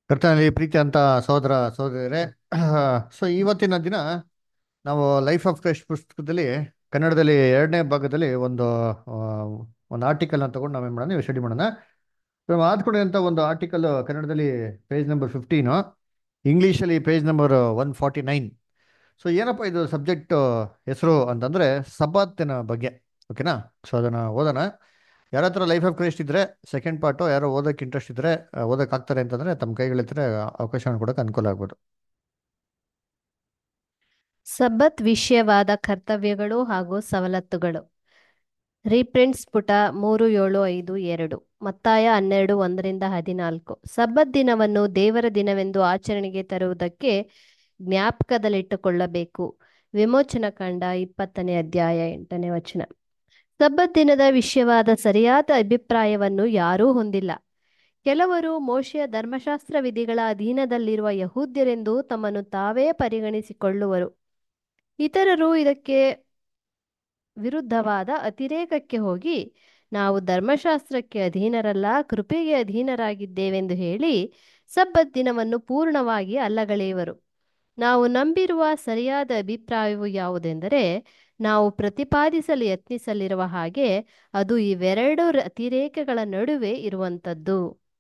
ಕರ್ತನಲ್ಲಿ ಪ್ರೀತಿ ಅಂತ ಸಹೋದರ ಸಹೋದರಿಯರೇ. ಸೊ ಇವತ್ತಿನ ದಿನ ನಾವು ಲೈಫ್ ಆಫ್ ಕ್ರೈಸ್ಟ್ ಪುಸ್ತಕದಲ್ಲಿ ಕನ್ನಡದಲ್ಲಿ ಎರಡನೇ ಭಾಗದಲ್ಲಿ ಆ, ಒಂದು ಆರ್ಟಿಕಲ್ ಅಂತ ತಗೊಂಡು ನಾವೇನು ಮಾಡೋಣ, ಸ್ಟಡಿ ಮಾಡೋಣ. ನಾವು ಆದ್ಕೊಂಡಿರೋಂಥ ಒಂದು ಆರ್ಟಿಕಲ್ ಕನ್ನಡದಲ್ಲಿ ಪೇಜ್ ನಂಬರ್ 15, ಇಂಗ್ಲೀಷಲ್ಲಿ ಪೇಜ್ ನಂಬರ್ 149. ಸೊ ಏನಪ್ಪ ಇದು ಸಬ್ಜೆಕ್ಟ್ ಹೆಸರು ಅಂತಂದರೆ ಸಬ್ಬತ್ತಿನ ಬಗ್ಗೆ. ಓಕೆನಾ? ಸೊ ಅದನ್ನು ಓದೋಣ. ಯಾರ ಹತ್ರ ಲೈಫ್ ಆಫ್ ಕ್ರೈಸ್ಟ್ ಇದ್ರೆ ಸೆಕೆಂಡ್ ಪಾರ್ಟು ಯಾರೋ ಓದೋಕ್ಕೆ ಇಂಟ್ರೆಸ್ಟ್ ಇದ್ರೆ ಓದೋಕೆ ಆಗ್ತಾರೆ ಅಂತಂದರೆ ತಮ್ಮ ಕೈಗಳಿದ್ರೆ ಅವಕಾಶ ಕೊಡೋಕೆ ಅನುಕೂಲ ಆಗ್ಬೋದು. ಸಬ್ಬತ್ ವಿಷಯವಾದ ಕರ್ತವ್ಯಗಳು ಹಾಗೂ ಸವಲತ್ತುಗಳು. ರೀಪ್ರಿಂಟ್ಸ್ ಪುಟ 3752. ಮತ್ತಾಯ 12:1-14. ಸಬ್ಬತ್ ದಿನವನ್ನು ದೇವರ ದಿನವೆಂದು ಆಚರಣೆಗೆ ತರುವುದಕ್ಕೆ ಜ್ಞಾಪಕದಲ್ಲಿಟ್ಟುಕೊಳ್ಳಬೇಕು. ವಿಮೋಚನ ಕಂಡ 20ನೇ ಅಧ್ಯಾಯ 8ನೇ ವಚನ. ಸಬ್ಬತ್ ದಿನದ ವಿಷಯವಾದ ಸರಿಯಾದ ಅಭಿಪ್ರಾಯವನ್ನು ಯಾರೂ ಹೊಂದಿಲ್ಲ. ಕೆಲವರು ಮೋಶೆಯ ಧರ್ಮಶಾಸ್ತ್ರ ವಿಧಿಗಳ ಅಧೀನದಲ್ಲಿರುವ ಯಹೂದ್ಯರೆಂದು ತಮ್ಮನ್ನು ತಾವೇ ಪರಿಗಣಿಸಿಕೊಳ್ಳುವರು. ಇತರರು ಇದಕ್ಕೆ ವಿರುದ್ಧವಾದ ಅತಿರೇಕಕ್ಕೆ ಹೋಗಿ, ನಾವು ಧರ್ಮಶಾಸ್ತ್ರಕ್ಕೆ ಅಧೀನರಲ್ಲ, ಕೃಪೆಗೆ ಅಧೀನರಾಗಿದ್ದೇವೆಂದು ಹೇಳಿ ಸಬ್ಬತ್ ದಿನವನ್ನು ಪೂರ್ಣವಾಗಿ ಅಲ್ಲಗಳೆಯುವರು. ನಾವು ನಂಬಿರುವ ಸರಿಯಾದ ಅಭಿಪ್ರಾಯವು ಯಾವುದೆಂದರೆ, ನಾವು ಪ್ರತಿಪಾದಿಸಲು ಯತ್ನಿಸಲಿರುವ ಹಾಗೆ ಅದು ಇವೆರಡು ಅತಿರೇಕಗಳ ನಡುವೆ ಇರುವಂಥದ್ದು.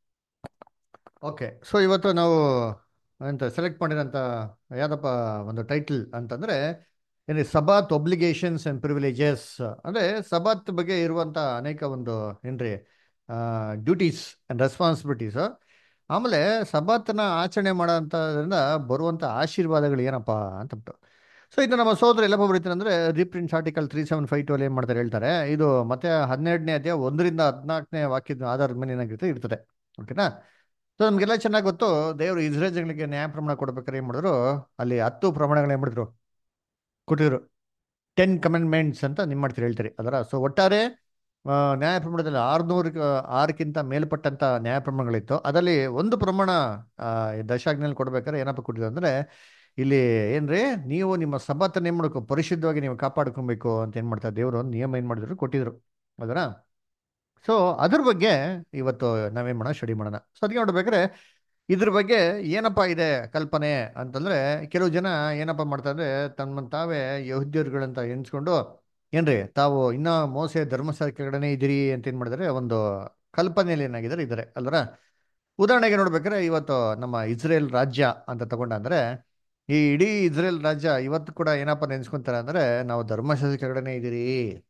ಓಕೆ, ಸೊ ಇವತ್ತು ನಾವು ಅಂತ ಸೆಲೆಕ್ಟ್ ಮಾಡಿರೋಂಥ ಯಾವುದಪ್ಪ ಒಂದು ಟೈಟಲ್ ಅಂತಂದರೆ ಏನು, ಸಬಾತ್ ಒಬ್ಲಿಗೇಷನ್ಸ್ ಆ್ಯಂಡ್ ಪ್ರಿವಿಲೇಜಸ್. ಅಂದರೆ ಸಬಾತ್ ಬಗ್ಗೆ ಇರುವಂಥ ಅನೇಕ ಒಂದು ಏನ್ರಿ ಡ್ಯೂಟೀಸ್ ಆ್ಯಂಡ್ ರೆಸ್ಪಾನ್ಸಿಬಿಲಿಟೀಸು. ಆಮೇಲೆ ಸಬಾತ್ನ ಆಚರಣೆ ಮಾಡೋಂಥದ್ರಿಂದ ಬರುವಂಥ ಆಶೀರ್ವಾದಗಳು ಏನಪ್ಪ ಅಂತಬಿಟ್ಟು. ಸೊ ಇದು ನಮ್ಮ ಸೋದರ ಎಲ್ಲಪ್ಪ ಬರೀತಾರೆ ಅಂದರೆ ರೀಪ್ರಿಂಟ್ಸ್ ಆರ್ಟಿಕಲ್ 3752 ಅಲ್ಲಿ ಏನು ಮಾಡ್ತಾರೆ ಹೇಳ್ತಾರೆ. ಇದು ಮತ್ತೆ 12ನೇ ಅಧ್ಯಾಯ 1-14 ವಾಕ್ಯದ ಆಧಾರದ ಮೇಲೆ ಏನಾಗಿರುತ್ತೆ ಇರ್ತದೆ. ಓಕೆನಾ? ಸೊ ನಮಗೆಲ್ಲ ಚೆನ್ನಾಗಿ ಗೊತ್ತು, ದೇವರು ಇಸ್ರೇಲ್ ಜನಗಳಿಗೆ ನ್ಯಾಯ ಪ್ರಮಾಣ ಕೊಡ್ಬೇಕಾದ್ರೆ ಏನು ಮಾಡಿದ್ರು, ಅಲ್ಲಿ 10 ಪ್ರಮಾಣಗಳು ಏನು ಮಾಡಿದ್ರು, ಕೊಟ್ಟಿದ್ರು. 10 ಕಮೆಂಡ್ಮೆಂಟ್ಸ್ ಅಂತ ನಿಮ್ಮ ಮಾಡ್ತೀರಿ ಹೇಳ್ತೀರಿ ಅದರ. ಸೊ ಒಟ್ಟಾರೆ ನ್ಯಾಯ ಪ್ರಮಾಣದಲ್ಲಿ 606ಕ್ಕಿಂತ ಮೇಲ್ಪಟ್ಟಂಥ ನ್ಯಾಯ ಪ್ರಮಾಣಗಳಿತ್ತು. ಅದರಲ್ಲಿ ಒಂದು ಪ್ರಮಾಣ ದಶಾಜ್ಞೆಯಲ್ಲಿ ಕೊಡ್ಬೇಕಾದ್ರೆ ಏನಪ್ಪ ಕೊಟ್ಟಿದ್ರು ಅಂದರೆ, ಇಲ್ಲಿ ಏನ್ರಿ, ನೀವು ನಿಮ್ಮ ಸಬ್ಬತ್ತನ್ನು ಏನು ಮಾಡ್ಬೇಕು, ಪರಿಶುದ್ಧವಾಗಿ ನೀವು ಕಾಪಾಡ್ಕೊಬೇಕು ಅಂತ ಏನು ಮಾಡ್ತಾರೆ ದೇವರು ಒಂದು ನಿಯಮ ಏನು ಮಾಡಿದ್ರು, ಕೊಟ್ಟಿದ್ರು ಅದರ. ಸೊ ಅದ್ರ ಬಗ್ಗೆ ಇವತ್ತು ನಾವೇನು ಮಾಡೋಣ, ಸ್ಟಡಿ ಮಾಡೋಣ. ಸೊ ಅದಕ್ಕೆ ನೋಡ್ಬೇಕಾದ್ರೆ ಇದ್ರ ಬಗ್ಗೆ ಏನಪ್ಪ ಇದೆ ಕಲ್ಪನೆ ಅಂತಂದ್ರೆ, ಕೆಲವು ಜನ ಏನಪ್ಪ ಮಾಡ್ತಾರೆ, ತಮ್ಮ ತಾವೇ ಯಹೂದ್ಯರುಗಳಂತ ಎನ್ಸ್ಕೊಂಡು ಏನ್ರಿ ತಾವು ಇನ್ನ ಮೋಸೆ ಧರ್ಮಶಾಸ್ತ್ರ ಕಡೆನೇ ಇದ್ದೀರಿ ಅಂತ ಏನ್ ಮಾಡಿದಾರೆ, ಒಂದು ಕಲ್ಪನೆಯಲ್ಲಿ ಏನಾಗಿದ್ದಾರೆ ಇದ್ದಾರೆ ಅಲ್ವರ. ಉದಾಹರಣೆಗೆ ನೋಡ್ಬೇಕಾದ್ರೆ ಇವತ್ತು ನಮ್ಮ ಇಸ್ರೇಲ್ ರಾಜ್ಯ ಅಂತ ತಗೊಂಡ ಅಂದ್ರೆ, ಈ ಇಡೀ ಇಸ್ರೇಲ್ ರಾಜ್ಯ ಇವತ್ತು ಕೂಡ ಏನಪ್ಪ ನೆನ್ಸ್ಕೊಂತಾರೆ ಅಂದ್ರೆ, ನಾವು ಧರ್ಮಶಾಸ್ತ್ರ ಕೆಳಗಡೆನೆ ಇದ್ದೀರಿ,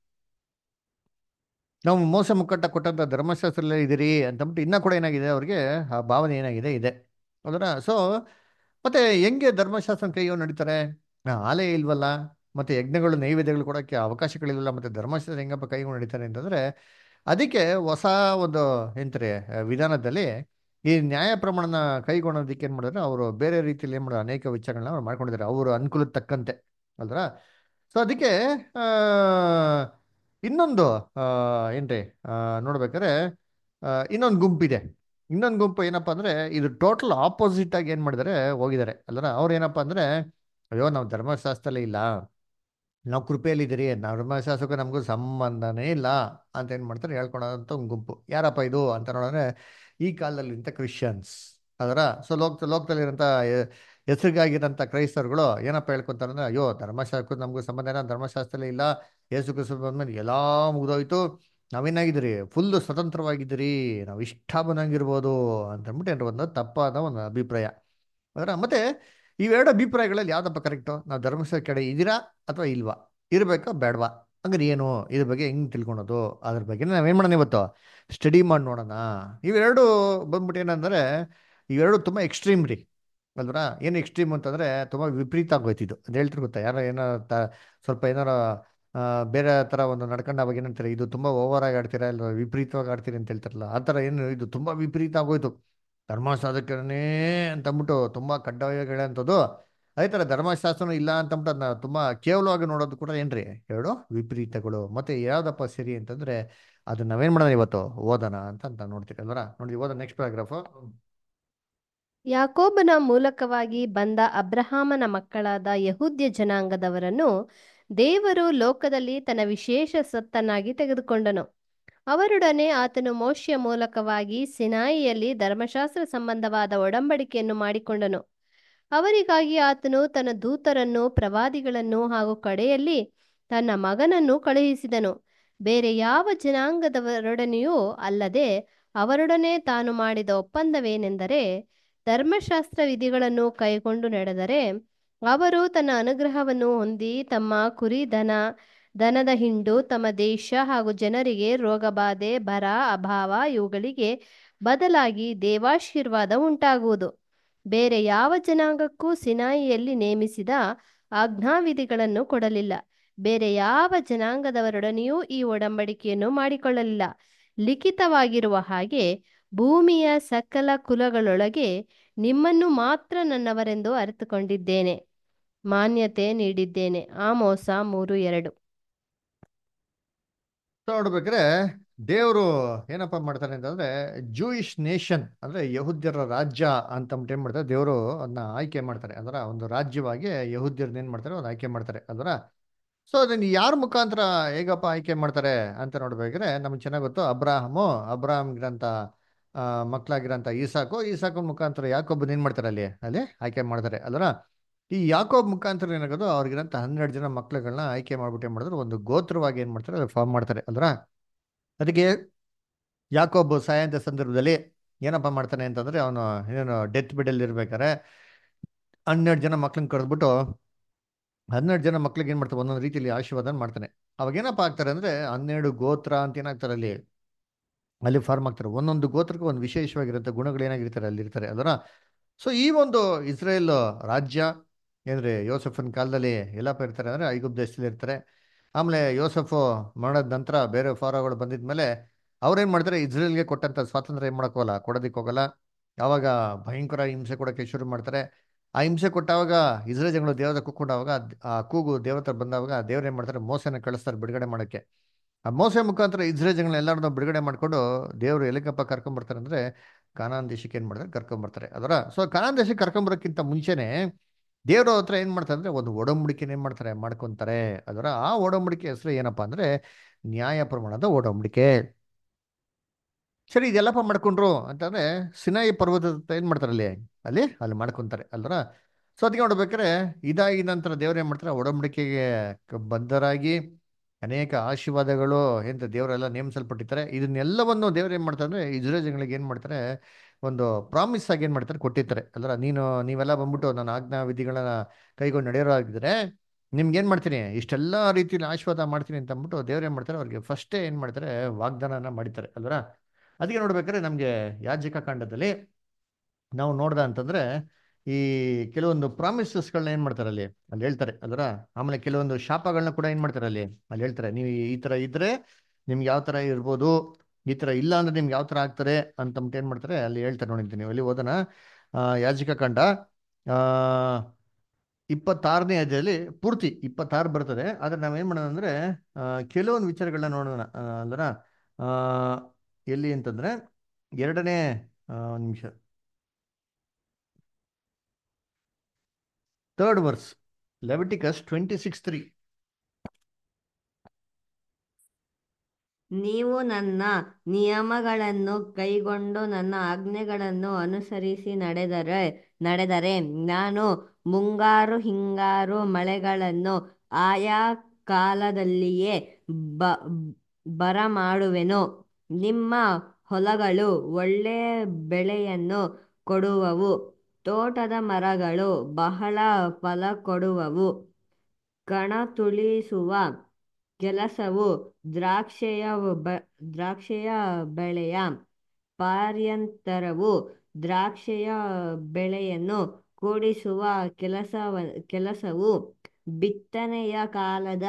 ನಾವು ಮೋಸ ಮುಕ್ಕಟ್ಟ ಕೊಟ್ಟಂತ ಧರ್ಮಶಾಸ್ತ್ರದಲ್ಲೇ ಇದ್ದೀರಿ ಅಂತಂದ್ಬಿಟ್ಟು ಇನ್ನೂ ಕೂಡ ಏನಾಗಿದೆ ಅವ್ರಿಗೆ ಆ ಭಾವನೆ ಏನಾಗಿದೆ ಇದೆ ಅದರ. ಸೊ ಮತ್ತೆ ಹೆಂಗೆ ಧರ್ಮಶಾಸ್ತ್ರ ಕೈಯೋ ನಡೀತಾರೆ, ಆಲಯ ಇಲ್ವಲ್ಲ, ಮತ್ತೆ ಯಜ್ಞಗಳು ನೈವೇದ್ಯಗಳು ಕೊಡೋಕ್ಕೆ ಅವಕಾಶಗಳಿಲ್ವಲ್ಲ, ಮತ್ತೆ ಧರ್ಮಶಾಸ್ತ್ರ ಹೆಂಗಪ್ಪ ಕೈಗೊಂಡು ನಡೀತಾರೆ ಅಂತಂದ್ರೆ, ಅದಕ್ಕೆ ಹೊಸ ಒಂದು ಎಂತಾರೆ ವಿಧಾನದಲ್ಲಿ ಈ ನ್ಯಾಯ ಪ್ರಮಾಣನ ಕೈಗೊಳ್ಳೋದಕ್ಕೆ ಏನು ಮಾಡಿದ್ರೆ, ಅವರು ಬೇರೆ ರೀತಿಯಲ್ಲಿ ಏನು ಮಾಡೋದು, ಅನೇಕ ವಿಚಾರಗಳನ್ನ ಅವ್ರು ಮಾಡ್ಕೊಂಡಿದ್ದಾರೆ ಅವ್ರ ಅನುಕೂಲಕ್ಕೆ ತಕ್ಕಂತೆ ಅಲ್ರ. ಸೊ ಅದಕ್ಕೆ ಆ, ಇನ್ನೊಂದು ಆ, ಏನ್ರಿ ನೋಡ್ಬೇಕಾದ್ರೆ ಇನ್ನೊಂದು ಗುಂಪಿದೆ. ಇನ್ನೊಂದು ಗುಂಪು ಏನಪ್ಪ ಅಂದ್ರೆ, ಇದು ಟೋಟಲ್ ಆಪೋಸಿಟ್ ಆಗಿ ಏನು ಮಾಡಿದ್ದಾರೆ ಹೋಗಿದ್ದಾರೆ ಅಲ್ಲರ. ಅವ್ರು ಏನಪ್ಪ ಅಂದ್ರೆ, ಅಯ್ಯೋ ನಾವು ಧರ್ಮಶಾಸ್ತ್ರಲ್ಲೇ ಇಲ್ಲ, ನಾವು ಕೃಪೆಯಲ್ಲಿದ್ದೀರಿ, ನಾವು ಧರ್ಮಶಾಸ್ತ್ರಕ್ಕೂ ನಮಗೂ ಸಂಬಂಧನೇ ಇಲ್ಲ ಅಂತ ಏನು ಮಾಡ್ತಾರೆ ಹೇಳ್ಕೊಳೋಂಥ ಒಂದು ಗುಂಪು. ಯಾರಪ್ಪ ಇದು ಅಂತ ನೋಡಿದ್ರೆ, ಈ ಕಾಲದಲ್ಲಿ ಇಂಥ ಕ್ರಿಶ್ಚಿಯನ್ಸ್ ಅದರ. ಸೊ ಲೋಕದಲ್ಲಿರೋಂಥ ಹೆಸರಿಗಾಗಿರೋಂಥ ಕ್ರೈಸ್ತರುಗಳು ಏನಪ್ಪ ಹೇಳ್ಕೊತಾರೆ ಅಂದ್ರೆ, ಅಯ್ಯೋ ಧರ್ಮಶಾಸ್ತ್ರಕ್ಕೂ ನಮಗೂ ಸಂಬಂಧ ಇಲ್ಲ, ಧರ್ಮಶಾಸ್ತ್ರಲ್ಲೇ ಇಲ್ಲ, ಯೇಸು ಕ್ರಿಸ್ತ ಬಂದ್ಮೇಲೆ ಎಲ್ಲ ಮುಗಿದೋಯ್ತು, ನಾವೇನಾಗಿದ್ದೀರಿ ಫುಲ್ಲು ಸ್ವತಂತ್ರವಾಗಿದ್ದೀರಿ, ನಾವು ಇಷ್ಟ ಬಂದಂಗಿರ್ಬೋದು ಅಂತಂದ್ಬಿಟ್ಟು ಏನಾರ ಒಂದು ತಪ್ಪಾದ ಒಂದು ಅಭಿಪ್ರಾಯ ಅದರ. ಮತ್ತೆ ಇವೆರಡು ಅಭಿಪ್ರಾಯಗಳಲ್ಲಿ ಯಾವ್ದಪ್ಪ ಕರೆಕ್ಟು, ನಾವು ಧರ್ಮಸ್ಥಳ ಕಡೆ ಇದ್ದೀರಾ ಅಥವಾ ಇಲ್ವಾ, ಇರಬೇಕಾ ಬೇಡವಾ, ಹಂಗಾರೆ ಏನು, ಇದ್ರ ಬಗ್ಗೆ ಹೆಂಗೆ ತಿಳ್ಕೊಳೋದು, ಅದ್ರ ಬಗ್ಗೆ ನಾವೇನು ಮಾಡೋಣ ಇವತ್ತು ಸ್ಟಡಿ ಮಾಡಿ ನೋಡೋಣ. ಇವೆರಡು ಬಂದ್ಬಿಟ್ಟು ಏನಂದರೆ, ಇವೆರಡು ತುಂಬ ಎಕ್ಸ್ಟ್ರೀಮ್ ರೀ ಅಲ್ವರ. ಏನು ಎಕ್ಸ್ಟ್ರೀಮ್ ಅಂತಂದರೆ ತುಂಬ ವಿಪರೀತ ಆಗೋಯ್ತಿದ್ದು ಅದು ಹೇಳ್ತಿರ್ ಗೊತ್ತಾ, ಯಾರೋ ಏನೋ ಸ್ವಲ್ಪ ಏನಾರ ಬೇರೆ ಥರ ಒಂದು ನಡ್ಕೊಂಡು ಅವಾಗ ಏನಂತಾರೆ, ಇದು ತುಂಬ ಓವರ್ ಆಗಿ ಆಡ್ತೀರಾ ಇಲ್ಲ ವಿಪರೀತವಾಗಿ ಆಡ್ತೀರಿ ಅಂತ ಹೇಳ್ತಾರಲ್ಲ, ಆ ಥರ ಏನು ಇದು ತುಂಬ ವಿಪರೀತ ಆಗೋಯ್ತು ಧರ್ಮಶಾಸ್ತ್ರನೇ ಅಂತಂದ್ಬಿಟ್ಟು ತುಂಬ ಕಡ್ಡಾಯಗಳಂಥದ್ದು. ಅದೇ ಥರ ಧರ್ಮಶಾಸ್ತ್ರನೂ ಇಲ್ಲ ಅಂತಂದ್ಬಿಟ್ಟು ಅದನ್ನ ತುಂಬ ಕೇವಲವಾಗಿ ನೋಡೋದು ಕೂಡ ಏನ್ರಿ ಎರಡು ವಿಪರೀತಗಳು. ಮತ್ತೆ ಯಾವ್ದಪ್ಪ ಸರಿ ಅಂತಂದ್ರೆ, ಅದನ್ನ ನಾವೇನ್ ಮಾಡೋಣ ಇವತ್ತು ಓದೋಣ ಅಂತ ನೋಡ್ತೀರಿ ಅಲ್ವರ. ನೋಡಿ ಓದೋ ನೆಕ್ಸ್ಟ್ ಪ್ಯಾರಾಗ್ರಾಫ್. ಯಾಕೋಬನ ಮೂಲಕವಾಗಿ ಬಂದ ಅಬ್ರಹಾಮನ ಮಕ್ಕಳಾದ ಯಹೂದ್ಯ ಜನಾಂಗದವರನ್ನು ದೇವರು ಲೋಕದಲ್ಲಿ ತನ್ನ ವಿಶೇಷ ಸತ್ತನ್ನಾಗಿ ತೆಗೆದುಕೊಂಡನು. ಅವರೊಡನೆ ಆತನು ಮೋಶೆಯ ಮೂಲಕವಾಗಿ ಸಿನಾಯಿಯಲ್ಲಿ ಧರ್ಮಶಾಸ್ತ್ರ ಸಂಬಂಧವಾದ ಒಡಂಬಡಿಕೆಯನ್ನು ಮಾಡಿಕೊಂಡನು. ಅವರಿಗಾಗಿ ಆತನು ತನ್ನ ದೂತರನ್ನು, ಪ್ರವಾದಿಗಳನ್ನು ಹಾಗೂ ಕಡೆಯಲ್ಲಿ ತನ್ನ ಮಗನನ್ನು ಕಳುಹಿಸಿದನು. ಬೇರೆ ಯಾವ ಜನಾಂಗದವರೊಡನೆಯೂ ಅಲ್ಲದೆ ಅವರೊಡನೆ ತಾನು ಮಾಡಿದ ಒಪ್ಪಂದವೇನೆಂದರೆ, ಧರ್ಮಶಾಸ್ತ್ರ ವಿಧಿಗಳನ್ನು ಕೈಕೊಂಡು ನಡೆದರೆ ಅವರು ತನ್ನ ಅನುಗ್ರಹವನ್ನು ಹೊಂದಿ ತಮ್ಮ ಕುರಿ ದನದ ಹಿಂಡು, ತಮ್ಮ ದೇಶ ಹಾಗೂ ಜನರಿಗೆ ರೋಗಬಾಧೆ, ಬರ, ಅಭಾವ ಇವುಗಳಿಗೆ ಬದಲಾಗಿ ದೇವಾಶೀರ್ವಾದ ಉಂಟಾಗುವುದು. ಬೇರೆ ಯಾವ ಜನಾಂಗಕ್ಕೂ ಸಿನಾಯಿಯಲ್ಲಿ ನೇಮಿಸಿದ ಆಜ್ಞಾವಿಧಿಗಳನ್ನು ಕೊಡಲಿಲ್ಲ. ಬೇರೆ ಯಾವ ಜನಾಂಗದವರೊಡನೆಯೂ ಈ ಒಡಂಬಡಿಕೆಯನ್ನು ಮಾಡಿಕೊಳ್ಳಲಿಲ್ಲ. ಲಿಖಿತವಾಗಿರುವ ಹಾಗೆ ಭೂಮಿಯ ಸಕಲ ಕುಲಗಳೊಳಗೆ ನಿಮ್ಮನ್ನು ಮಾತ್ರ ನನ್ನವರೆಂದು ಅರಿತುಕೊಂಡಿದ್ದೇನೆ, ಮಾನ್ಯತೆ ನೀಡಿದ್ದೇನೆ. ಆಮೋಸ 3:2. ಸೊ ನೋಡ್ಬೇಕ್ರೆ ದೇವರು ಏನಪ್ಪ ಮಾಡ್ತಾರೆ ಅಂತಂದ್ರೆ, ಜೂಯಿಷ್ ನೇಷನ್ ಅಂದ್ರೆ ಯಹೂದ್ಯರ ರಾಜ್ಯ ಅಂತ ಏನ್ ಮಾಡ್ತಾರೆ, ದೇವರು ಅದನ್ನ ಆಯ್ಕೆ ಮಾಡ್ತಾರೆ. ಅದರ ಒಂದು ರಾಜ್ಯವಾಗಿ ಯಹೂದ್ಯರನ್ನ ಏನ್ ಮಾಡ್ತಾರೆ, ಒಂದು ಆಯ್ಕೆ ಮಾಡ್ತಾರೆ ಅದರ. ಸೊ ಅದನ್ನ ಯಾರ ಮುಖಾಂತರ ಹೇಗಪ್ಪ ಆಯ್ಕೆ ಮಾಡ್ತಾರೆ ಅಂತ ನೋಡ್ಬೇಕ್ರೆ ನಮ್ಗೆ ಚೆನ್ನಾಗ್ ಗೊತ್ತು. ಅಬ್ರಾಹ್ಮ್ಗಿರಂತ ಮಕ್ಕಳಾಗಿರಂತ ಈಸಾಕು ಮುಖಾಂತರ ಯಾಕೊಬ್ಬನ ಏನ್ ಮಾಡ್ತಾರೆ, ಅಲ್ಲಿ ಅಲ್ಲಿ ಆಯ್ಕೆ ಮಾಡ್ತಾರೆ ಅದರ. ಈ ಯಾಕೋಬ್ ಮುಖಾಂತರ ಏನಾಗೋದು, ಅವ್ರಿಗಿರಂತ 12 ಜನ ಮಕ್ಳುಗಳನ್ನ ಆಯ್ಕೆ ಮಾಡ್ಬಿಟ್ಟು ಏನ್ ಮಾಡಿದ್ರು, ಒಂದು ಗೋತ್ರವಾಗಿ ಏನ್ ಮಾಡ್ತಾರೆ, ಫಾರ್ಮ್ ಮಾಡ್ತಾರೆ ಅಲ್ರ. ಅದಕ್ಕೆ ಯಾಕೋಬ್ ಸಾಯಂತ ಸಂದರ್ಭದಲ್ಲಿ ಏನಪ್ಪ ಮಾಡ್ತಾನೆ ಅಂತಂದ್ರೆ, ಅವನು ಏನು ಡೆತ್ ಬೆಡ್ ಇರ್ಬೇಕಾರೆ 12 ಜನ ಮಕ್ಳನ್ನ ಕರೆದ್ಬಿಟ್ಟು 12 ಜನ ಮಕ್ಳಿಗೆ ಏನ್ ಮಾಡ್ತಾರೆ, ಒಂದೊಂದು ರೀತಿಯಲ್ಲಿ ಆಶೀರ್ವಾದ ಮಾಡ್ತಾನೆ. ಅವಾಗ ಏನಪ್ಪ ಆಗ್ತಾರೆ ಅಂದ್ರೆ 12 ಗೋತ್ರ ಅಂತ ಏನಾಗ್ತಾರೆ, ಅಲ್ಲಿ ಅಲ್ಲಿ ಫಾರ್ಮ್ ಆಗ್ತಾರೆ. ಒಂದೊಂದು ಗೋತ್ರಕ್ಕೆ ಒಂದು ವಿಶೇಷವಾಗಿರುತ್ತೆ ಗುಣಗಳು ಏನಾಗಿರ್ತಾರೆ, ಅಲ್ಲಿ ಇರ್ತಾರೆ ಅದರ. ಸೊ ಈ ಒಂದು ಇಸ್ರೇಲ್ ರಾಜ್ಯ ಏನ್ರಿ, ಯೋಸಫನ್ ಕಾಲದಲ್ಲಿ ಎಲ್ಲಪ್ಪ ಇರ್ತಾರೆ ಅಂದ್ರೆ ಐಗುಪ್ತ ದೇಶದಲ್ಲಿ ಇರ್ತಾರೆ. ಆಮೇಲೆ ಯೋಸಫು ಮರಣದ ನಂತರ ಬೇರೆ ಫಾರೋಗಳು ಬಂದಿದ್ಮೇಲೆ ಅವ್ರೇನ್ ಮಾಡ್ತಾರೆ, ಇಸ್ರೇಲ್ಗೆ ಕೊಟ್ಟಂತ ಸ್ವಾತಂತ್ರ್ಯ ಏನ್ ಮಾಡಕ್ಕೋಗಲ್ಲ, ಕೊಡೋದಿಕ್ ಹೋಗಲ್ಲ. ಯಾವಾಗ ಭಯಂಕರ ಹಿಂಸೆ ಕೊಡೋಕೆ ಶುರು ಮಾಡ್ತಾರೆ. ಆ ಹಿಂಸೆ ಕೊಟ್ಟಾಗ ಇಸ್ರೇಲ್ ಜನಗಳು ದೇವರ ಕೂಕೊಂಡಾಗ, ಆ ಕೂಗು ದೇವತರ ಬಂದಾವಾಗ ದೇವ್ರು ಏನ್ ಮಾಡ್ತಾರೆ, ಮೋಸನ ಕಳಿಸ್ತಾರೆ ಬಿಡುಗಡೆ ಮಾಡಕ್ಕೆ. ಆ ಮೋಸ ಮುಖಾಂತರ ಇಸ್ರೇಲ್ ಜನಗಳನ್ನ ಎಲ್ಲರನ್ನೂ ಬಿಡುಗಡೆ ಮಾಡ್ಕೊಂಡು ದೇವರು ಎಲ್ಲಿಗಪ್ಪ ಕರ್ಕೊಂಡ್ಬರ್ತಾರೆ ಅಂದ್ರೆ, ಕಾನಾನ್ ದೇಶಕ್ಕೆ ಏನ್ ಮಾಡ್ತಾರೆ, ಕರ್ಕೊಂಡ್ಬರ್ತಾರೆ ಅದರ. ಸೊ ಕಾನಾನ್ ದೇಶಕ್ಕೆ ಕರ್ಕೊಂಬರೋಕ್ಕಿಂತ ಮುಂಚೆನೆ ದೇವ್ರ ಹತ್ರ ಏನ್ ಮಾಡ್ತಾರೆ ಅಂದ್ರೆ, ಒಂದು ಒಡಂಬಡಿಕೆನ ಏನ್ ಮಾಡ್ತಾರೆ, ಮಾಡ್ಕೊಂತಾರೆ ಅದರ. ಆ ಒಡಂಬಡಿಕೆ ಹೆಸರು ಏನಪ್ಪಾ ಅಂದ್ರೆ, ನ್ಯಾಯ ಪ್ರಮಾಣದ ಒಡಂಬಡಿಕೆ. ಸರಿ, ಇದೆಲ್ಲಪ್ಪ ಮಾಡ್ಕೊಂಡ್ರು ಅಂತಂದ್ರೆ ಸಿನಾಯಿ ಪರ್ವತ ಹತ್ರ ಏನ್ ಮಾಡ್ತಾರೆ, ಅಲ್ಲಿ ಅಲ್ಲಿ ಅಲ್ಲಿ ಮಾಡ್ಕೊಂತಾರೆ ಅಲ್ರ. ಸೊ ಅದಕ್ಕೆ ನೋಡ್ಬೇಕಾದ್ರೆ ಇದಾಗಿ ನಂತರ ದೇವ್ರು ಏನ್ ಮಾಡ್ತಾರೆ, ಒಡಂಬಡಿಕೆಗೆ ಬದ್ಧರಾಗಿ ಅನೇಕ ಆಶೀರ್ವಾದಗಳು ಎಂತ ದೇವರೆಲ್ಲ ನೇಮಿಸಲ್ಪಟ್ಟಿರ್ತಾರೆ. ಇದನ್ನೆಲ್ಲವನ್ನು ದೇವ್ರು ಏನ್ ಮಾಡ್ತಾರೆ ಅಂದ್ರೆ, ಇಸ್ರೇಲ್ ಜನಗಳಿಗೆ ಏನ್ ಮಾಡ್ತಾರೆ, ಒಂದು ಪ್ರಾಮಿಸ್ ಆಗಿ ಏನ್ ಮಾಡ್ತಾರೆ, ಕೊಟ್ಟಿರ್ತಾರೆ ಅಲ್ರ. ನೀವೆಲ್ಲ ಬಂದ್ಬಿಟ್ಟು ನನ್ನ ಆಜ್ಞಾ ವಿಧಿಗಳನ್ನ ಕೈಗೊಂಡು ನಡೆಯೋರು ಆಗಿದ್ರೆ ನಿಮ್ಗೆ ಏನ್ ಮಾಡ್ತೀನಿ, ಇಷ್ಟೆಲ್ಲ ರೀತಿಯಲ್ಲಿ ಆಶೀರ್ವಾದ ಮಾಡ್ತೀನಿ ಅಂತ ಅಂದ್ಬಿಟ್ಟು ದೇವ್ರು ಏನ್ ಮಾಡ್ತಾರೆ, ಅವ್ರಿಗೆ ಫಸ್ಟೇ ಏನ್ ಮಾಡ್ತಾರೆ, ವಾಗ್ದಾನನ ಮಾಡಿದ್ದಾರೆ ಅಲ್ರ. ಅದಕ್ಕೆ ನೋಡ್ಬೇಕಾದ್ರೆ ನಮ್ಗೆ ಯಾಜಕ ಕಾಂಡದಲ್ಲಿ ನಾವು ನೋಡ್ದ ಅಂತಂದ್ರೆ, ಈ ಕೆಲವೊಂದು ಪ್ರಾಮಿಸಸ್ಗಳನ್ನ ಏನ್ ಮಾಡ್ತಾರೆ, ಅಲ್ಲಿ ಅಲ್ಲಿ ಹೇಳ್ತಾರೆ ಅದರ. ಆಮೇಲೆ ಕೆಲವೊಂದು ಶಾಪಗಳನ್ನ ಕೂಡ ಏನ್ ಮಾಡ್ತಾರೆ, ಅಲ್ಲಿ ಅಲ್ಲಿ ಹೇಳ್ತಾರೆ. ನೀವು ಈ ತರ ಇದ್ರೆ ನಿಮ್ಗೆ ಯಾವ ತರ ಇರ್ಬೋದು, ಈ ತರ ಇಲ್ಲ ಅಂದ್ರೆ ನಿಮ್ಗೆ ಯಾವ ತರ ಆಗ್ತಾರೆ ಅಂತ ಏನ್ ಮಾಡ್ತಾರೆ, ಅಲ್ಲಿ ಹೇಳ್ತಾರೆ. ನೋಡಿದ್ದೀನಿ ನೀವು ಅಲ್ಲಿ ಓದನ, ಯಾಜಕ ಕಾಂಡ ಆ 26ನೇ ಅಧ್ಯಾಯದಲ್ಲಿ ಪೂರ್ತಿ 26 ಬರ್ತದೆ. ಆದ್ರೆ ನಾವೇನ್ ಮಾಡೋಣ ಅಂದ್ರೆ, ಕೆಲವೊಂದು ವಿಚಾರಗಳನ್ನ ನೋಡೋಣ ಅಂದ್ರ, ಆ ಎಲ್ಲಿ ಅಂತಂದ್ರೆ ಎರಡನೇ ನಿಮಿಷ, 3rd verse, ಲೆವಿಟಿಕಸ್ 26:3. ನೀವು ನನ್ನ ನಿಯಮಗಳನ್ನು ಕೈಗೊಂಡು ನನ್ನ ಆಜ್ಞೆಗಳನ್ನು ಅನುಸರಿಸಿ ನಡೆದರೆ ನಾನು ಮುಂಗಾರು ಹಿಂಗಾರು ಮಳೆಗಳನ್ನು ಆಯಾ ಕಾಲದಲ್ಲಿಯೇ ಬ ಬರಮಾಡುವೆನು. ನಿಮ್ಮ ಹೊಲಗಳು ಒಳ್ಳೆ ಬೆಳೆಯನ್ನು ಕೊಡುವವು, ತೋಟದ ಮರಗಳು ಬಹಳ ಫಲ ಕೊಡುವವು. ಕಣ ತುಳಿಸುವ ಕೆಲಸವು ದ್ರಾಕ್ಷೆಯ ಬೆಳೆಯ ಪರ್ಯಂತರವು, ದ್ರಾಕ್ಷೆಯ ಬೆಳೆಯನ್ನು ಕೂಡಿಸುವ ಕೆಲಸವು ಬಿತ್ತನೆಯ ಕಾಲದ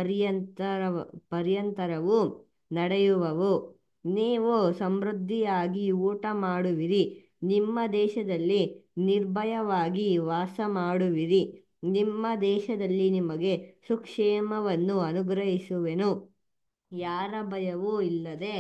ಪರ್ಯಂತರವು ನಡೆಯುವವು. ನೀವು ಸಮೃದ್ಧಿಯಾಗಿ ಊಟ ಮಾಡುವಿರಿ, ನಿಮ್ಮ ದೇಶದಲ್ಲಿ ನಿರ್ಭಯವಾಗಿ ವಾಸ ಮಾಡುವಿರಿ. ನಿಮ್ಮ ದೇಶದಲ್ಲಿ ನಿಮಗೆ ಸುಕ್ಷೇಮವನ್ನು ಅನುಗ್ರಹಿಸುವೆನು, ಯಾರ ಭಯವೂ ಇಲ್ಲದೆ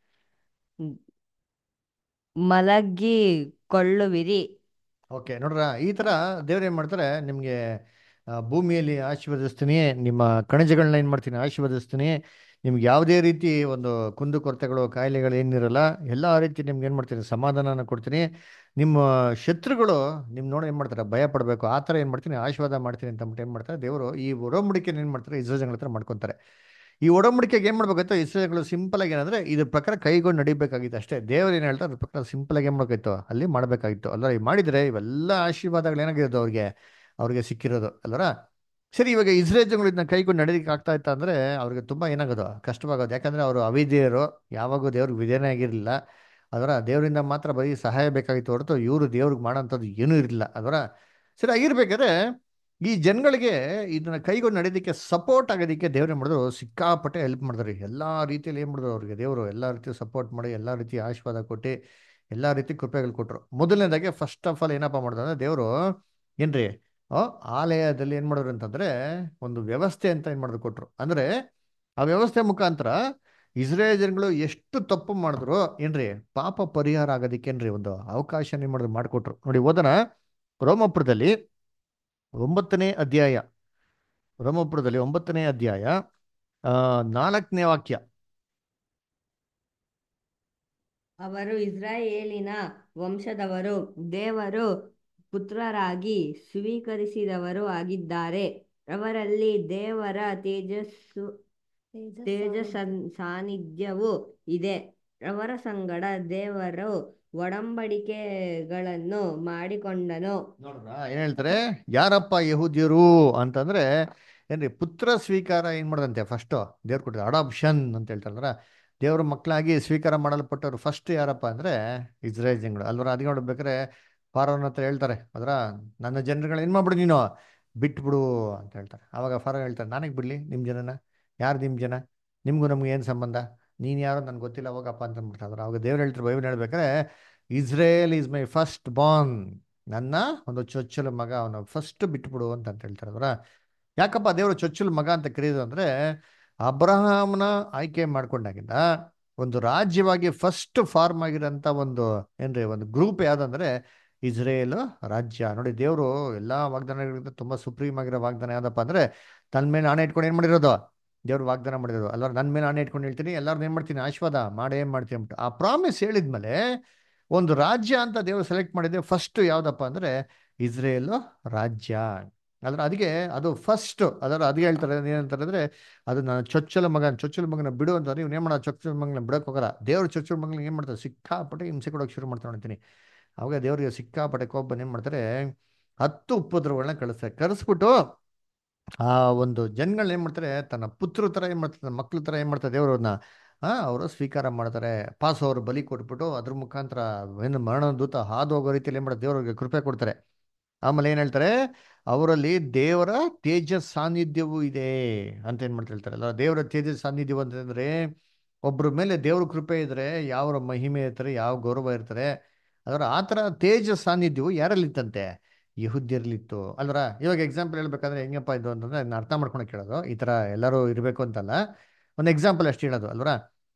ಮಲಗಿಕೊಳ್ಳುವಿರಿ. ಓಕೆ ನೋಡ್ರ, ಈ ತರ ದೇವ್ರು ಏನ್ ಮಾಡ್ತಾರೆ, ನಿಮ್ಗೆ ಭೂಮಿಯಲ್ಲಿ ಆಶೀರ್ವದಿಸ್ತೀನಿ, ನಿಮ್ಮ ಕಣಜಗಳನ್ನ ಏನ್ ಮಾಡ್ತೀನಿ, ಆಶೀರ್ವದಿಸ್ತೀನಿ. ನಿಮ್ಗೆ ಯಾವುದೇ ರೀತಿ ಒಂದು ಕುಂದುಕೊರತೆಗಳು ಕಾಯಿಲೆಗಳು ಏನಿರಲ್ಲ, ಎಲ್ಲ ರೀತಿ ನಿಮ್ಗೆ ಏನು ಮಾಡ್ತೀನಿ, ಸಮಾಧಾನನ ಕೊಡ್ತೀನಿ. ನಿಮ್ಮ ಶತ್ರುಗಳು ನೋಡಿ ಏನು ಮಾಡ್ತಾರೆ, ಭಯ ಪಡಬೇಕು ಆ ಥರ ಏನು ಮಾಡ್ತೀನಿ, ಆಶೀರ್ವಾದ ಮಾಡ್ತೀನಿ ಅಂತ ಅಂದ್ಬಿಟ್ಟು ಏನು ಮಾಡ್ತಾರೆ ದೇವರು ಈ ಒಡಂಬಡಿಕೆ ಏನು ಮಾಡ್ತಾರೆ, ಇಸ್ರಾಯೇಲ್ ಜನಗಳ ಹತ್ರ ಮಾಡ್ಕೊತಾರೆ. ಈ ಒಡಂಬಡಿಕೆಗೆ ಏನು ಮಾಡ್ಬೇಕಾಯ್ತು, ಇಸ್ರಾಯೇಲ್ಗಳು ಸಿಂಪಲ್ ಆಗಿ ಏನಂದ್ರೆ ಇದ್ರ ಪ್ರಕಾರ ಕೈಗೊಂಡು ನಡಿಬೇಕಾಗಿತ್ತು ಅಷ್ಟೇ. ದೇವ್ರು ಏನು ಹೇಳ್ತಾರೆ ಅದ್ರ ಪ್ರಕಾರ ಸಿಂಪಲ್ ಆಗಿ ಏನು ಮಾಡ್ಬೇಕಾಯ್ತು, ಅಲ್ಲಿ ಮಾಡಬೇಕಾಗಿತ್ತು ಅಲ್ವ. ಈ ಮಾಡಿದರೆ ಇವೆಲ್ಲ ಆಶೀರ್ವಾದಗಳು ಏನಾಗಿರೋದು ಅವ್ರಿಗೆ ಸಿಕ್ಕಿರೋದು ಅಲ್ವರ. ಸರಿ, ಇವಾಗ ಇಸ್ರೇಲ್ ಜನಗಳು ಇದನ್ನ ಕೈಗೊಂಡು ನಡೀಲಿಕ್ಕೆ ಆಗ್ತಾ ಇತ್ತ ಅಂದ್ರೆ ಅವ್ರಿಗೆ ತುಂಬಾ ಏನಾಗೋದು, ಕಷ್ಟವಾಗೋದು. ಯಾಕಂದ್ರೆ ಅವರು ಅವಿಧೇಯರು, ಯಾವಾಗೂ ದೇವ್ರಿಗೆ ವಿಧೇಯನೇ ಆಗಿರಲಿಲ್ಲ. ಅದರ ದೇವರಿಂದ ಮಾತ್ರ ಬರೀ ಸಹಾಯ ಬೇಕಾಗಿತ್ತು ಹೊರತು ಇವರು ದೇವ್ರಿಗೆ ಮಾಡೋಂಥದ್ದು ಏನೂ ಇರಲಿಲ್ಲ ಅದರ. ಸರಿ ಆಗಿರ್ಬೇಕಾದ್ರೆ ಈ ಜನಗಳಿಗೆ ಇದನ್ನ ಕೈಗೊಂಡು ನಡೀಲಿಕ್ಕೆ ಸಪೋರ್ಟ್ ಆಗೋದಕ್ಕೆ ದೇವ್ರು ಏನು ಮಾಡಿದ್ರು, ಸಿಕ್ಕಾಪಟ್ಟೆ ಹೆಲ್ಪ್ ಮಾಡಿದ್ರಿ. ಎಲ್ಲ ರೀತಿಯಲ್ಲಿ ಏನು ಮಾಡಿದ್ರು ಅವ್ರಿಗೆ ದೇವರು, ಎಲ್ಲ ರೀತಿ ಸಪೋರ್ಟ್ ಮಾಡಿ, ಎಲ್ಲ ರೀತಿ ಆಶೀರ್ವಾದ ಕೊಟ್ಟು, ಎಲ್ಲ ರೀತಿ ಕೃಪೆಗಳು ಕೊಟ್ಟರು. ಮೊದಲನೇದಾಗೆ ಫಸ್ಟ್ ಆಫ್ ಆಲ್ ಏನಪ್ಪ ಮಾಡಿದ್ರು ಅಂದ್ರೆ ದೇವರು ಏನ್ರಿ, ಆ, ಆಲಯದಲ್ಲಿ ಏನು ಮಾಡಿದ್ರು ಅಂತಂದ್ರೆ ಒಂದು ವ್ಯವಸ್ಥೆ ಅಂತ ಏನು ಮಾಡಿದ್ರು ಕೊಟ್ರು. ಅಂದ್ರೆ ಆ ವ್ಯವಸ್ಥೆ ಮುಖಾಂತರ ಇಸ್ರೇಲ್ ಜನಗಳು ಎಷ್ಟು ತಪ್ಪು ಮಾಡಿದ್ರು ಏನ್ರಿ, ಪಾಪ ಪರಿಹಾರ ಆಗೋದಕ್ಕೆ ಏನ್ರಿ ಒಂದು ಅವಕಾಶ ಏನು ಮಾಡಿದ್ರು, ಮಾಡಿಕೊಟ್ರು. ನೋಡಿ ಓದನ, ರೋಮಪುರದಲ್ಲಿ 9ನೇ ಅಧ್ಯಾಯ, ರೋಮಪುರದಲ್ಲಿ 9ನೇ ಅಧ್ಯಾಯ 4ನೇ ವಾಕ್ಯ. ಅವರು ಇಸ್ರಾಯೇಲಿನ ವಂಶದವರು, ದೇವರು ಪುತ್ರರಾಗಿ ಸ್ವೀಕರಿಸಿದವರು ಆಗಿದ್ದಾರೆ. ಅವರಲ್ಲಿ ದೇವರ ತೇಜ ಸಾನ್ನಿಧ್ಯವು ಇದೆ. ಅವರ ಸಂಗಡ ದೇವರು ಒಡಂಬಡಿಕೆಗಳನ್ನು ಮಾಡಿಕೊಂಡನು. ನೋಡ್ರ ಏನ್ ಹೇಳ್ತಾರೆ, ಯಾರಪ್ಪ ಯಹೂದ್ಯರು ಅಂತಂದ್ರೆ ಏನ್ರಿ, ಪುತ್ರ ಸ್ವೀಕಾರ ಏನ್ ಮಾಡದಂತೆ ಫಸ್ಟ್ ದೇವ್ರು ಕೊಟ್ಟಿದ್ರು, ಅಡಾಪ್ಷನ್ ಅಂತ ಹೇಳ್ತಾರಲ್ಲ. ದೇವ್ರ ಮಕ್ಕಳಾಗಿ ಸ್ವೀಕಾರ ಮಾಡಲ್ಪಟ್ಟವ್ರು ಫಸ್ಟ್ ಯಾರಪ್ಪ ಅಂದ್ರೆ ಇಸ್ರೇಲ್ ಜನಗಳು ಅಲ್ವರ. ಅದಕ್ಕೆ ನೋಡ್ಬೇಕಾರೆ ಫಾರೋನ್ ಹತ್ರ ಹೇಳ್ತಾರೆ ಅದರ, ನನ್ನ ಜನರುಗಳು ಏನ್ ಮಾಡ್ಬಿಡು ನೀನು, ಬಿಟ್ಬಿಡು ಅಂತ ಹೇಳ್ತಾರೆ. ಅವಾಗ ಫಾರೋ ಹೇಳ್ತಾರೆ, ನಾನಕ್ಕೆ ಬಿಡ್ಲಿ ನಿಮ್ಮ ಜನನ, ಯಾರು ನಿಮ್ಮ ಜನ, ನಿಮ್ಗೂ ನಮ್ಗೆ ಏನು ಸಂಬಂಧ, ನೀನು ಯಾರೋ ನನ್ಗೆ ಗೊತ್ತಿಲ್ಲ ಹೋಗಪ್ಪ ಅಂತ ಅಂದ್ಬಿಡ್ತಾರೆ. ಅವಾಗ ದೇವ್ರು ಹೇಳ್ತಾರೆ, ಬೈಬಲ್ ಹೇಳ್ಬೇಕಾರೆ, Israel is my firstborn, ನನ್ನ ಒಂದು ಚೊಚ್ಚಲ ಮಗ, ಅವನು ಫಸ್ಟ್ ಬಿಟ್ಬಿಡು ಅಂತ ಹೇಳ್ತಾರೆ ಅವರ. ಯಾಕಪ್ಪ ದೇವರು ಚೊಚ್ಚಲ ಮಗ ಅಂತ ಕರೆಯೋದು ಅಂದ್ರೆ, ಅಬ್ರಹಾಮನ ಆಯ್ಕೆ ಮಾಡ್ಕೊಂಡಾಗಿಂದ ಒಂದು ರಾಜ್ಯವಾಗಿ ಫಸ್ಟ್ ಫಾರ್ಮ್ ಆಗಿರೋಂಥ ಒಂದು ಏನ್ರಿ ಒಂದು ಗ್ರೂಪ್ ಯಾವ್ದಂದ್ರೆ ಇಸ್ರೇಲ್ ರಾಜ್ಯ. ನೋಡಿ ದೇವರು ಎಲ್ಲಾ ವಾಗ್ದಾನಗಳಿಂದ ತುಂಬಾ ಸುಪ್ರೀಂ ಆಗಿರೋ ವಾಗ್ದಾನ ಯಾವ್ದಪ್ಪ ಅಂದ್ರೆ, ತನ್ನ ಮೇಲೆ ಆಣೆ ಇಟ್ಕೊಂಡು ಏನ್ ಮಾಡಿರೋದು, ದೇವ್ರು ವಾಗ್ದಾನ ಮಾಡಿರೋದು ಅಲ್ವ. ನನ್ನ ಮೇಲೆ ಆಣೆ ಇಟ್ಕೊಂಡು ಹೇಳ್ತೀನಿ, ಎಲ್ಲಾರನ್ನ ಏನ್ ಮಾಡ್ತೀನಿ, ಆಶೀರ್ವಾದ ಮಾಡೇ ಮಾಡ್ತೀನಿ ಅಂದ್ಬಿಟ್ಟು ಆ ಪ್ರಾಮಿಸ್ ಹೇಳಿದ್ಮೇಲೆ ಒಂದು ರಾಜ್ಯ ಅಂತ ದೇವರು ಸೆಲೆಕ್ಟ್ ಮಾಡಿದ್ರೆ ಫಸ್ಟ್ ಯಾವ್ದಪ್ಪ ಅಂದ್ರೆ ಇಸ್ರೇಲ್ ರಾಜ್ಯ. ಅದಕ್ಕೆ ಅದು ಫಸ್ಟ್ ಅದಕ್ಕೆ ಹೇಳ್ತಾರೆ, ಏನಂತಾರೆ ಅಂದ್ರೆ ಅದು ನಾನು ಚೊಚ್ಚಲ ಮಗನ ಬಿಡು ಅಂತಾರೆ. ಇವ್ನು ಏನ್ ಮಾಡೋ, ಚೊಚ್ಚಲ ಮಗನ ಬಿಡಕ್ ಹೋಗಲ್ಲ. ದೇವ್ರು ಚೊಚ್ಚಲ ಮಗನ ಏನ್ ಮಾಡ್ತಾರೆ, ಸಿಕ್ಕಾಪಟ್ಟೆ ಹಿಂಸೆ ಕೊಡೋಕೆ ಶುರು ಮಾಡ್ತಾರೆ ನೋಡ್ತೀನಿ. ಅವಾಗ ದೇವ್ರಿಗೆ ಸಿಕ್ಕಾಪಟ್ಟೆ ಕೋಪ ಏನ್ ಮಾಡ್ತಾರೆ, 10 ಉಪದ್ರವಗಳನ್ನ ಕರೆಸ್ಬಿಟ್ಟು ಆ ಒಂದು ಜನಗಳನ್ನ ಏನ್ ಮಾಡ್ತಾರೆ, ತನ್ನ ಪುತ್ರ ತರ ಏನ್ ಮಾಡ್ತಾರೆ, ತನ್ನ ಮಕ್ಳ ತರ ಏನ್ ಮಾಡ್ತಾರೆ, ದೇವರನ್ನ ಅವರು ಸ್ವೀಕಾರ ಮಾಡ್ತಾರೆ. ಪಾಸ್ ಅವರು ಬಲಿ ಕೊಟ್ಬಿಟ್ಟು ಅದ್ರ ಮುಖಾಂತರ ಏನು ಮರಣ ದೂತ ಹಾದು ಹೋಗೋ ರೀತಿಯಲ್ಲಿ ಏನ್ ಮಾಡ್ತಾರೆ, ದೇವರಿಗೆ ಕೃಪೆ ಕೊಡ್ತಾರೆ. ಆಮೇಲೆ ಏನ್ ಹೇಳ್ತಾರೆ, ಅವರಲ್ಲಿ ದೇವರ ತೇಜ ಸಾನ್ನಿಧ್ಯವೂ ಇದೆ ಅಂತ ಏನ್ ಮಾಡ್ತಾ ಹೇಳ್ತಾರೆ ಅಲ್ಲ. ದೇವರ ತೇಜ ಸಾನ್ನಿಧ್ಯವು ಅಂತಂದ್ರೆ ಒಬ್ಬರ ಮೇಲೆ ದೇವ್ರ ಕೃಪೆ ಇದ್ರೆ ಯಾವ ಮಹಿಮೆ ಇರ್ತಾರೆ, ಯಾವ ಗೌರವ ಇರ್ತಾರೆ. ಅದರ ಆ ಥರ ತೇಜ ಸಾನ್ನಿಧ್ಯವು ಯಾರಲ್ಲಿತ್ತಂತೆ, ಯಹೂದ್ಯರಲ್ಲಿತ್ತು ಅಲ್ವರ. ಇವಾಗ ಎಕ್ಸಾಂಪಲ್ ಹೇಳ್ಬೇಕಂದ್ರೆ ಹೆಂಗಪ್ಪ ಇದು ಅಂತಂದ್ರೆ ನಾನು ಅರ್ಥ ಮಾಡ್ಕೊಂಡು ಕೇಳೋದು, ಈ ಥರ ಎಲ್ಲರೂ ಇರಬೇಕು ಅಂತಲ್ಲ, ಒಂದು ಎಕ್ಸಾಂಪಲ್ ಅಷ್ಟು ಹೇಳೋದು ಅಲ್ವರ.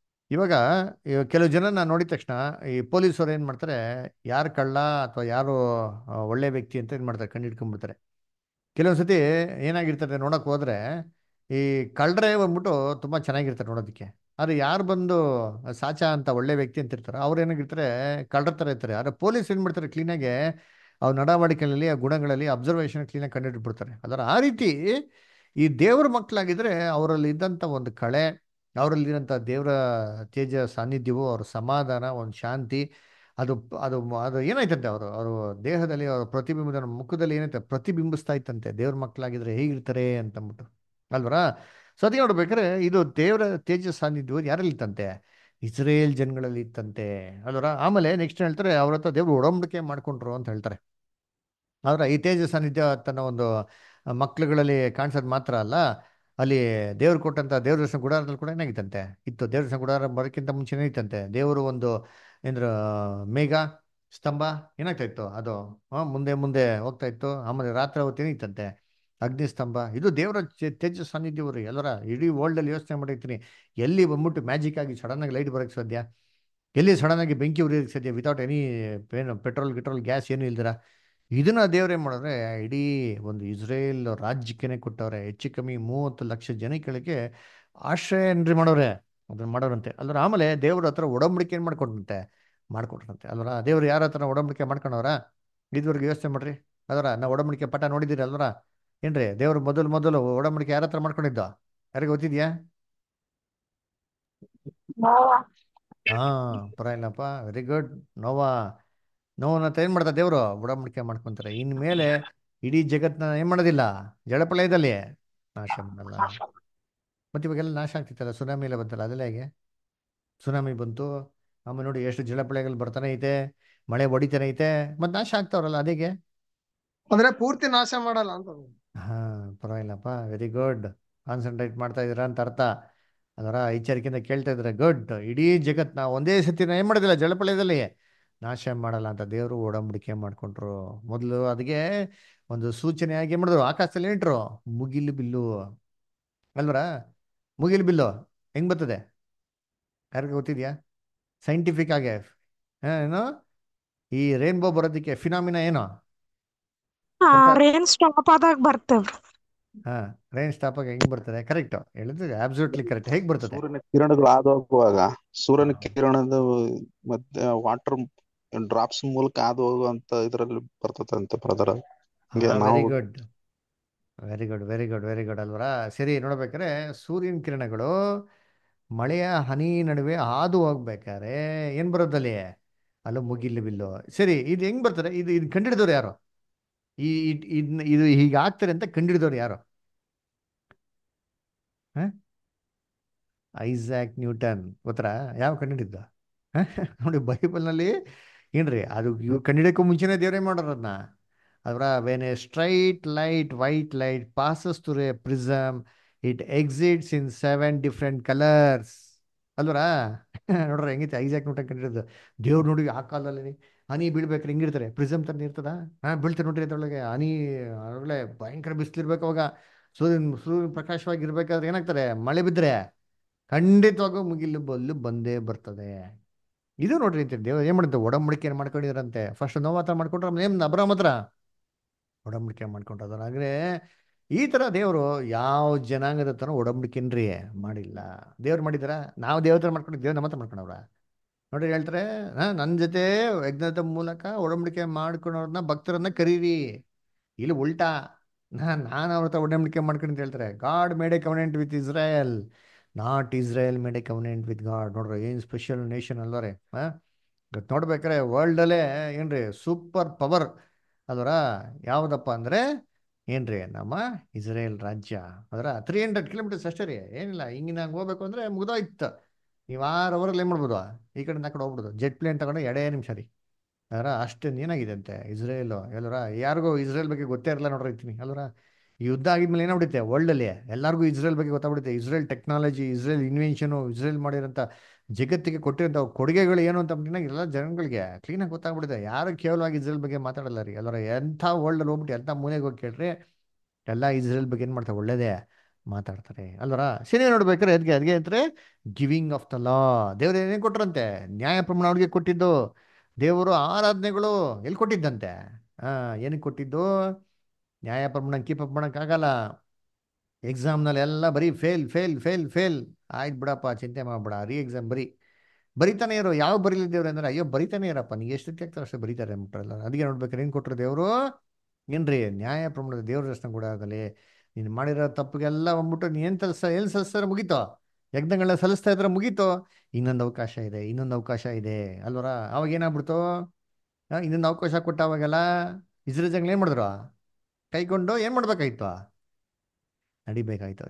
ಇವಾಗ ಕೆಲವು ಜನ ನಾನು ನೋಡಿದ ತಕ್ಷಣ ಈ ಪೊಲೀಸರು ಏನು ಮಾಡ್ತಾರೆ, ಯಾರು ಕಳ್ಳ ಅಥವಾ ಯಾರು ಒಳ್ಳೆ ವ್ಯಕ್ತಿ ಅಂತ ಏನು ಮಾಡ್ತಾರೆ, ಕಂಡು ಹಿಡ್ಕೊಂಡ್ಬಿಡ್ತಾರೆ. ಕೆಲವೊಂದ್ಸತಿ ಏನಾಗಿರ್ತಾರೆ ನೋಡಕ್ ಹೋದ್ರೆ, ಈ ಕಳ್ಳರೇ ಬಂದ್ಬಿಟ್ಟು ತುಂಬಾ ಚೆನ್ನಾಗಿರ್ತಾರೆ ನೋಡೋದಕ್ಕೆ. ಆದ್ರೆ ಯಾರು ಬಂದು ಸಾಚ ಅಂತ ಒಳ್ಳೆ ವ್ಯಕ್ತಿ ಅಂತ ಇರ್ತಾರೆ, ಅವ್ರು ಏನಾಗಿರ್ತಾರೆ, ಕಳ್ಳರ ಥರ ಇರ್ತಾರೆ. ಆದ್ರೆ ಪೊಲೀಸ್ ಏನ್ ಮಾಡ್ತಾರೆ, ಕ್ಲೀನಾಗಿ ಅವ್ರ ನಡವಳಿಕೆಯಲ್ಲಿ ಆ ಗುಣಗಳಲ್ಲಿ ಅಬ್ಸರ್ವೇಷನ್ ಕ್ಲೀನಾಗಿ ಕಂಡುಹಿಡ್ಬಿಡ್ತಾರೆ. ಅದರ ಆ ರೀತಿ ಈ ದೇವ್ರ ಮಕ್ಕಳಾಗಿದ್ರೆ ಅವರಲ್ಲಿ ಇದ್ದಂಥ ಒಂದು ಕಳೆ, ಅವರಲ್ಲಿ ಇದ್ದಂಥ ದೇವರ ತೇಜ ಸಾನ್ನಿಧ್ಯವು, ಅವ್ರ ಸಮಾಧಾನ, ಒಂದು ಶಾಂತಿ, ಅದು ಅದು ಅದು ಏನಾಯ್ತಂತೆ, ಅವರು ದೇಹದಲ್ಲಿ ಅವರ ಪ್ರತಿಬಿಂಬದ ಮುಖದಲ್ಲಿ ಏನೈತೆ ಪ್ರತಿಬಿಂಬಿಸ್ತಾ ಇತ್ತಂತೆ, ದೇವ್ರ ಮಕ್ಕಳಾಗಿದ್ರೆ ಹೇಗಿರ್ತಾರೆ ಅಂತಂದ್ಬಿಟ್ಟು ಅಲ್ವರ. ಸೊ ಅದಕ್ಕೆ ನೋಡ್ಬೇಕಾದ್ರೆ ಇದು ದೇವರ ತೇಜ ಸಾನ್ನಿಧ್ಯವು ಯಾರಲ್ಲಿ ಇತ್ತಂತೆ, ಇಸ್ರೇಲ್ ಜನಗಳಲ್ಲಿ ಇತ್ತಂತೆ ಅಲ್ವರ. ಆಮೇಲೆ ನೆಕ್ಸ್ಟ್ ಹೇಳ್ತಾರೆ, ಅವ್ರ ಹತ್ರ ದೇವ್ರು ಒಡಂಬಡಿಕೆ ಮಾಡ್ಕೊಂಡ್ರು ಅಂತ ಹೇಳ್ತಾರೆ. ಆದ್ರೆ ಈ ತೇಜ ಸಾನ್ನಿಧ್ಯ ತನ್ನ ಒಂದು ಮಕ್ಳುಗಳಲ್ಲಿ ಕಾಣಿಸೋದು ಮಾತ್ರ ಅಲ್ಲ, ಅಲ್ಲಿ ದೇವ್ರು ಕೊಟ್ಟಂತ ದೇವ್ರ ದರ್ಶನ ಗುಡಾರದಲ್ಲಿ ಕೂಡ ಏನಾಗಿತ್ತಂತೆ ಇತ್ತು. ದೇವ್ರ ದರ್ಶನ ಗುಡಾರ ಬರೋಕ್ಕಿಂತ ಮುಂಚೆನೇ ಇತ್ತಂತೆ, ದೇವರು ಒಂದು ಏನ್ರ ಮೇಘ ಸ್ತಂಭ ಏನಾಗ್ತಾ ಇತ್ತು, ಅದು ಮುಂದೆ ಮುಂದೆ ಹೋಗ್ತಾ ಇತ್ತು. ಆಮೇಲೆ ರಾತ್ರಿ ಹೊತ್ತೇನೆ ಇತ್ತಂತೆ ಅಗ್ನಿ ಸ್ತಂಭ. ಇದು ದೇವರ ತೇಜ ಸಾನ್ನಿಧ್ಯವರು ಎಲ್ಲರ ಇಡೀ ವರ್ಲ್ಡ್ ಅಲ್ಲಿ ಯೋಚನೆ ಮಾಡಿರ್ತೀನಿ. ಎಲ್ಲಿ ಬಂದ್ಬಿಟ್ಟು ಮ್ಯಾಜಿಕ್ ಆಗಿ ಸಡನ್ ಆಗಿ ಲೈಟ್ ಬರೋಕ್ಕೆ ಸಾಧ್ಯ, ಎಲ್ಲಿ ಸಡನ್ ಆಗಿ ಬೆಂಕಿ ಉರಿಯೋಕ್ಕೆ ಸಾಧ್ಯ, ವಿತೌಟ್ ಎನಿ ಪೆಟ್ರೋಲ್ ಗ್ಯಾಸ್ ಏನು ಇಲ್ದಿರ. ಇದನ್ನ ದೇವ್ರೇನ್ ಮಾಡಿದ್ರೆ ಇಡೀ ಒಂದು ಇಸ್ರೇಲ್ ರಾಜ್ಯಕ್ಕೆ ಕೊಟ್ಟವ್ರೆ. ಹೆಚ್ಚು ಕಮ್ಮಿ 30 ಲಕ್ಷ ಜನಗಳಿಗೆ ಆಶ್ರಯ ಏನ್ರಿ ಮಾಡೋರೆ, ಅದನ್ನ ಮಾಡೋರಂತೆ ಅಲ್ರ. ಆಮೇಲೆ ದೇವ್ರ ಹತ್ರ ಒಡಂಬಡಿಕೆ ಏನ್ ಮಾಡ್ಕೊಟ್ರಂತೆ ಅಲ್ವರ. ದೇವ್ರು ಯಾರ ಹತ್ರ ಒಡಂಬಡಿಕೆ ಮಾಡ್ಕೊಂಡವ್ರ ಇದುವರೆಗೆ ಯೋಚನೆ ಮಾಡ್ರಿ. ಅದರ ನಾವು ಒಡಂಬಡಿಕೆ ಪಠ ನೋಡಿದ್ದೀರಿ ಅಲ್ವರ. ಏನ್ರಿ ದೇವ್ರು ಮೊದಲು ಮೊದಲು ಒಡಂಬಡಿಕೆ ಯಾರ ಹತ್ರ ಮಾಡ್ಕೊಂಡಿದ್ದ, ಯಾರಿಗೆ ಗೊತ್ತಿದ್ಯಾ? ಹಾ, ಪರವಾಗಿಲ್ಲಪ್ಪ, ವೆರಿ ಗುಡ್. ನೋವಾ, ನೋವನ ಹತ್ರ ಏನ್ ಮಾಡ್ತಾರೆ ದೇವ್ರು, ಒಡಂಬಡಿಕೆ ಮಾಡ್ಕೊಂತಾರೆ. ಇನ್ಮೇಲೆ ಇಡೀ ಜಗತ್ನ ಏನ್ ಮಾಡೋದಿಲ್ಲ, ಜಳಪ್ರಳಯದಲ್ಲಿ ನಾಶ ಮಾಡಲ್ಲ. ಮತ್ತೆ ಇವಾಗೆಲ್ಲ ನಾಶ ಆಗ್ತಿತ್ತಲ್ಲ, ಸುನಾಮಿ ಎಲ್ಲ ಬಂತಲ್ಲ, ಅದೆಲ್ಲ ಹೇಗೆ? ಸುನಾಮಿ ಬಂತು, ಆಮೇಲೆ ನೋಡಿ ಎಷ್ಟು ಜಲಪ್ರಳಯಗಳು ಬರ್ತಾನೆ ಐತೆ, ಮಳೆ ಹೊಡಿತಾನೆ ಐತೆ, ಮತ್ತೆ ನಾಶ ಆಗ್ತಾವ್ರಲ್ಲ, ಅದೇಗೆ? ಅಂದ್ರೆ ಪೂರ್ತಿ ನಾಶ ಮಾಡಲ್ಲ ಅಂತ. ಹಾ, ಪರವಾಗಿಲ್ಲಪ್ಪ, ವೆರಿ ಗುಡ್. ಕಾನ್ಸಂಟ್ರೇಟ್ ಮಾಡ್ತಾ ಇದ್ದೀರಾ ಅಂತ ಅರ್ಥ. ಅದರ ಎಚ್ಚರಿಕೆಯಿಂದ ಕೇಳ್ತಾ ಇದ್ರೆ ಗುಡ್. ಇಡೀ ಜಗತ್ನ ಒಂದೇ ಸತಿನ ಏನ್ ಮಾಡೋದಿಲ್ಲ, ಜಲಪ್ರಳಯದಲ್ಲಿ ನಾಶ ಮಾಡಲ್ಲ ಅಂತ ದೇವರು ಒಡಂಬಡಿಕೆ ಮಾಡ್ಕೊಂಡ್ರು. ಮೊದಲು ಅದಕ್ಕೆ ಒಂದು ಸೂಚನೆಯಾಗಿ ಏನ್ ಮಾಡಿದ್ರು, ಆಕಾಶದಲ್ಲಿ ಇಟ್ರು ಮುಗಿಲು ಬಿಲ್ಲು ಅಲ್ವರ. ಮುಗಿಲು ಬಿಲ್ಲು ಹೆಂಗ್ ಬರ್ತದೆ, ಯಾರಿಗೆ ಗೊತ್ತಿದ್ಯಾ? ಸೈಂಟಿಫಿಕ್ ಆಗಿ ಏನು ಈ ರೇನ್ಬೋ ಬರೋದಕ್ಕೆ ಫಿನಾಮಿನಾ ಏನು ಗೊತ್ತಾ? ರೇನ್ ಸ್ಟಾಪ್ ಆದಾಗ ಬರ್ತೇವ್ರಿ. ಹಾ, ರೈನ್ ಸ್ಟಾಪ್ ಆಗಿ ಹೆಂಗ್ ಬರ್ತದೆ? ಕರೆಕ್ಟ್ ಹೇಳಿದ್ರೆ ಅಬ್ಸಲ್ಯೂಟ್ಲಿ ಕರೆಕ್ಟ್. ಹೇಗ್ ಬರ್ತದೆ? ಸೂರ್ಯನ ಕಿರಣಗಳು ಹಾದು ಹೋಗುವಾಗ ಹಾ, ಸೂರ್ಯನ ಕಿರಣದ ಮತ್ತೆ ವಾಟರ್ ಡ್ರಾಪ್ಸ್ ಮೂಲಕ ಹಾದು ಹೋಗುವಂತ ಇದ್ರಲ್ಲಿ ಬರ್ತದಂತೆ ಬ್ರದರ್. ಹಂಗೆ ನಾವು very good, very good, very good, very good ಅಲ್ವರ. ಸರಿ, ನೋಡ್ಬೇಕಾದ್ರೆ ಸೂರ್ಯನ ಕಿರಣಗಳು ಮಳೆಯ ಹನಿ ನಡುವೆ ಹಾದು ಹೋಗ್ಬೇಕಾದ್ರೆ ಏನ್ ಬರೋದಲ್ಲಿ, ಅಲ್ಲೂ ಮುಗಿಲು ಬಿಲ್ಲು. ಸರಿ, ಇದು ಹೆಂಗ್ ಬರ್ತದೆ? ಇದು ಕಂಡಿಡಿದವ್ರು ಯಾರು? ಈ ಇದು ಹೀಗೆ ಆಗ್ತಾರೆ ಅಂತ ಕಂಡಿಡಿದವ್ರು ಯಾರು? ಹ? ಐಸಾಕ್ ನ್ಯೂಟನ್ ಗೊತ್ತಾ? ಯಾವ ಕಂಡಿಡಿದ್ದ? ನೋಡಿ ಬೈಬಲ್ನಲ್ಲಿ ಏನ್ರಿ ಅದು, ಇವ್ರು ಕಂಡಿಡಿಯೋಕ್ಕೂ ಮುಂಚೆನೇ ದೇವರೇ ಮಾಡೋರು ಅದನ್ನ. ಅದರ when a straight light white light passes through a prism it exits in 7 different colours ಅಲ್ವರಾ. ನೋಡ್ರಿ ಹೆಂಗೈತೆ ಐಸಾಕ್ ನ್ಯೂಟನ್ ಕಂಡಿಡಿದ್ದು. ದೇವ್ರು ನೋಡಿ ಆ ಕಾಲದಲ್ಲಿ ಹನಿ ಬೀಳ್ಬೇಕಾದ್ರೆ ಹೆಂಗಿರ್ತಾರೆ, ಪ್ರಿಸಮ್ ತರ ಇರ್ತದ, ಬೀಳ್ತಾರೆ ನೋಡ್ರಿ ಅದ್ರೊಳಗೆ ಹನಿ. ಒಳ್ಳೆ ಭಯಂಕರ ಬಿಸಿಲಿರ್ಬೇಕು ಅವಾಗ. ಸೂರ್ಯನ ಪ್ರಕಾಶವಾಗಿರ್ಬೇಕಾದ್ರೆ ಏನಾಗ್ತಾರೆ, ಮಳೆ ಬಿದ್ದರೆ ಖಂಡಿತವಾಗೂ ಮುಗಿಲು ಬಲ್ಲು ಬಂದೇ ಬರ್ತದೆ. ಇದು ನೋಡ್ರಿ ಅಂತ ದೇವ್ರು ಏನ್ ಮಾಡಿದ್ರೆ ಒಡಂಬಡಿಕೆ ಮಾಡ್ಕೊಂಡಿದ್ರಂತೆ. ಫಸ್ಟ್ ನೋವು ಹತ್ರ ಮಾಡ್ಕೊಂಡ್ರೆ ನೇಮ್ ಅಬ್ರಾಮ್ ಹತ್ರ ಒಡಂಬಡಿಕೆ ಮಾಡ್ಕೊಂಡ್ರ. ಹಾಗೆ ಈ ತರ ದೇವರು ಯಾವ ಜನಾಂಗದ ಹತ್ರ ಒಡಂಬಡಿಕೆನ್ರಿ ಮಾಡಿಲ್ಲ. ದೇವ್ರು ಮಾಡಿದಾರ, ನಾವು ದೇವ್ರ ಹತ್ರ ಮಾಡ್ಕೊಂಡು ದೇವ್ರ ನಮ್ಮ ಹತ್ರ ಮಾಡ್ಕೊಂಡವ್ರ. ನೋಡ್ರಿ ಹೇಳ್ತಾರೆ, ನನ್ನ ಜೊತೆ ಯಜ್ಞದ ಮೂಲಕ ಒಡಂಬಡಿಕೆ ಮಾಡ್ಕೊಂಡವ್ರನ್ನ ಭಕ್ತರನ್ನ ಕರೀರಿ. ಇಲ್ಲಿ ಉಲ್ಟಾ, ನಾನು ಅವ್ರ ಹತ್ರ ಒಡಂಬಡಿಕೆ ಮಾಡ್ಕೊಂಡು ಅಂತ ಹೇಳ್ತಾರೆ. God made a covenant with Israel, not Israel made a covenant with God. ನೋಡ್ರಿ ಏನ್ ಸ್ಪೆಷಲ್ ನೇಷನ್ ಅಲ್ವರೆ. ಇವತ್ತು ನೋಡ್ಬೇಕಾರೆ ವರ್ಲ್ಡಲ್ಲೇ ಏನ್ರಿ ಸೂಪರ್ ಪವರ್ ಅಲ್ವರ ಯಾವುದಪ್ಪ ಅಂದ್ರೆ ಏನ್ರಿ ನಮ್ಮ ಇಸ್ರೇಲ್ ರಾಜ್ಯ. ಅದರ 300 ಕಿಲೋಮೀಟರ್ಸ್ ಅಷ್ಟೇ ರೀ, ಏನಿಲ್ಲ. ಹಿಂಗಿನ ಹಂಗೆ ಹೋಗ್ಬೇಕು ಅಂದ್ರೆ ಮುಗ್ದೋಯ್ತು. ನೀವು 6 ಅವರಲ್ಲಿ ಏನು ಮಾಡ್ಬೋದು, ಈ ಕಡೆಯಿಂದ ಆ ಕಡೆ ಹೋಗ್ಬಿಡೋದು. ಜೆಟ್ ಪ್ಲೇನ್ ತಗೊಂಡು 2 ನಿಮಿಷ ರೀ. ಅದರ ಅಷ್ಟು ಏನಾಗಿದೆ ಅಂತೆ ಇಸ್ರೇಲ್ ಎಲ್ಲರ. ಯಾರಿಗೂ ಇಸ್ರೇಲ್ ಬಗ್ಗೆ ಗೊತ್ತೇ ಇರಲ್ಲ ನೋಡ್ರಿ ಇರ್ತೀನಿ ಅಲ್ವರ. ಈ ಯುದ್ಧ ಆಗಿದ್ಮೇಲೆ ಏನಾಗ್ಬಿಡುತ್ತೆ ವರ್ಲ್ಡಲ್ಲಿ ಎಲ್ಲರಿಗೂ ಇಸ್ರೇಲ್ ಬಗ್ಗೆ ಗೊತ್ತಾಗ್ಬಿಡುತ್ತೆ. Israel technology, Israel invention, Israel ಮಾಡಿರೋಂಥ ಜಗತ್ತಿಗೆ ಕೊಟ್ಟಿರೋಂಥ ಕೊಡುಗೆಗಳು ಏನು ಅಂತ ಎಲ್ಲ ಜನಗಳಿಗೆ ಕ್ಲೀನಾಗಿ ಗೊತ್ತಾಗ್ಬಿಡುತ್ತೆ. ಯಾರು ಕೇವಲವಾಗಿ ಇಸ್ರೇಲ್ ಬಗ್ಗೆ ಮಾತಾಡಲ್ಲ ರೀ ಅಲ್ವರ. ಎಂಥ ವರ್ಲ್ಡಲ್ಲಿ ಹೋಗ್ಬಿಟ್ಟು ಎಂಥ ಮೂಲೆಗೆ ಹೋಗಿ ಕೇಳ್ರಿ, ಎಲ್ಲ ಇಸ್ರೇಲ್ ಬಗ್ಗೆ ಏನು ಮಾಡ್ತಾರೆ, ಒಳ್ಳೇದೇ ಮಾತಾಡ್ತಾರೆ ಅಲ್ವರ. ಸಿನಿಮಾ ನೋಡ್ಬೇಕಾರೆ ಅದಕ್ಕೆ ಅಂದ್ರೆ ಗಿವಿಂಗ್ ಆಫ್ ದ ಲಾ. ದೇವ್ರು ಏನೇನು ಕೊಟ್ರಂತೆ, ನ್ಯಾಯ ಪ್ರಮಾಣ ಅವ್ರಿಗೆ ಕೊಟ್ಟಿದ್ದು. ದೇವರು ಆರಾಧನೆಗಳು ಎಲ್ಲಿ ಕೊಟ್ಟಿದ್ದಂತೆ, ಏನಕ್ಕೆ ಕೊಟ್ಟಿದ್ದು? ನ್ಯಾಯ ಪ್ರಮಾಣ ಕೀಪ್ ಅಪ್ ಮಾಡೋಕ್ಕಾಗಲ್ಲ. ಎಕ್ಸಾಮ್ನಲ್ಲಿ ಎಲ್ಲ ಬರೀ ಫೇಲ್ ಫೇಲ್ ಫೇಲ್ ಫೇಲ್. ಆಯ್ತು ಬಿಡಪ್ಪ, ಚಿಂತೆ ಮಾಡ್ಬೇಡ, ಎಕ್ಸಾಮ್ ಬರಿತಾನೆ ಇರೋ. ಯಾವ ಬರೀಲಿದ್ದೇವ್ರು ಅಂದ್ರೆ, ಅಯ್ಯೋ ಬರಿತಾನೆ ಇರಪ್ಪ, ನೀ ಎಷ್ಟು ಆಗ್ತಾರೆ ಅಷ್ಟೇ ಬರೀತಾರೆ ಅಂದ್ಬಿಟ್ರಲ್ಲ. ಅದಕ್ಕೆ ನೋಡ್ಬೇಕಾರೆ ಏನು ಕೊಟ್ಟರು ದೇವರು, ಏನ್ರಿ ನ್ಯಾಯ ಪ್ರಮಾಣದ ದೇವ್ರ ದರ್ಶನ ಕೂಡ ಆಗಲಿ. ನೀನು ಮಾಡಿರೋ ತಪ್ಪಿಗೆಲ್ಲ ಬಂದ್ಬಿಟ್ಟು ನೀ ಏನು ಎಲ್ಲಿ ಸಲ್ಲಿಸ್ತಾರೆ ಮುಗೀತೋ, ಯಜ್ಞಗಳನ್ನ ಸಲ್ಲಿಸ್ತಾ ಇದ್ರೆ ಮುಗೀತೋ. ಇನ್ನೊಂದು ಅವಕಾಶ ಇದೆ, ಇನ್ನೊಂದು ಅವಕಾಶ ಇದೆ ಅಲ್ವರ. ಅವಾಗ ಏನಾಗ್ಬಿಡ್ತು, ಇನ್ನೊಂದು ಅವಕಾಶ ಕೊಟ್ಟ ಅವಾಗೆಲ್ಲ ಇಸ್ರೇಲ್ ಜನ ಏನು ಮಾಡಿದ್ರು, ಕೈಕೊಂಡು ಏನು ಮಾಡ್ಬೇಕಾಯ್ತು, ನಡಿಬೇಕಾಯ್ತು.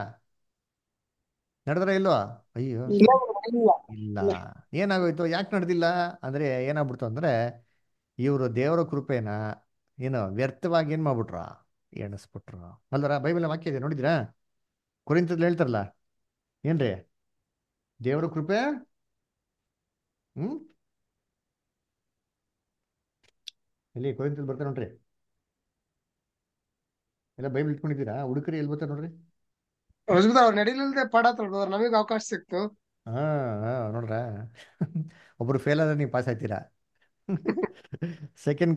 ನಡೆದ್ರ ಇಲ್ವಾ? ಅಯ್ಯೋ ಇಲ್ಲ ಇಲ್ಲ ಇಲ್ಲ. ಇಲ್ಲ. ಏನಾಗೋಯ್ತು, ಯಾಕೆ ನಡೆದಿಲ್ಲ ಅಂದ್ರೆ ಏನಾಗ್ಬಿಡ್ತು ಅಂದ್ರೆ, ಇವರು ದೇವರ ಕೃಪೆನ ಏನು ವ್ಯರ್ಥವಾಗಿ ಏನ್ ಮಾಡ್ಬಿಟ್ರ, ಎಣಿಸ್ಬಿಟ್ರು ಅಲ್ವರ. ಬೈಬಲ್ ವಾಕ್ಯ ಇದೆ ನೋಡಿದ್ರಾ, ಕೊರಿಂಥದಲ್ಲಿ ಹೇಳ್ತಾರಲ್ಲ ಏನ್ರಿ, ದೇವರ ಕೃಪೆ ಹ್ಮ್ ಇಲ್ಲಿ ಕೊರಿಂಥದಲ್ಲಿ ಬರ್ತಾರೆ ನೋಡ್ರಿ. ಎಲ್ಲ ಬೈಬಲ್ ಇಟ್ಕೊಂಡಿದ್ದೀರಾ ಹುಡುಕರಿ, ಎಲ್ಲಿ ಬರ್ತಾರೆ ನೋಡ್ರಿ. ಹೊಸಬ್ರು ಅವ್ರು ನಡಿಲಿಲ್ದೆ ಪಾಠ ತೊಳ್ಬೋದ್ರ, ನಮಗೆ ಅವಕಾಶ ಸಿಕ್ತು. ಹಾ ಹಾ ನೋಡ್ರ. ಒಬ್ರು ಫೇಲ್ ಆದ್ರೆ ನೀವು ಪಾಸ್ ಆಯ್ತೀರಾ.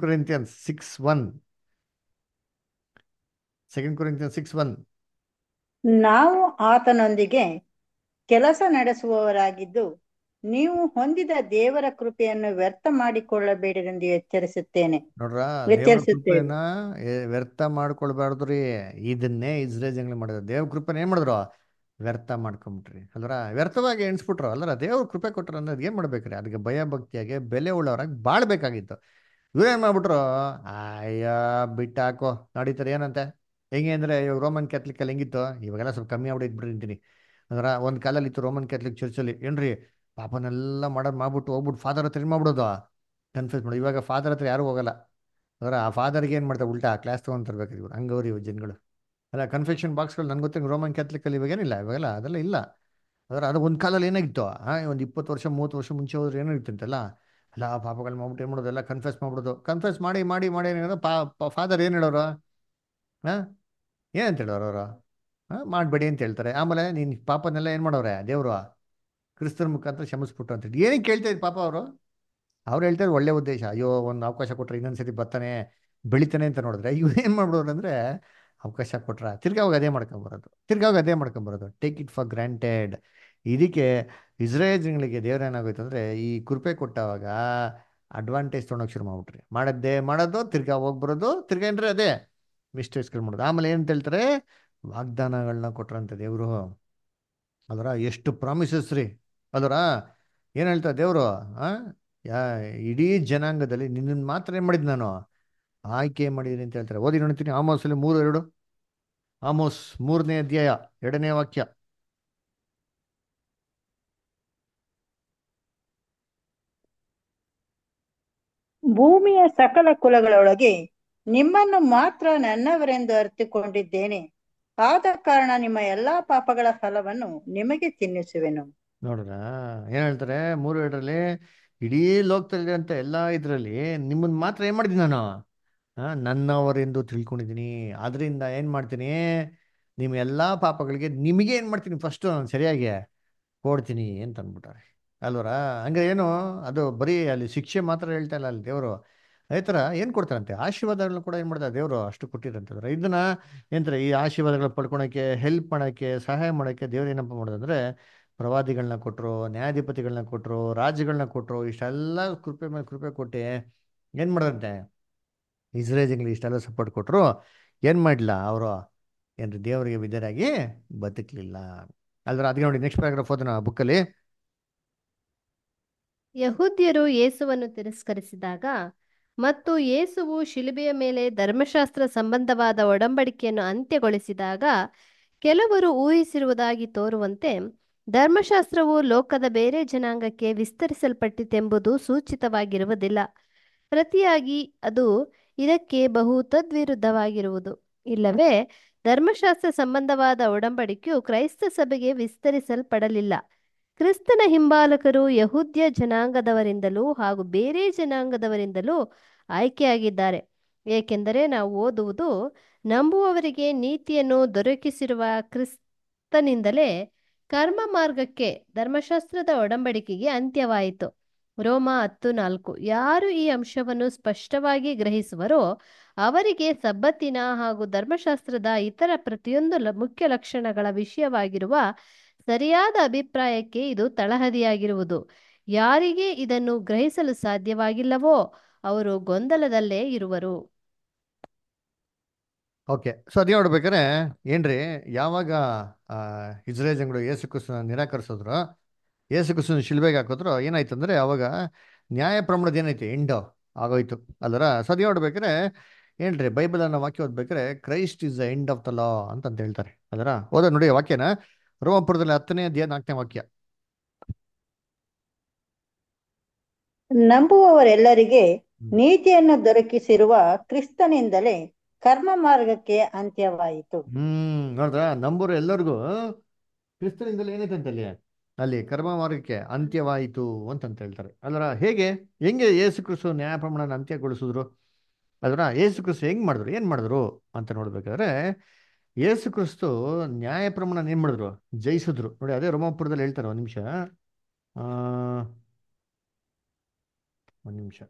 2 ಕೊರಿಂಥಿಯನ್ಸ್ 6:1. 2 ಕೊರಿಂಥಿಯನ್ಸ್ 6:1. ನಾವು ಆತನೊಂದಿಗೆ ಕೆಲಸ ನಡೆಸುವವರಾಗಿದ್ದು, ನೀವು ಹೊಂದಿದ ದೇವರ ಕೃಪೆಯನ್ನು ವ್ಯರ್ಥ ಮಾಡಿಕೊಳ್ಳಬೇಡಿರೆಂದು ಎಚ್ಚರಿಸುತ್ತೇನೆ ನೋಡ್ರ, ದೇವ್ರ ಎಚ್ಚರಿಸುತ್ತೇವೆ. ಕೃಪೆನ ವ್ಯರ್ಥ ಮಾಡ್ಕೊಳ್ಬಾರ್ದು ರೀ. ಇದನ್ನೇ ಇಸ್ರೇಲ್ ಜಂಗ್ಲಿ ಮಾಡಿದ್ರು. ದೇವ್ರ ಕೃಪೆನ ಏನ್ ಮಾಡಿದ್ರು? ವ್ಯರ್ಥ ಮಾಡ್ಕೊಂಬಿಟ್ರಿ ಅಲ್ರ. ವ್ಯರ್ಥವಾಗಿ ಎಣಿಸ್ಬಿಟ್ರು ಅಲ್ರ. ದೇವ್ರ ಕೃಪೆ ಕೊಟ್ರು ಅಂದ್ರೆ ಏನ್ ಮಾಡ್ಬೇಕ್ರಿ? ಅದಕ್ಕೆ ಭಯ ಭಕ್ತಿಯಾಗಿ ಬೆಲೆ ಉಳ್ಳವರಾಗಿ ಬಾಳ್ಬೇಕಾಗಿತ್ತು. ಇವ್ರೇನ್ ಮಾಡ್ಬಿಟ್ರು? ಅಯ್ಯ ಬಿಟ್ಟಾಕೋ ನಡೀತಾರೆ ಏನಂತೆ. ಹೆಂಗೆ ಅಂದ್ರೆ ಇವಾಗ ರೋಮನ್ ಕ್ಯಾಥಲಿಕ್ ಅಲ್ಲಿ ಹೆಂಗಿತ್ತು, ಇವಾಗೆಲ್ಲ ಸ್ವಲ್ಪ ಕಮ್ಮಿ ಆಗ್ಬಿಟ್ಟು ಬಿಟ್ಟಿರ್ತೀನಿ ಅಂದ್ರ. ಒಂದ್ ಕಾಲಲ್ಲಿ ಇತ್ತು ರೋಮನ್ ಕ್ಯಾಥಲಿಕ್ ಚರ್ಚಲ್ಲಿ, ಏನ್ರಿ ಪಾಪನೆಲ್ಲ ಮಾಡೋದು ಮಾಡ್ಬಿಟ್ಟು ಹೋಗ್ಬಿಟ್ಟು ಫಾದರ್ ಹತ್ರ ಏನ್ ಮಾಡ್ಬಿಡೋದು, ಕನ್ಫ್ಯೂಸ್ ಮಾಡೋದು. ಇವಾಗ ಫಾದರ್ ಹತ್ರ ಯಾರು ಹೋಗಲ್ಲ ಅಂದ್ರೆ ಆ ಫಾದರ್ಗೆ ಏನು ಮಾಡ್ತಾರೆ, ಉಲ್ಟಾ ಕ್ಲಾಸ್ ತೊಗೊಂತಿರ್ಬೇಕು ಇವ್ರು. ಹಂಗವ್ರಿ ಇವ್ ಜನಗಳು. ಅಲ್ಲ ಕನ್ಫೆಕ್ಷನ್ ಬಾಕ್ಸ್ಗಳು ನನ್ಗೆ ಗೊತ್ತಿಲ್ಲ ರೋಮನ್ ಕ್ಯಾಥಲಿಕ್ ಅಲ್ಲಿ ಇವಾಗ ಏನಿಲ್ಲ, ಇವಾಗೆಲ್ಲ ಅದೆಲ್ಲ ಇಲ್ಲ. ಅದರ ಅದು ಒಂದು ಕಾಲಲ್ಲಿ ಏನಾಗಿತ್ತು, ಒಂದು 20 ವರ್ಷ 30 ವರ್ಷ ಮುಂಚೆ ಹೋದ್ರೆ ಏನಾಗಿತ್ತಂತೆಲ್ಲ, ಎಲ್ಲ ಪಾಪಗಳು ಮಾಡ್ಬಿಟ್ಟು ಏನು ಮಾಡೋದು, ಎಲ್ಲ ಕನ್ಫೆಸ್ ಮಾಡ್ಬಿಡೋದು. ಕನ್ಫೆಸ್ ಮಾಡಿ ಮಾಡಿ ಮಾಡಿ ಏನಾಗೋದು, ಫಾದರ್ ಏನು ಹೇಳೋರು, ಹಾಂ ಏನಂತ ಹೇಳೋರು ಅವರು, ಮಾಡಬೇಡಿ ಅಂತ ಹೇಳ್ತಾರೆ. ಆಮೇಲೆ ನೀನು ಪಾಪನೆಲ್ಲ ಏನು ಮಾಡೋರೆ ದೇವರು ಕ್ರಿಸ್ತನ ಮುಖಾಂತರ ಕ್ಷಮಿಸ್ಬಿಟ್ರು ಅಂತ ಹೇಳಿ ಏನಕ್ಕೆ ಕೇಳ್ತಾ ಇದ್ರು ಪಾಪ ಅವರು. ಅವ್ರು ಹೇಳ್ತಾರೆ ಒಳ್ಳೆ ಉದ್ದೇಶ, ಅಯ್ಯೋ ಒಂದು ಅವಕಾಶ ಕೊಟ್ಟರೆ ಇನ್ನೊಂದ್ಸತಿ ಬರ್ತಾನೆ ಬೆಳಿತಾನೆ ಅಂತ ನೋಡಿದ್ರೆ, ಇವ್ರು ಏನು ಮಾಡ್ಬಿಡೋರು ಅಂದರೆ ಅವಕಾಶ ಕೊಟ್ರ ತಿರ್ಗಾ ಹೋಗಿ ಅದೇ ಮಾಡ್ಕೊಂಬರೋದು, ತಿರ್ಗಾ ಹೋಗಿ ಅದೇ ಮಾಡ್ಕೊಂಬರೋದು. Take it for granted. ಇದಕ್ಕೆ ಇಸ್ರೇಲ್ಗಳಿಗೆ ದೇವ್ರ ಏನಾಗೋಯ್ತು ಅಂದರೆ, ಈ ಕೃಪೆ ಕೊಟ್ಟವಾಗ ಅಡ್ವಾಂಟೇಜ್ ತೊಗೊಳಕ್ಕೆ ಶುರು ಮಾಡ್ಬಿಟ್ರಿ. ಮಾಡದ್ದೇ ಮಾಡೋದು, ತಿರ್ಗಾ ಹೋಗ್ಬರೋದು, ತಿರ್ಗಾ ಏನ್ರಿ ಅದೇ ಮಿಸ್ಟೇಕ್ಸ್ಗಳು ಮಾಡೋದು. ಆಮೇಲೆ ಏನಂತ ಹೇಳ್ತಾರೆ, ವಾಗ್ದಾನಗಳನ್ನ ಕೊಟ್ರಂತೆ ದೇವರು. ಅದರ ಎಷ್ಟು ಪ್ರಾಮಿಸಸ್ ರೀ. ಅದರ ಏನು ಹೇಳ್ತಾರೆ ದೇವರು, ಆ ಯಾ ಇಡೀ ಜನಾಂಗದಲ್ಲಿ ನಿನ್ನನ್ನು ಮಾತ್ರ ಏನು ಮಾಡಿದ್ ನಾನು ಆಯ್ಕೆ ಮಾಡಿದ್ದೀನಿ ಅಂತ ಹೇಳ್ತಾರೆ. ಓದಿ ನೋಡ್ತೀನಿ ಆಮೋಸಲ್ಲಿ 3:2. ಆಮೋಸ್ 3ನೇ ಅಧ್ಯಾಯ 2ನೇ ವಾಕ್ಯ. ಭೂಮಿಯ ಸಕಲ ಕುಲಗಳೊಳಗೆ ನಿಮ್ಮನ್ನು ಮಾತ್ರ ನನ್ನವರೆಂದು ಅರಿತುಕೊಂಡಿದ್ದೇನೆ. ಆದ ಕಾರಣ ನಿಮ್ಮ ಎಲ್ಲಾ ಪಾಪಗಳ ಫಲವನ್ನು ನಿಮಗೆ ತಿನ್ನಿಸುವೆನು. ನೋಡ್ರ ಏನ್ ಹೇಳ್ತಾರೆ 3:2ರಲ್ಲಿ, ಇಡೀ ಲೋಕದಲ್ಲಿ ಅಂತ ಎಲ್ಲ ಇದರಲ್ಲಿ ನಿಮ್ಮನ್ನ ಮಾತ್ರ ಏನ್ ಮಾಡಿದ್ದೀನಿ ನಾನು, ನನ್ನವರೆಂದು ತಿಳ್ಕೊಂಡಿದ್ದೀನಿ. ಆದ್ರಿಂದ ಏನ್ ಮಾಡ್ತೀನಿ, ನಿಮ್ಮ ಎಲ್ಲಾ ಪಾಪಗಳಿಗೆ ನಿಮಗೆ ಏನ್ ಮಾಡ್ತೀನಿ ಫಸ್ಟ್ ನಾನು ಸರಿಯಾಗಿ ಕೊಡ್ತೀನಿ ಅಂತ ಅಂದ್ಬಿಟ್ಟಾರೆ ಅಲ್ವರ. ಹಂಗೆ ಏನು ಅದು ಬರೀ ಅಲ್ಲಿ ಶಿಕ್ಷೆ ಮಾತ್ರ ಹೇಳ್ತಾ ಇಲ್ಲ ಅಲ್ಲಿ ದೇವರು. ಅದೇ ಥರ ಏನು ಕೊಡ್ತಾರಂತೆ, ಆಶೀರ್ವಾದಗಳನ್ನ ಕೂಡ ಏನು ಮಾಡ್ತಾರೆ ದೇವರು ಅಷ್ಟು ಕೊಟ್ಟಿರಂತಂದ್ರೆ, ಇದನ್ನ ಏನಂತಾರೆ ಈ ಆಶೀರ್ವಾದಗಳನ್ನ ಪಡ್ಕೊಳಕ್ಕೆ, ಹೆಲ್ಪ್ ಮಾಡೋಕ್ಕೆ, ಸಹಾಯ ಮಾಡೋಕ್ಕೆ ದೇವ್ರು ಏನಪ್ಪ ಮಾಡೋದಂದ್ರೆ, ಪ್ರವಾದಿಗಳನ್ನ ಕೊಟ್ಟರು, ನ್ಯಾಯಾಧಿಪತಿಗಳನ್ನ ಕೊಟ್ಟರು, ರಾಜ್ಯಗಳನ್ನ ಕೊಟ್ಟರು. ಇಷ್ಟೆಲ್ಲ ಕೃಪೆ ಮೇಲೆ ಕೃಪೆ ಕೊಟ್ಟು ಏನು ಮಾಡೋದಂತೆ, ಇಸ್ರೇಲ್ಗಳಿಗೆ ಇಷ್ಟೆಲ್ಲ ಸಪೋರ್ಟ್ ಕೊಟ್ಟರು. ಏನು ಮಾಡಲಿಲ್ಲ ಅವರು, ಏನ್ರಿ ದೇವರಿಗೆ ವಿಧೇಯರಾಗಿ ಬದುಕಲಿಲ್ಲ ಅಲ್ರ. ಅದಕ್ಕೆ ನೋಡಿ ನೆಕ್ಸ್ಟ್ ಪ್ಯಾರಾಗ್ರಾಫ್ ಓದೋಣ ಬುಕ್ಕಲ್ಲಿ. ಯಹೂದ್ಯರು ಯೇಸುವನ್ನು ತಿರಸ್ಕರಿಸಿದಾಗ ಮತ್ತು ಯೇಸುವು ಶಿಲುಬೆಯ ಮೇಲೆ ಧರ್ಮಶಾಸ್ತ್ರ ಸಂಬಂಧವಾದ ಒಡಂಬಡಿಕೆಯನ್ನು ಅಂತ್ಯಗೊಳಿಸಿದಾಗ, ಕೆಲವರು ಊಹಿಸಿರುವುದಾಗಿ ತೋರುವಂತೆ ಧರ್ಮಶಾಸ್ತ್ರವು ಲೋಕದ ಬೇರೆ ಜನಾಂಗಕ್ಕೆ ವಿಸ್ತರಿಸಲ್ಪಟ್ಟಿತೆಂಬುದು ಸೂಚಿತವಾಗಿರುವುದಿಲ್ಲ. ಪ್ರತಿಯಾಗಿ ಅದು ಇದಕ್ಕೆ ಬಹು ತದ್ವಿರುದ್ಧವಾಗಿರುವುದು. ಇಲ್ಲವೇ ಧರ್ಮಶಾಸ್ತ್ರ ಸಂಬಂಧವಾದ ಒಡಂಬಡಿಕೆಯು ಕ್ರೈಸ್ತ ಸಭೆಗೆ ವಿಸ್ತರಿಸಲ್ಪಡಲಿಲ್ಲ. ಕ್ರಿಸ್ತನ ಹಿಂಬಾಲಕರು ಯಹೂದ್ಯ ಜನಾಂಗದವರಿಂದಲೂ ಹಾಗೂ ಬೇರೆ ಜನಾಂಗದವರಿಂದಲೂ ಆಯ್ಕೆಯಾಗಿದ್ದಾರೆ. ಏಕೆಂದರೆ ನಾವು ಓದುವುದು, ನಂಬುವವರಿಗೆ ನೀತಿಯನ್ನು ದೊರಕಿಸಿರುವ ಕ್ರಿಸ್ತನಿಂದಲೇ ಕರ್ಮ ಮಾರ್ಗಕ್ಕೆ, ಧರ್ಮಶಾಸ್ತ್ರದ ಒಡಂಬಡಿಕೆಗೆ ಅಂತ್ಯವಾಯಿತು. ರೋಮ 10:4. ಯಾರು ಈ ಅಂಶವನ್ನು ಸ್ಪಷ್ಟವಾಗಿ ಗ್ರಹಿಸುವರೋ ಅವರಿಗೆ ಸಬ್ಬತ್ತಿನ ಹಾಗೂ ಧರ್ಮಶಾಸ್ತ್ರದ ಇತರ ಪ್ರತಿಯೊಂದು ಮುಖ್ಯ ಲಕ್ಷಣಗಳ ವಿಷಯವಾಗಿರುವ ಸರಿಯಾದ ಅಭಿಪ್ರಾಯಕ್ಕೆ ಇದು ತಳಹದಿಯಾಗಿರುವುದು. ಯಾರಿಗೆ ಇದನ್ನು ಗ್ರಹಿಸಲು ಸಾಧ್ಯವಾಗಿಲ್ಲವೋ ಅವರು ಗೊಂದಲದಲ್ಲೇ ಇರುವರು. ಓಕೆ, ಸೊ ಅದೇ ನೋಡ್ಬೇಕಾದ್ರೆ ಏನ್ರಿ, ಯಾವಾಗ ಆ, ಇಸ್ರೇಲ್ ಜನಗಳು ಯೇಸು ಕ್ರಿಸ್ತನ ನಿರಾಕರಿಸಿದ್ರು, ಯೇಸು ಕ್ರಿಸ್ತನ ಶಿಲ್ಬೆಗೆ ಹಾಕಿದ್ರು, ಏನಾಯ್ತು ಅಂದ್ರೆ ಅವಾಗ ನ್ಯಾಯ ಪ್ರಮಾಣದ ಏನೈತಿ ಎಂಡ್ ಆಗೋಯ್ತು ಅಲ್ಲರ. ಸೊ ಅದೇ ನೋಡ್ಬೇಕಾದ್ರೆ ಏನ್ರಿ, ಬೈಬಲ್ ಅನ್ನ ವಾಕ್ಯ ಓದ್ಬೇಕಾದ್ರೆ Christ is the end of the law ಅಂತ ಹೇಳ್ತಾರೆ ಅದರ. ಓದ ನೋಡಿ ವಾಕ್ಯನ, ರೋಮಪುರದಲ್ಲಿ 10ನೇ ಅಧ್ಯಾಯ 4ನೇ ವಾಕ್ಯ. ನಂಬುವವರೆಲ್ಲರಿಗೆ ಹ್ಮ್. ನೀತಿಯನ್ನು ದೊರಕಿಸಿರುವ ಕ್ರಿಸ್ತನಿಂದಲೇ ಕರ್ಮ ಮಾರ್ಗಕ್ಕೆ ಅಂತ್ಯವಾಯಿತು. ನೋಡ್ರ, ನಂಬರು ಎಲ್ಲರಿಗೂ ಕ್ರಿಸ್ತನಿಂದಲೇ ಏನೈತೆ ಅಲ್ಲಿ, ಅಲ್ಲಿ ಕರ್ಮ ಮಾರ್ಗಕ್ಕೆ ಅಂತ್ಯವಾಯಿತು ಅಂತಂತ ಹೇಳ್ತಾರೆ ಅಲ್ಲರ. ಹೆಂಗೆ ಯೇಸು ಕ್ರಿಸ್ತು ನ್ಯಾಯ ಪ್ರಮಾಣನ ಅಂತ್ಯಗೊಳಿಸಿದ್ರು ಅದರ, ಯೇಸು ಕ್ರಿಸ್ತು ಹೆಂಗ್ ಮಾಡಿದ್ರು, ಏನ್ ಮಾಡಿದ್ರು ಅಂತ ನೋಡ್ಬೇಕಾದ್ರೆ, ಯೇಸು ಕ್ರಿಸ್ತು ನ್ಯಾಯ ಪ್ರಮಾಣ ಏನ್ ಮಾಡಿದ್ರು, ಜಯಿಸಿದ್ರು ನೋಡಿ. ಅದೇ ರೋಮಾಪುರದಲ್ಲಿ ಹೇಳ್ತಾರೆ. ಆ ಒಂದ್ ನಿಮಿಷ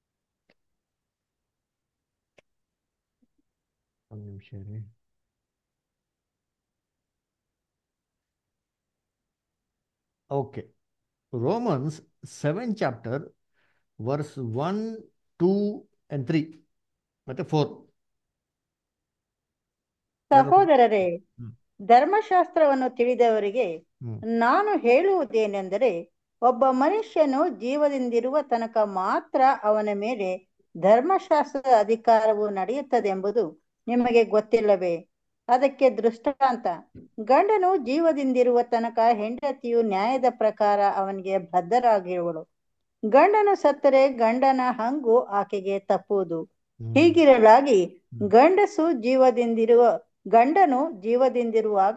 ಒಂದ್ ನಿಮಿಷ ರೀ. Okay. Romans 7 chapter verse 1, 2 and 3 ಮತ್ತೆ 4. ಯಾರು? ಸಹೋದರರೇ, ಹ್ಮ್. ಧರ್ಮಶಾಸ್ತ್ರವನ್ನು ತಿಳಿದವರಿಗೆ ಹ್ಮ್. ನಾನು ಹೇಳುವುದೇನೆಂದರೆ, ಒಬ್ಬ ಮನುಷ್ಯನು ಜೀವದಿಂದಿರುವ ತನಕ ಮಾತ್ರ ಅವನ ಮೇಲೆ ಧರ್ಮಶಾಸ್ತ್ರದ ಅಧಿಕಾರವು ನಡೆಯುತ್ತದೆಂಬುದು ನಿಮಗೆ ಗೊತ್ತಿಲ್ಲವೇ? ಅದಕ್ಕೆ ದೃಷ್ಟಾಂತ, ಗಂಡನು ಜೀವದಿಂದಿರುವ ತನಕ ಹೆಂಡತಿಯು ನ್ಯಾಯದ ಪ್ರಕಾರ ಅವನಿಗೆ ಬದ್ಧರಾಗಿರುವಳು. ಗಂಡನು ಸತ್ತರೆ ಗಂಡನ ಹಂಗು ಆಕೆಗೆ ತಪ್ಪುವುದು. ಹ್ಮ್. ಹೀಗಿರಲಾಗಿ ಹ್ಮ್. ಗಂಡನು ಜೀವದಿಂದಿರುವಾಗ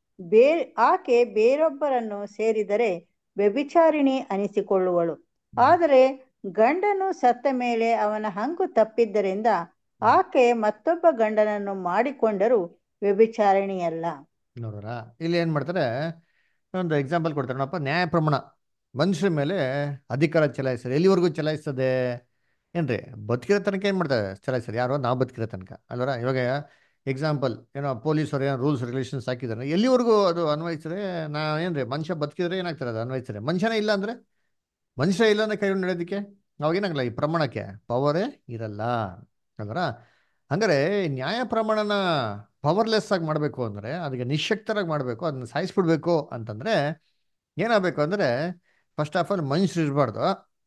ಆಕೆ ಬೇರೊಬ್ಬರನ್ನು ಸೇರಿದರೆ ವ್ಯಭಿಚಾರಿಣಿ ಅನಿಸಿಕೊಳ್ಳುವಳು. ಹ್ಮ್. ಆದರೆ ಗಂಡನು ಸತ್ತ ಮೇಲೆ ಅವನ ಹಂಗು ತಪ್ಪಿದ್ದರಿಂದ ಆಕೆ ಮತ್ತೊಬ್ಬ ಗಂಡನನ್ನು ಮಾಡಿಕೊಂಡರೂ ವ್ಯಭಿಚಾರಿಣಿಯಲ್ಲ. ನೋಡ್ರ, ಇಲ್ಲಿ ಏನ್ ಮಾಡ್ತಾರೆ, ಒಂದು ಎಕ್ಸಾಂಪಲ್ ಕೊಡ್ತಾರೆ ನೋಡಪ್ಪ. ನ್ಯಾಯ ಪ್ರಮಾಣ ಮನುಷ್ಯರ ಮೇಲೆ ಅಧಿಕಾರ ಚಲಾಯಿಸ್ತದೆ. ಎಲ್ಲಿವರೆಗೂ ಚಲಾಯಿಸ್ತದೆ ಏನ್ರಿ? ಬದುಕಿರೋ ತನಕ ಏನು ಮಾಡ್ತಾರೆ? ಚಲಾಯಿಸ್ತಾರೆ. ಯಾರೋ ನಾವು ಬದುಕಿರೋ ತನಕ ಅಲ್ವರ. ಇವಾಗ ಎಕ್ಸಾಂಪಲ್ ಏನೋ ಪೊಲೀಸರು ಏನೋ ರೂಲ್ಸ್ ರೆಗ್ಯುಲೇಷನ್ಸ್ ಹಾಕಿದ್ದಾರೆ, ಎಲ್ಲಿವರೆಗೂ ಅದು ಅನ್ವಯಿಸಿದ್ರೆ ಏನ್ರಿ? ಮನುಷ್ಯ ಬದುಕಿದ್ರೆ ಏನಾಗ್ತಾರೆ? ಅದು ಅನ್ವಯಿಸ್ತಾರೆ. ಮನುಷ್ಯನೇ ಇಲ್ಲ ಅಂದ್ರೆ, ಮನುಷ್ಯ ಇಲ್ಲ ಅಂದ್ರೆ ಕೈಗೊಂಡು ನಡೆಯೋದಕ್ಕೆ ಅವಾಗ ಏನಾಗಲ್ಲ, ಈ ಪ್ರಮಾಣಕ್ಕೆ ಪವರೇ ಇರಲ್ಲ ಅಲ್ವರ. ಹಂಗಾರೆ ನ್ಯಾಯ ಪ್ರಮಾಣನ ಪವರ್ಲೆಸ್ ಆಗಿ ಮಾಡಬೇಕು ಅಂದರೆ, ಅದಕ್ಕೆ ನಿಶಕ್ತರಾಗಿ ಮಾಡಬೇಕು, ಅದನ್ನ ಸಾಯಿಸ್ಬಿಡ್ಬೇಕು ಅಂತಂದರೆ ಏನಾಗಬೇಕು ಅಂದರೆ, ಫಸ್ಟ್ ಆಫ್ ಆಲ್ ಮನುಷ್ಯರು ಇರಬಾರ್ದು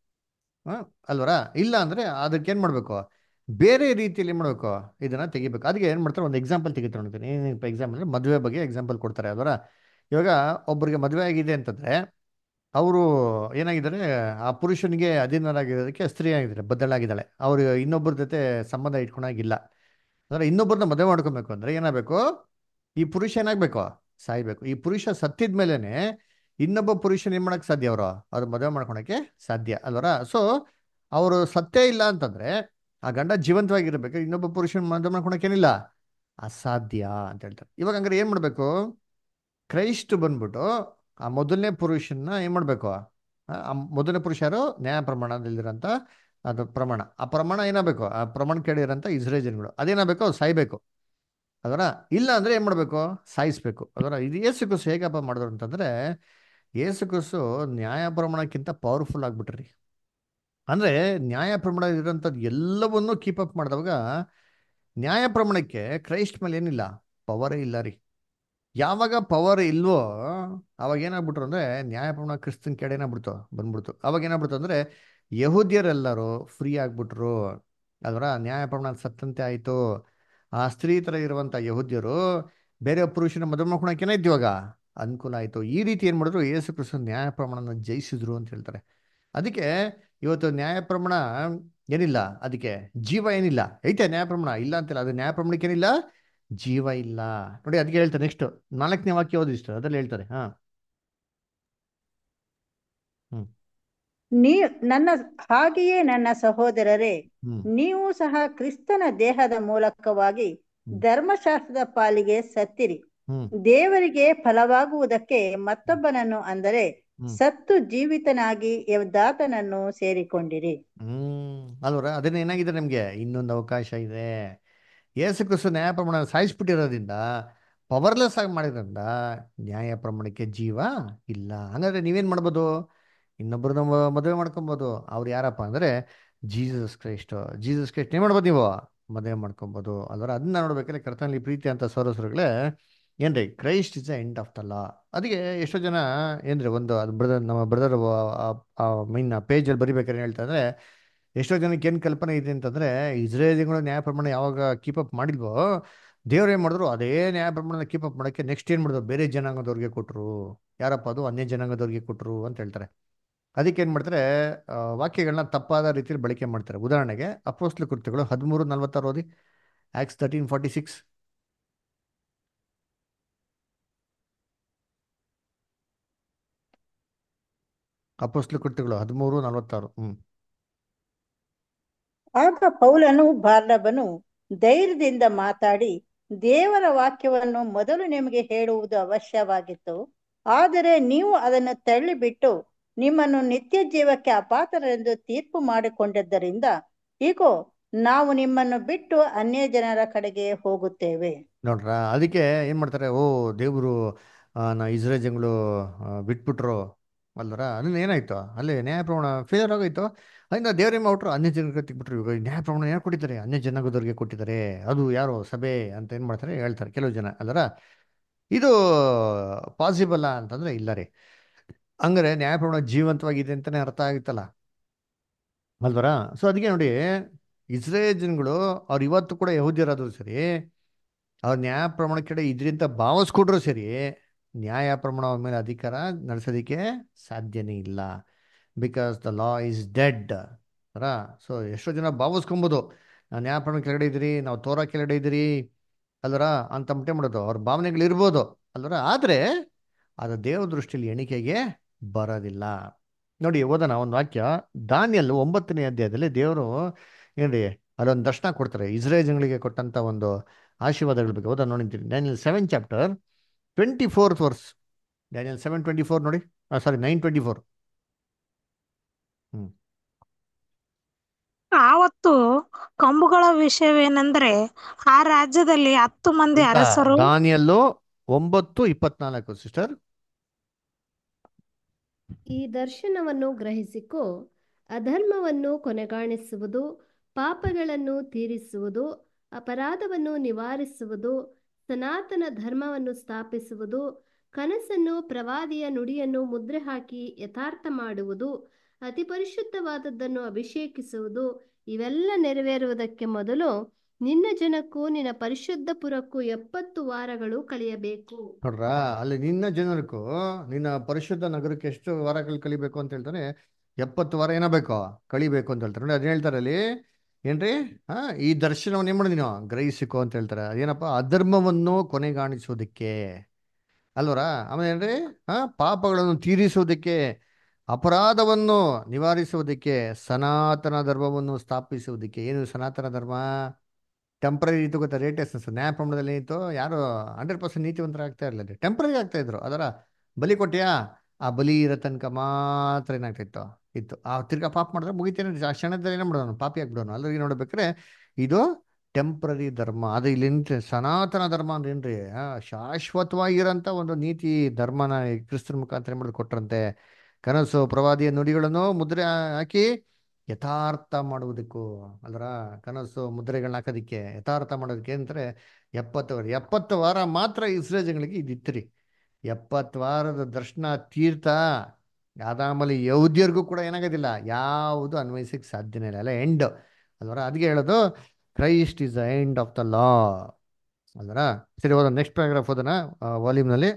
ಅಲ್ವರ. ಇಲ್ಲ ಅಂದರೆ ಅದಕ್ಕೆ ಏನು ಮಾಡಬೇಕು? ಬೇರೆ ರೀತಿಯಲ್ಲಿ ಏನು ಮಾಡಬೇಕು? ಇದನ್ನು ತೆಗಿಬೇಕು. ಅದಕ್ಕೆ ಏನು ಮಾಡ್ತಾರೆ? ಒಂದು ಎಕ್ಸಾಂಪಲ್ ತೆಗಿತಾರೆ ನೋಡ್ತೀನಿ. ಏನಪ್ಪ ಎಕ್ಸಾಂಪಲ್ ಅಂದರೆ, ಮದುವೆ ಬಗ್ಗೆ ಎಕ್ಸಾಂಪಲ್ ಕೊಡ್ತಾರೆ ಅಲ್ವರ. ಇವಾಗ ಒಬ್ಬರಿಗೆ ಮದುವೆ ಆಗಿದೆ ಅಂತಂದರೆ, ಅವರು ಏನಾಗಿದ್ದಾರೆ, ಆ ಪುರುಷನಿಗೆ ಅಧೀನರಾಗಿರೋದಕ್ಕೆ ಸ್ತ್ರೀ ಆಗಿದ್ದಾರೆ, ಬದಲಾಗಿದ್ದಾಳೆ. ಅವರು ಇನ್ನೊಬ್ಬರ ಜೊತೆ ಸಂಬಂಧ ಇಟ್ಕೊಳಾಗಿಲ್ಲ. ಅಂದರೆ ಇನ್ನೊಬ್ಬರನ್ನ ಮದುವೆ ಮಾಡ್ಕೊಬೇಕು ಅಂದರೆ ಏನಾಗಬೇಕು? ಈ ಪುರುಷ ಏನಾಗಬೇಕು? ಸಾಯ್ಬೇಕು. ಈ ಪುರುಷ ಸತ್ತಿದ ಮೇಲೇನೆ ಇನ್ನೊಬ್ಬ ಪುರುಷನ ಏನು ಮಾಡೋಕ್ಕೆ ಸಾಧ್ಯ? ಅವ್ರು ಮದುವೆ ಮಾಡ್ಕೊಳಕ್ಕೆ ಸಾಧ್ಯ ಅಲ್ವರ. ಸೊ ಅವರು ಸತ್ತೇ ಇಲ್ಲ ಅಂತಂದ್ರೆ, ಆ ಗಂಡ ಜೀವಂತವಾಗಿರ್ಬೇಕು, ಇನ್ನೊಬ್ಬ ಪುರುಷನ ಮದುವೆ ಮಾಡ್ಕೊಳಕ್ಕೇನಿಲ್ಲ, ಅಸಾಧ್ಯ ಅಂತ ಹೇಳ್ತಾರೆ. ಇವಾಗ ಹಂಗಾರೆ ಏನು ಮಾಡಬೇಕು? ಕ್ರೈಸ್ಟ್ ಬಂದ್ಬಿಟ್ಟು ಆ ಮೊದಲನೇ ಪುರುಷನ್ನ ಏನು ಮಾಡಬೇಕು? ಆ ಮೊದಲನೇ ಪುರುಷ ಯಾರು? ನ್ಯಾಯ ಪ್ರಮಾಣದಲ್ಲಿರೋಂಥ ಅದು ಪ್ರಮಾಣ. ಆ ಪ್ರಮಾಣ ಏನಾಗಬೇಕು? ಆ ಪ್ರಮಾಣ ಕೇಳಿರೋಂಥ ಇಸ್ರೇಲ್ ಜನಗಳು ಅದೇನಾಗಬೇಕು? ಅವ್ರು ಸಾಯ್ಬೇಕು ಅದರ. ಇಲ್ಲ ಅಂದರೆ ಏನು ಮಾಡಬೇಕು? ಸಾಯಿಸ್ಬೇಕು ಅದರ. ಇದು ಯೇಸು ಕ್ರಿಸ್ತು ಹೇಗಪ್ಪ ಮಾಡಿದ್ರು ಅಂತಂದರೆ, ಯೇಸು ಕ್ರಿಸ್ತು ನ್ಯಾಯ ಪ್ರಮಾಣಕ್ಕಿಂತ ಪವರ್ಫುಲ್ ಆಗಿಬಿಟ್ರಿ. ಅಂದರೆ ನ್ಯಾಯ ಪ್ರಮಾಣ ಇರೋಂಥದ್ದು ಎಲ್ಲವನ್ನೂ ಕೀಪ್ ಅಪ್ ಮಾಡಿದವಾಗ ನ್ಯಾಯ ಪ್ರಮಾಣಕ್ಕೆ ಕ್ರೈಸ್ಟ್ ಮೇಲೆ ಏನಿಲ್ಲ, ಪವರೇ ಇಲ್ಲ ರೀ. ಯಾವಾಗ ಪವರ್ ಇಲ್ವೋ ಅವಾಗ ಏನಾಗ್ಬಿಟ್ರು ಅಂದರೆ, ನ್ಯಾಯ ಪ್ರಮಾಣ ಕ್ರಿಸ್ತನ್ ಕೆಡೆ ಏನಾಗ್ಬಿಡ್ತು, ಬಂದ್ಬಿಡ್ತು. ಅವಾಗ ಏನಾಗ್ಬಿಡ್ತು ಅಂದರೆ, ಯಹೂದ್ಯರೆಲ್ಲರೂ ಫ್ರೀ ಆಗ್ಬಿಟ್ರು ಅದರ. ನ್ಯಾಯ ಪ್ರಮಾಣ ಸತ್ತಂತೆ ಆಯಿತು. ಆ ಸ್ತ್ರೀ ಥರ ಇರುವಂಥ ಯಹೂದ್ಯರು ಬೇರೆ ಪುರುಷನ ಮದುವೆ ಮಾಡ್ಕೊಳಕ್ಕೆ ಏನಾಯ್ತು, ಇವಾಗ ಅನುಕೂಲ ಆಯಿತು. ಈ ರೀತಿ ಏನು ಮಾಡಿದ್ರು? ಯೇಸು ಕ್ರಿಸ್ತ ನ್ಯಾಯ ಪ್ರಮಾಣನ ಜಯಿಸಿದ್ರು ಅಂತ ಹೇಳ್ತಾರೆ. ಅದಕ್ಕೆ ಇವತ್ತು ನ್ಯಾಯ ಪ್ರಮಾಣ ಏನಿಲ್ಲ, ಅದಕ್ಕೆ ಜೀವ ಏನಿಲ್ಲ. ಐತೆ ನ್ಯಾಯ ಪ್ರಮಾಣ, ಇಲ್ಲ ಅಂತಿಲ್ಲ. ಅದು ನ್ಯಾಯ ಪ್ರಮಾಣಕ್ಕೆ ಏನಿಲ್ಲ, ಜೀವ ಇಲ್ಲ ನೋಡಿ. ಅದಕ್ಕೆ ಹೇಳ್ತಾರೆ ನೆಕ್ಸ್ಟ್ 4ನೇ ವಾಕ್ಯ ಓದಿ ಇಷ್ಟು, ಅದ್ರಲ್ಲಿ ಹೇಳ್ತಾರೆ. ಹ್ಮ್. ನೀ ನನ್ನ ಹಾಗೆಯೇ ನನ್ನ ಸಹೋದರರೇ, ಹ್ಮ್. ನೀವು ಸಹ ಕ್ರಿಸ್ತನ ದೇಹದ ಮೂಲಕವಾಗಿ ಹ್ಮ್. ಧರ್ಮಶಾಸ್ತ್ರದ ಪಾಲಿಗೆ ಸತ್ತಿರಿ, ಹ್ಮ್. ದೇವರಿಗೆ ಫಲವಾಗುವುದಕ್ಕೆ ಮತ್ತೊಬ್ಬನನ್ನು, ಅಂದರೆ ಹ್ಮ್. ಸತ್ತು ಜೀವಿತನಾಗಿ ಎದ್ದಾತನನ್ನು ಸೇರಿಕೊಂಡಿರಿ. ಅಲ್ವರ. ಅದನ್ನ ಏನಾಗಿದೆ, ನಮಗೆ ಇನ್ನೊಂದು ಅವಕಾಶ ಇದೆ. ಯೇಸು ಕ್ರಿಸ್ತು ನ್ಯಾಯ ಪ್ರಮಾಣ ಸಾಯಿಸ್ಬಿಟ್ಟಿರೋದ್ರಿಂದ, ಪವರ್ಲೆಸ್ ಆಗಿ ಮಾಡಿದ್ರಿಂದ ನ್ಯಾಯ ಪ್ರಮಾಣಕ್ಕೆ ಜೀವ ಇಲ್ಲ. ಹಂಗಾದ್ರೆ ನೀವೇನು ಮಾಡ್ಬೋದು? ಇನ್ನೊಬ್ಬರನ್ನ ಮದುವೆ ಮಾಡ್ಕೊಬೋದು. ಅವ್ರು ಯಾರಪ್ಪ ಅಂದರೆ ಜೀಸಸ್ ಕ್ರೈಸ್ಟ್. ಜೀಸಸ್ ಕ್ರೈಸ್ಟ್ ಏನು ಮಾಡ್ಬೋದು? ನೀವು ಮದುವೆ ಮಾಡ್ಕೊಬೋದು ಅಲ್ವರ. ಅದನ್ನ ನೋಡ್ಬೇಕಾದ್ರೆ ಕರ್ತನಲ್ಲಿ ಪ್ರೀತಿ ಅಂತ ಸೋರಸರುಗಳೇ, ಏನ್ರಿ? Christ is the end of the law. ಅದಕ್ಕೆ ಎಷ್ಟೋ ಜನ ಏನ್ರಿ, ಒಂದು ಅದು ನಮ್ಮ ಬ್ರದರ್ ಮೈನ್ ಪೇಜಲ್ಲಿ ಬರಿಬೇಕಾದ್ರೆ ಹೇಳ್ತಾ ಇದ್ರೆ, ಎಷ್ಟೋ ಜನಕ್ಕೆ ಏನು ಕಲ್ಪನೆ ಇದೆ ಅಂತಂದರೆ, ಇಸ್ರೇಲಿಗಳು ನ್ಯಾಯ ಪ್ರಮಾಣ ಯಾವಾಗ ಕೀಪಪ್ ಮಾಡಿಲ್ವೋ, ದೇವ್ರು ಏನು ಮಾಡಿದ್ರು ಅದೇ ನ್ಯಾಯ ಪ್ರಮಾಣ ಕೀಪಪ್ ಮಾಡೋಕ್ಕೆ ನೆಕ್ಸ್ಟ್ ಏನು ಮಾಡಿದ್ರು? ಬೇರೆ ಜನಾಂಗದವ್ರಿಗೆ ಕೊಟ್ಟರು. ಯಾರಪ್ಪ ಅದು? ಅನ್ಯ ಜನಾಂಗದವ್ರಿಗೆ ಕೊಟ್ಟರು ಅಂತ ಹೇಳ್ತಾರೆ. ಅದಕ್ಕೆ ಏನು ಮಾಡ್ತಾರೆ? ವಾಕ್ಯಗಳನ್ನ ತಪ್ಪಾದ ರೀತಿಯಲ್ಲಿ ಬಳಕೆ ಮಾಡ್ತಾರೆ. ಉದಾಹರಣೆಗೆ ಅಪೊಸ್ತಲ ಕೃತ್ಯಗಳು 13:46 ಓದಿ. ಆಕ್ಟ್ಸ್ 13:46. ಅಪೊಸ್ತಲ ಕೃತ್ಯಗಳು 13:46. ಆಗ ಪೌಲನು ಬಾರ್ನಬನು ಧೈರ್ಯದಿಂದ ಮಾತಾಡಿ, ದೇವರ ವಾಕ್ಯವನ್ನು ಮೊದಲು ನಿಮಗೆ ಹೇಳುವುದು ಅವಶ್ಯವಾಗಿತ್ತು, ಆದರೆ ನೀವು ಅದನ್ನು ತಳ್ಳಿಬಿಟ್ಟು ನಿಮ್ಮನ್ನು ನಿತ್ಯ ಜೀವಕ್ಕೆ ಅಪಾತ್ರರೆಂದು ತೀರ್ಪು ಮಾಡಿಕೊಂಡಿದ್ದರಿಂದ ಇಗೋ, ನಾವು ನಿಮ್ಮನ್ನು ಬಿಟ್ಟು ಅನ್ಯ ಜನರ ಕಡೆಗೆ ಹೋಗುತ್ತೇವೆ. ನೋಡ್ರ, ಅದಕ್ಕೆ ಏನು ಮಾಡ್ತಾರೆ? ಓ ದೇವರು ನಾ ಇಸ್ರೇಲ್ ಜನಗಳು ಬಿಟ್ಬಿಟ್ರು ಅಲ್ವರ ಅದನ್ನ ಏನಾಯ್ತು ಅಲ್ಲಿ ನ್ಯಾಯ ಪ್ರಮಾಣ ಫೇರ್ ಆಗೋಯ್ತು. ಅದರಿಂದ ದೇವರೇ ಮಾಡ್ಬಿಟ್ರು ಅನ್ಯ ಜನಕ್ಕೆ ತಿಕ್ಬಿಟ್ರು. ಇವಾಗ ನ್ಯಾಯ ಪ್ರಮಾಣ ಯಾರು ಕೊಟ್ಟಿದ್ದಾರೆ? ಅನ್ಯ ಜನಾಂಗದವ್ರಿಗೆ ಕೊಟ್ಟಿದ್ದಾರೆ. ಅದು ಯಾರು ಸಭೆ ಅಂತ ಏನು ಮಾಡ್ತಾರೆ ಹೇಳ್ತಾರೆ ಕೆಲವು ಜನ ಅಲ್ವರ. ಇದು ಪಾಸಿಬಲ್ ಅಂತಂದ್ರೆ ಇಲ್ಲ ರೀ. ಹಂಗಾರೆ ನ್ಯಾಯ ಪ್ರಮಾಣ ಜೀವಂತವಾಗಿದೆ ಅಂತಾನೆ ಅರ್ಥ ಆಗುತ್ತಲ್ಲ ಅಲ್ವರ. ಸೊ ಅದಕ್ಕೆ ನೋಡಿ, ಇಸ್ರೇಲ್ ಜನಗಳು ಅವ್ರು ಇವತ್ತು ಕೂಡ ಯಹೂದ್ಯರಾದ್ರು ಸರಿ, ಅವ್ರ ನ್ಯಾಯ ಪ್ರಮಾಣ ಕೆಡೆ ಇದರಿಂದ ಭಾವಿಸ್ಕೊಟ್ರು ಸರಿ, ನ್ಯಾಯ ಪ್ರಮಾಣ ಅವ್ರ ಮೇಲೆ ಅಧಿಕಾರ ನಡೆಸೋದಕ್ಕೆ ಸಾಧ್ಯನೇ ಇಲ್ಲ. Because the law is dead ಅರ. ಸೊ ಎಷ್ಟೋ ಜನ ಭಾವಿಸ್ಕೊಬೋದು, ನಾವು ನ್ಯಾಯ ಪ್ರಮಾಣ ಕೆಳಗಡೆ ಇದ್ದೀರಿ, ನಾವು ತೋರ ಕೆಳಗಡೆ ಇದ್ದೀರಿ ಅಲ್ವರ ಅಂತ ಮಟ್ಟೆ ಮಾಡೋದು ಅವ್ರ ಭಾವನೆಗಳಿರ್ಬೋದು ಅಲ್ವರ. ಆದರೆ ಅದು ದೇವ ದೃಷ್ಟಿಯಲ್ಲಿ ಎಣಿಕೆಗೆ ಬರೋದಿಲ್ಲ. ನೋಡಿ ಓದೋಣ ಒಂದು ವಾಕ್ಯ. ದಾನಿಯಲ್ 9ನೇ ಅಧ್ಯಾಯದಲ್ಲಿ ದೇವರು ಏನ್ರಿ ಅಲ್ಲೊಂದು ದರ್ಶನ ಕೊಡ್ತಾರೆ, ಇಸ್ರೇಲ್ ಜನಗಳಿಗೆ ಕೊಟ್ಟಂತ ಒಂದು ಆಶೀರ್ವಾದಗಳ ಬಗ್ಗೆ. ಓದೋಣ ನೋಡಿದ್ದೀನಿ. Daniel 7 chapter 24th verse. Daniel 7:24 ನೋಡಿ. ಸಾರಿ 9:24. ಹ್ಮ್. ಆವತ್ತು ಕಂಬುಗಳ ವಿಷಯವೇನೆಂದರೆ ಆ ರಾಜ್ಯದಲ್ಲಿ 10 ಮಂದಿ ಎಂತ ಅರಸರು ದಾನಿಯಲ್ಲು 9:24 ಸಿಸ್ಟರ್. ಈ ದರ್ಶನವನ್ನು ಗ್ರಹಿಸಿಕೊ. ಅಧರ್ಮವನ್ನು ಕೊನೆಗಾಣಿಸುವುದು, ಪಾಪಗಳನ್ನು ತೀರಿಸುವುದು, ಅಪರಾಧವನ್ನು ನಿವಾರಿಸುವುದು, ಸನಾತನ ಧರ್ಮವನ್ನು ಸ್ಥಾಪಿಸುವುದು, ಕನಸನ್ನು ಪ್ರವಾದಿಯ ನುಡಿಯನ್ನು ಮುದ್ರೆ ಹಾಕಿ ಯಥಾರ್ಥ ಮಾಡುವುದು, ಅತಿ ಪರಿಶುದ್ಧವಾದದ್ದನ್ನು ಅಭಿಷೇಕಿಸುವುದು, ಇವೆಲ್ಲ ನೆರವೇರುವುದಕ್ಕೆ ಮೊದಲು ನಿನ್ನ ಜನಕ್ಕೂ ನಿನ್ನ ಪರಿಶುದ್ಧ ಪುರಕ್ಕೂ 70 ವಾರಗಳು ಕಳೆಯಬೇಕು. ನೋಡ್ರ, ಅಲ್ಲಿ ನಿನ್ನ ಜನರಿಗೂ ನಿನ್ನ ಪರಿಶುದ್ಧ ನಗರಕ್ಕೆ ಎಷ್ಟು ವಾರಗಳು ಕಳಿಬೇಕು ಅಂತ ಹೇಳ್ತಾನೆ? 70 ವಾರ ಏನಬೇಕು ಕಳಿಬೇಕು ಅಂತ ಹೇಳ್ತಾರೆ. ನೋಡಿ ಅದ್ ಹೇಳ್ತಾರೆ ಅಲ್ಲಿ ಏನ್ರಿ, ಈ ದರ್ಶನವನ್ನು ಏನ್ ಮಾಡಿದೀನಿ ಗ್ರಹಿಸಿಕೋ ಅಂತ ಹೇಳ್ತಾರೆ. ಅದೇನಪ್ಪ? ಅಧರ್ಮವನ್ನು ಕೊನೆಗಾಣಿಸೋದಿಕ್ಕೆ ಅಲ್ವರ. ಆಮೇಲೆ ಏನ್ರಿ, ಪಾಪಗಳನ್ನು ತೀರಿಸುವುದಕ್ಕೆ, ಅಪರಾಧವನ್ನು ನಿವಾರಿಸುವುದಕ್ಕೆ, ಸನಾತನ ಧರ್ಮವನ್ನು ಸ್ಥಾಪಿಸುವುದಕ್ಕೆ. ಏನು ಸನಾತನ ಧರ್ಮ? ಟೆಂಪ್ರರಿ ಇತ್ತು ಗೊತ್ತಾ? ರೇಟೆಸ್ನೆಸ್ ನ್ಯಾಯ ಪ್ರಮಾಣದಲ್ಲಿ ಏನಿತ್ತು, ಯಾರು 100% ನೀತಿವಂತರ ಆಗ್ತಾ ಇರಲಿಲ್ಲ, ಟೆಂಪ್ರರಿ ಆಗ್ತಾ ಇದ್ರು. ಅದರ ಬಲಿ ಕೊಟ್ಟಿಯಾ, ಆ ಬಲಿ ಇರೋ ತನಕ ಮಾತ್ರ ಏನಾಗ್ತಾ ಇತ್ತು. ಆ ತಿರ್ಗಾ ಪಾಪ ಮಾಡಿದ್ರೆ ಮುಗಿತೇನೆ, ಆ ಕ್ಷಣದಲ್ಲಿ ಏನ ಮಾಡೋನು? ಪಾಪಿ ಆಗ್ಬಿಡೋನು. ಅಲ್ಲಿಗೆ ನೋಡ್ಬೇಕಾದ್ರೆ ಇದು ಟೆಂಪ್ರರಿ ಧರ್ಮ. ಅದು ಇಲ್ಲಿ ಸನಾತನ ಧರ್ಮ ಅಂದ್ರೆ ಏನ್ರಿ? ಶಾಶ್ವತವಾಗಿರೋಂಥ ಒಂದು ನೀತಿ ಧರ್ಮನ ಕ್ರಿಸ್ತನ ಮುಖಾಂತರ ಏನ್ ಮಾಡಿದ್ರು ಕೊಟ್ರಂತೆ. ಕನಸು ಪ್ರವಾದಿಯ ನುಡಿಗಳನ್ನು ಮುದ್ರೆ ಹಾಕಿ ಯಥಾರ್ಥ ಮಾಡುವುದಕ್ಕೂ ಅಲ್ರ. ಕನಸು ಮುದ್ರೆಗಳನ್ನ ಹಾಕೋದಿಕ್ಕೆ, ಯಥಾರ್ಥ ಮಾಡೋದಕ್ಕೆ ಅಂತಾರೆ 70 ವಾರ ಮಾತ್ರ ಇಸ್ರೇಲ್ ಜನಗಳಿಗೆ ಇದಿತ್ತು. 70 ವಾರದ ದರ್ಶನ ತೀರ್ಥ ಅದಾಮಲ್ಲಿ ಯಹೂದ್ಯರಿಗೂ ಕೂಡ ಏನಾಗೋದಿಲ್ಲ, ಯಾವುದು ಅನ್ವಯಿಸಕ್ಕೆ ಸಾಧ್ಯನೇ ಇಲ್ಲ. ಅಲ್ಲ ಎಂಡ್ ಅಲ್ವರ. ಅದಕ್ಕೆ ಹೇಳೋದು Christ is the end of the law ಅಲ್ವರ. ಸರಿ, ಹೋದ ನೆಕ್ಸ್ಟ್ ಪ್ಯಾರಾಗ್ರಾಫ್ ಓದೋಣ ವಾಲ್ಯೂಮ್ನಲ್ಲಿ.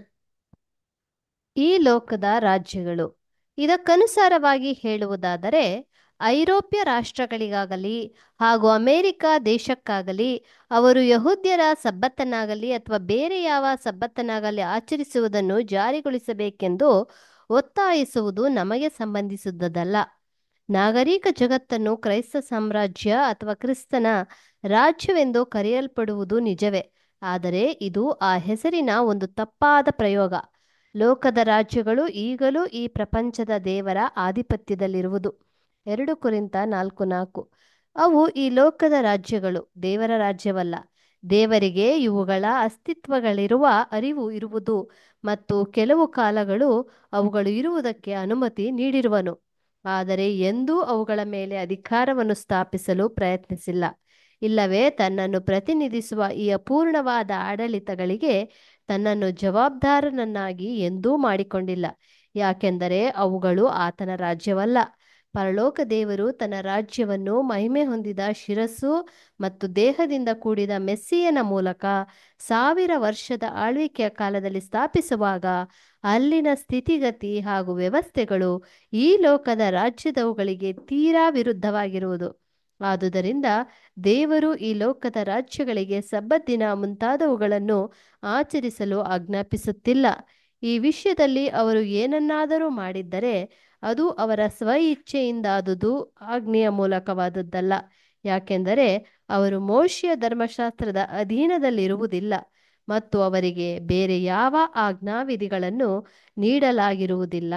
ಈ ಲೋಕದ ರಾಜ್ಯಗಳು. ಇದಕ್ಕನುಸಾರವಾಗಿ ಹೇಳುವುದಾದರೆ, ಐರೋಪ್ಯ ರಾಷ್ಟ್ರಗಳಿಗಾಗಲಿ ಹಾಗೂ ಅಮೆರಿಕ ದೇಶಕ್ಕಾಗಲಿ ಅವರು ಯಹೂದ್ಯರ ಸಬ್ಬತ್ತನ್ನಾಗಲಿ ಅಥವಾ ಬೇರೆ ಯಾವ ಸಬ್ಬತ್ತನ್ನಾಗಲಿ ಆಚರಿಸುವುದನ್ನು ಜಾರಿಗೊಳಿಸಬೇಕೆಂದು ಒತ್ತಾಯಿಸುವುದು ನಮಗೆ ಸಂಬಂಧಿಸಿದುದಲ್ಲ. ನಾಗರಿಕ ಜಗತ್ತನ್ನು ಕ್ರೈಸ್ತ ಸಾಮ್ರಾಜ್ಯ ಅಥವಾ ಕ್ರಿಸ್ತನ ರಾಜ್ಯವೆಂದು ಕರೆಯಲ್ಪಡುವುದು ನಿಜವೇ, ಆದರೆ ಇದು ಆ ಹೆಸರಿನ ಒಂದು ತಪ್ಪಾದ ಪ್ರಯೋಗ. ಲೋಕದ ರಾಜ್ಯಗಳು ಈಗಲೂ ಈ ಪ್ರಪಂಚದ ದೇವರ ಆಧಿಪತ್ಯದಲ್ಲಿರುವುದು. 2 ಕೊರಿಂಥ 4:4. ಅವು ಈ ಲೋಕದ ರಾಜ್ಯಗಳು, ದೇವರ ರಾಜ್ಯವಲ್ಲ. ದೇವರಿಗೆ ಇವುಗಳ ಅಸ್ತಿತ್ವಗಳಿರುವ ಅರಿವು ಇರುವುದು ಮತ್ತು ಕೆಲವು ಕಾಲಗಳು ಅವುಗಳು ಇರುವುದಕ್ಕೆ ಅನುಮತಿ ನೀಡಿರುವನು, ಆದರೆ ಎಂದೂ ಅವುಗಳ ಮೇಲೆ ಅಧಿಕಾರವನ್ನು ಸ್ಥಾಪಿಸಲು ಪ್ರಯತ್ನಿಸಿಲ್ಲ. ಇಲ್ಲವೇ ತನ್ನನ್ನು ಪ್ರತಿನಿಧಿಸುವ ಈ ಅಪೂರ್ಣವಾದ ಆಡಳಿತಗಳಿಗೆ ತನ್ನನ್ನು ಜವಾಬ್ದಾರನನ್ನಾಗಿ ಎಂದೂ ಮಾಡಿಕೊಂಡಿಲ್ಲ, ಯಾಕೆಂದರೆ ಅವುಗಳು ಆತನ ರಾಜ್ಯವಲ್ಲ. ಪರಲೋಕ ದೇವರು ತನ್ನ ರಾಜ್ಯವನ್ನು ಮಹಿಮೆ ಹೊಂದಿದ ಶಿರಸ್ಸು ಮತ್ತು ದೇಹದಿಂದ ಕೂಡಿದ ಮೆಸ್ಸಿಯನ ಮೂಲಕ 1000 ವರ್ಷದ ಆಳ್ವಿಕೆಯ ಕಾಲದಲ್ಲಿ ಸ್ಥಾಪಿಸುವಾಗ ಅಲ್ಲಿನ ಸ್ಥಿತಿಗತಿ ಹಾಗೂ ವ್ಯವಸ್ಥೆಗಳು ಈ ಲೋಕದ ರಾಜ್ಯದವುಗಳಿಗೆ ತೀರಾ ವಿರುದ್ಧವಾಗಿರುವುದು. ಆದುದರಿಂದ ದೇವರು ಈ ಲೋಕದ ರಾಜ್ಯಗಳಿಗೆ ಸಬ್ಬತ್ ದಿನ ಮುಂತಾದವುಗಳನ್ನು ಆಚರಿಸಲು ಆಜ್ಞಾಪಿಸುತ್ತಿಲ್ಲ. ಈ ವಿಷಯದಲ್ಲಿ ಅವರು ಏನನ್ನಾದರೂ ಮಾಡಿದ್ದರೆ ಅದು ಅವರ ಸ್ವ ಇಚ್ಛೆಯಿಂದಾದುದು, ಆಜ್ಞೆಯ ಮೂಲಕವಾದದ್ದಲ್ಲ. ಯಾಕೆಂದರೆ ಅವರು ಮೋಶೆಯ ಧರ್ಮಶಾಸ್ತ್ರದ ಅಧೀನದಲ್ಲಿರುವುದಿಲ್ಲ ಮತ್ತು ಅವರಿಗೆ ಬೇರೆ ಯಾವ ಆಜ್ಞಾವಿಧಿಗಳನ್ನು ನೀಡಲಾಗಿರುವುದಿಲ್ಲ.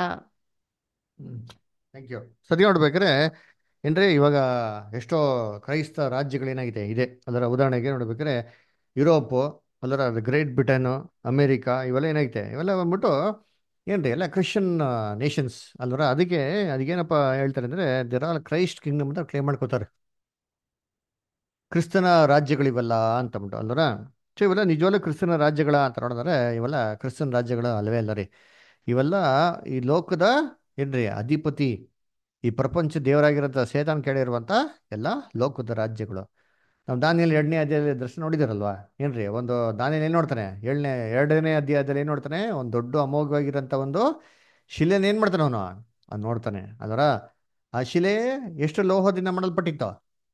Thank you. ಸರಿ, ನೋಡ್ಬೇಕಾದ್ರೆ ಏನ್ರಿ ಇವಾಗ ಎಷ್ಟೋ ಕ್ರೈಸ್ತ ರಾಜ್ಯಗಳೇನಾಗಿದೆ ಇದೆ. ಅದರ ಉದಾಹರಣೆಗೆ ನೋಡ್ಬೇಕಾದ್ರೆ ಯುರೋಪು, ಅದರ ಗ್ರೇಟ್ ಬ್ರಿಟನ್, ಅಮೇರಿಕಾ, ಇವೆಲ್ಲ ಏನಾಗಿದೆ, ಇವೆಲ್ಲ ಬಂದ್ಬಿಟ್ಟು ಏನ್ರಿ ಎಲ್ಲ ಕ್ರಿಶ್ಚಿಯನ್ ನೇಷನ್ಸ್ ಅಲ್ವರ. ಅದಕ್ಕೇನಪ್ಪ ಹೇಳ್ತಾರೆ ಅಂದ್ರೆ ದೇರ್ ಆಲ್ ಕ್ರೈಸ್ಟ್ ಕಿಂಗ್ಡಮ್ ಅಂತ ಕ್ಲೇಮ್ ಮಾಡ್ಕೋತಾರೆ. ಕ್ರಿಸ್ತನ ರಾಜ್ಯಗಳಿವೆಲ್ಲ ಅಂತಂದ್ಬಿಟ್ಟು ಅಲ್ವರ. ಸೊ ಇವೆಲ್ಲ ನಿಜವಾಗ್ಲೂ ಕ್ರಿಸ್ತನ ರಾಜ್ಯಗಳ ಅಂತ ನೋಡಿದ್ರೆ ಇವೆಲ್ಲ ಕ್ರಿಸ್ತನ ರಾಜ್ಯಗಳು ಅಲ್ವೇ ಅಲ್ಲ ರೀ. ಇವೆಲ್ಲ ಈ ಲೋಕದ ಏನ್ರಿ ಅಧಿಪತಿ, ಈ ಪ್ರಪಂಚ ದೇವರಾಗಿರೋಂಥ ಸೇತಾನ್ ಕೆಳಗೆ ಇರುವಂಥ ಎಲ್ಲ ಲೋಕದ ರಾಜ್ಯಗಳು. ನಾವು ದಾನಿಯಲ್ಲಿ 2ನೇ ಅಧ್ಯಾಯದಲ್ಲಿ ದರ್ಶನ ನೋಡಿದಾರಲ್ವಾ. ಏನ್ರಿ ಒಂದು ದಾನಿಯಲ್ಲಿ ಏನು ನೋಡ್ತಾನೆ, 2ನೇ ಅಧ್ಯಾಯದಲ್ಲಿ ಏನು ನೋಡ್ತಾನೆ, ಒಂದು ದೊಡ್ಡ ಅಮೋಘವಾಗಿರೋಂಥ ಒಂದು ಶಿಲೆನ ಏನು ಮಾಡ್ತಾನೆ ಅವನು, ಅದು ನೋಡ್ತಾನೆ ಅದರ. ಆ ಶಿಲೆ ಎಷ್ಟು ಲೋಹದಿಂದ ಮಾಡಲ್ಪಟ್ಟಿತ್ತು?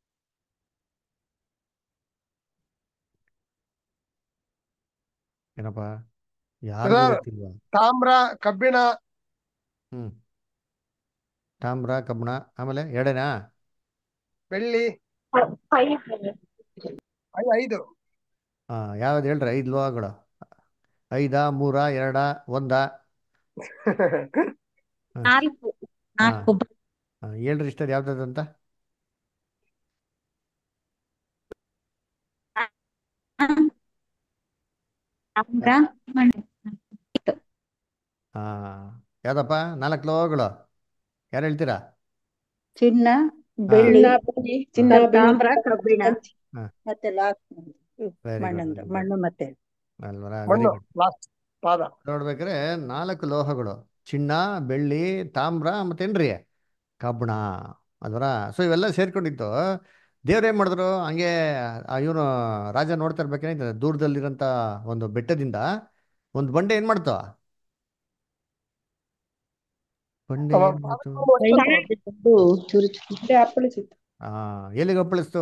ಏನಪ್ಪ, ಯಾರಿಗೂ ಬ್ರದರ್, ಗೊತ್ತಿಲ್ವಾ? ತಾಮ್ರ, ಕಬ್ಬಿಣ, ಹ್ಮ್, ತಾಮ್ರ, ಕಬ್ಬಣ, ಆಮೇಲೆ ಎರಡೇನಾ? ಬೆಳ್ಳಿ, ಐದು. ಯಾವ್ದು ಹೇಳ್ರಿ 5 ಲೋಹಗಳು? 5, 3, 2, 1? ನಾಲ್ಕು ಹಾ, ನಾಲ್ಕು ಹೇಳ್ರಿ ಇಷ್ಟದು ಯಾವ್ದಂತ. ತಾಮ್ರ, ಮಣ್ಣು. ಹಾ, ಯಾವ್ದಪ್ಪ 4 ಲೋಹಗಳು? ಯಾರು ಹೇಳ್ತೀರಾ? ಚಿನ್ನ, ಹಾ, ಬೆಳ್ಳಿ, ತಾಮ್ರ, ಕಬ್ಬಿಣ, ಹಾ, ಮತ್ತೆ ಲಾಸ್ಟ್ ವೆರಿ ಗುಡ್, ಮಣ್ಣಂದು, ವೆರಿ ಗುಡ್. ಮಣ್ಣು ಮತ್ತೆ ಅಲ್ವರ, ವೆರಿ ಮಣ್ಣು ಗುಡ್. ಲಾಸ್ಟ್ ಪಾದ. ನೋಡ್ಬೇಕಾದ್ರೆ 4 ಲೋಹಗಳು: ಚಿನ್ನ, ಬೆಳ್ಳಿ, ತಾಮ್ರ ಮತ್ತೇನ್ರಿ ಕಬ್ಬಣ ಅಲ್ವರ. ಸೊ ಇವೆಲ್ಲ ಸೇರ್ಕೊಂಡಿತ್ತು. ದೇವ್ರು ಏನ್ ಮಾಡಿದ್ರು ಹಂಗೆ, ಇವನು ರಾಜ ನೋಡ್ತಾ ಇರ್ಬೇಕೇನಿದೆ ದೂರದಲ್ಲಿರೋಂಥ ಒಂದು ಬೆಟ್ಟದಿಂದ ಒಂದು ಬಂಡೆ ಏನ್ ಮಾಡ್ತು, ಬಂಡೆ ಅವ ಏನ್ ಪಾದ ಮಾಡ್ತು, ಆ ಎಲ್ಲಿಗೆ ಅಪ್ಪಳಿಸ್ತು?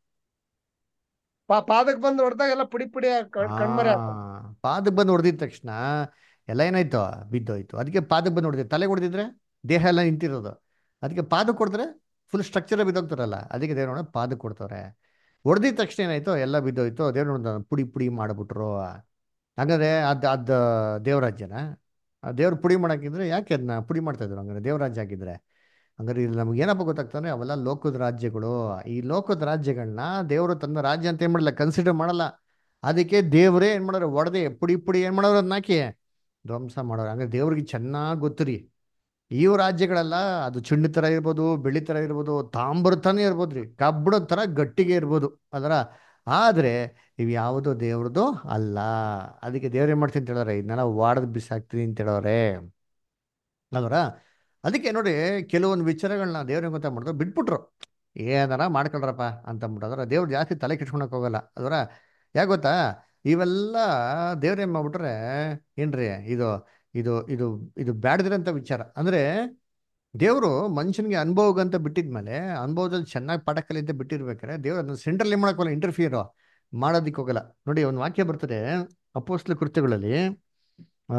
ಪಾದಕ್ ಬಂದು ಹೊಡೆದಾಗ ಎಲ್ಲ ಪುಡಿ ಪುಡಿ ಆ ಕಣ್ಮರೆ ಆಗ್ತದೆ. ಪಾದಕ್ಕೆ ಬಂದು ಹೊಡೆದಿದ ತಕ್ಷಣ ಎಲ್ಲ ಏನಾಯ್ತು, ಬಿದ್ದೋಯ್ತು. ಅದಕ್ಕೆ ಪಾದಕ್ಕೆ ಬಂದು ಹೊಡೆದಿದ್ದು. ತಲೆಗೆ ಹೊಡೆದಿದ್ರೆ ದೇಹ ಎಲ್ಲ ನಿಂತಿರೋದು. ಅದಕ್ಕೆ ಪಾದಕ್ಕೆ ಕೊಡಿದ್ರೆ ಫುಲ್ ಸ್ಟ್ರಕ್ಚರ್ ಬಿದ್ದೋಗ್ತಾರಲ್ಲ, ಅದಕ್ಕೆ ದೇವ್ರು ನೋಡ ಪಾದಕ್ಕೆ ಕೊಡ್ತಾರೆ. ಹೊಡೆದಿದ ತಕ್ಷಣ ಏನಾಯ್ತು, ಎಲ್ಲ ಬಿದ್ದೋಯ್ತು. ದೇವ್ರು ನೋಡ ಪುಡಿ ಪುಡಿ ಮಾಡಿಬಿಟ್ರು. ಹಾಗಾದ್ರೆ ಅದು ದೇವರಾಜ್ಯನ? ಆ ದೇವ್ರು ಪುಡಿ ಮಾಡಾಕಿದ್ರೆ ಯಾಕೆ ಅದನ್ನ ಪುಡಿ ಮಾಡ್ತಾ ಇದ್ರು? ಹಂಗಾರೆ ದೇವರಾಜ್ಯ ಆಗಿದ್ರೆ ಹಂಗಾರೆ ಇಲ್ಲಿ ನಮ್ಗೆ ಏನಪ್ಪ ಗೊತ್ತಾಗ್ತಾನೆ, ಅವೆಲ್ಲ ಲೋಕದ ರಾಜ್ಯಗಳು. ಈ ಲೋಕದ ರಾಜ್ಯಗಳನ್ನ ದೇವರು ತನ್ನ ರಾಜ್ಯ ಅಂತ ಏನ್ ಮಾಡಲ್ಲ, ಕನ್ಸಿಡರ್ ಮಾಡಲ್ಲ. ಅದಕ್ಕೆ ದೇವರೇ ಏನ್ ಮಾಡೋರು, ಒಡದೆ ಪುಡಿ ಪುಡಿ ಏನ್ ಮಾಡೋರು, ಅದನ್ನ ಹಾಕಿ ಧ್ವಂಸ ಮಾಡೋರು. ಹಂಗಾರೆ ದೇವ್ರಿಗೆ ಚೆನ್ನಾಗಿ ಗೊತ್ತು ರೀ, ಇವು ರಾಜ್ಯಗಳೆಲ್ಲ ಅದು ಚಿನ್ನ ಥರ ಇರ್ಬೋದು, ಬೆಳ್ಳಿ ಥರ ಇರ್ಬೋದು, ತಾಮ್ರ ಥರನೇ ಇರ್ಬೋದು ರೀ, ಕಬ್ಬಣದ ಥರ ಗಟ್ಟಿಗೆ ಇರ್ಬೋದು ಅದರ. ಆದರೆ ಇವು ಯಾವುದೋ ದೇವ್ರದ್ದು ಅಲ್ಲ. ಅದಕ್ಕೆ ದೇವ್ರು ಏನು ಮಾಡ್ತೀನಿ ಅಂತ ಹೇಳೋರೆ, ಇದನ್ನೆಲ್ಲ ವಾಡದ್ ಬಿಸಾಕ್ತೀನಿ ಅಂತ ಹೇಳೋರೆ ಅಲ್ವರ. ಅದಕ್ಕೆ ನೋಡಿ, ಕೆಲವೊಂದು ವಿಚಾರಗಳನ್ನ ದೇವ್ರಿಗೆ ಗೊತ್ತಾ ಮಾಡಿದ್ರು ಬಿಟ್ಬಿಟ್ರು. ಏನಾರ ಮಾಡ್ಕೊಳ್ರಪ್ಪ ಅಂತಂದ್ಬಿಟ್ಟು ಅದರ ದೇವ್ರು ಜಾಸ್ತಿ ತಲೆ ಕೆಡ್ಸ್ಕೊಳಕ್ ಹೋಗಲ್ಲ ಅದರ. ಯಾಕೆ ಗೊತ್ತಾ, ಇವೆಲ್ಲ ದೇವ್ರು ಏನು ಮಾಡ್ಬಿಟ್ರೆ ಏನ್ರಿ, ಇದು ಇದು ಇದು ಇದು ಬ್ಯಾಡ್ದಿರೋಂಥ ವಿಚಾರ. ಅಂದ್ರೆ ದೇವರು ಮನುಷ್ಯನಿಗೆ ಅನುಭವಗಂತ ಬಿಟ್ಟಿದ್ಮೇಲೆ ಅನುಭವದಲ್ಲಿ ಚೆನ್ನಾಗಿ ಪಾಠ ಕಲಿಯಂತ ಬಿಟ್ಟಿರ್ಬೇಕಾದ್ರೆ ದೇವ್ರು ಅದನ್ನ ಸೆಂಟ್ರಲ್ಲಿ ಮಾಡೋಕ್ಕಲ್ಲ, ಇಂಟರ್ಫಿಯರ್ ಮಾಡೋದಕ್ಕೆ ಹೋಗಲ್ಲ. ನೋಡಿ ಒಂದು ವಾಕ್ಯ ಬರ್ತದೆ ಅಪೊಸ್ತಲ ಕೃತ್ಯಗಳಲ್ಲಿ, ಆ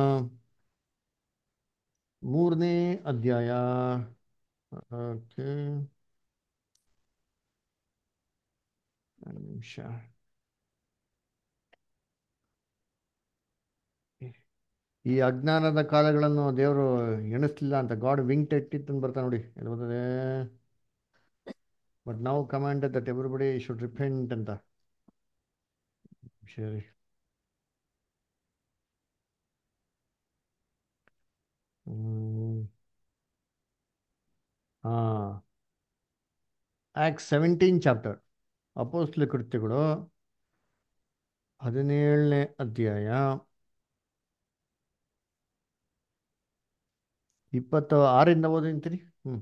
3ನೇ ಅಧ್ಯಾಯ. ಓಕೆ, ಒಂದು ನಿಮಿಷ. ಈ ಅಜ್ಞಾನದ ಕಾಲಗಳನ್ನು ದೇವರು ಎಣಿಸ್ಲಿಲ್ಲ ಅಂತ, ಗಾಡ್ ವಿಂಗ್ ಇಟ್ ಅಂತ ಬರ್ತಾ ನೋಡಿ, ಎಲ್ಲಿ ಬರ್ತದೆ, ಬಟ್ ನಾವು commanded that everybody should repent ಅಂತ. ಸರಿ, ಹಾ, ಆಕ್ಟ್ 17 ಚಾಪ್ಟರ್, ಅಪೊಸ್ತಲ ಕೃತ್ಯಗಳು 17ನೇ ಅಧ್ಯಾಯ 26ರಿಂದ ಓದಿಂತೀರಿ.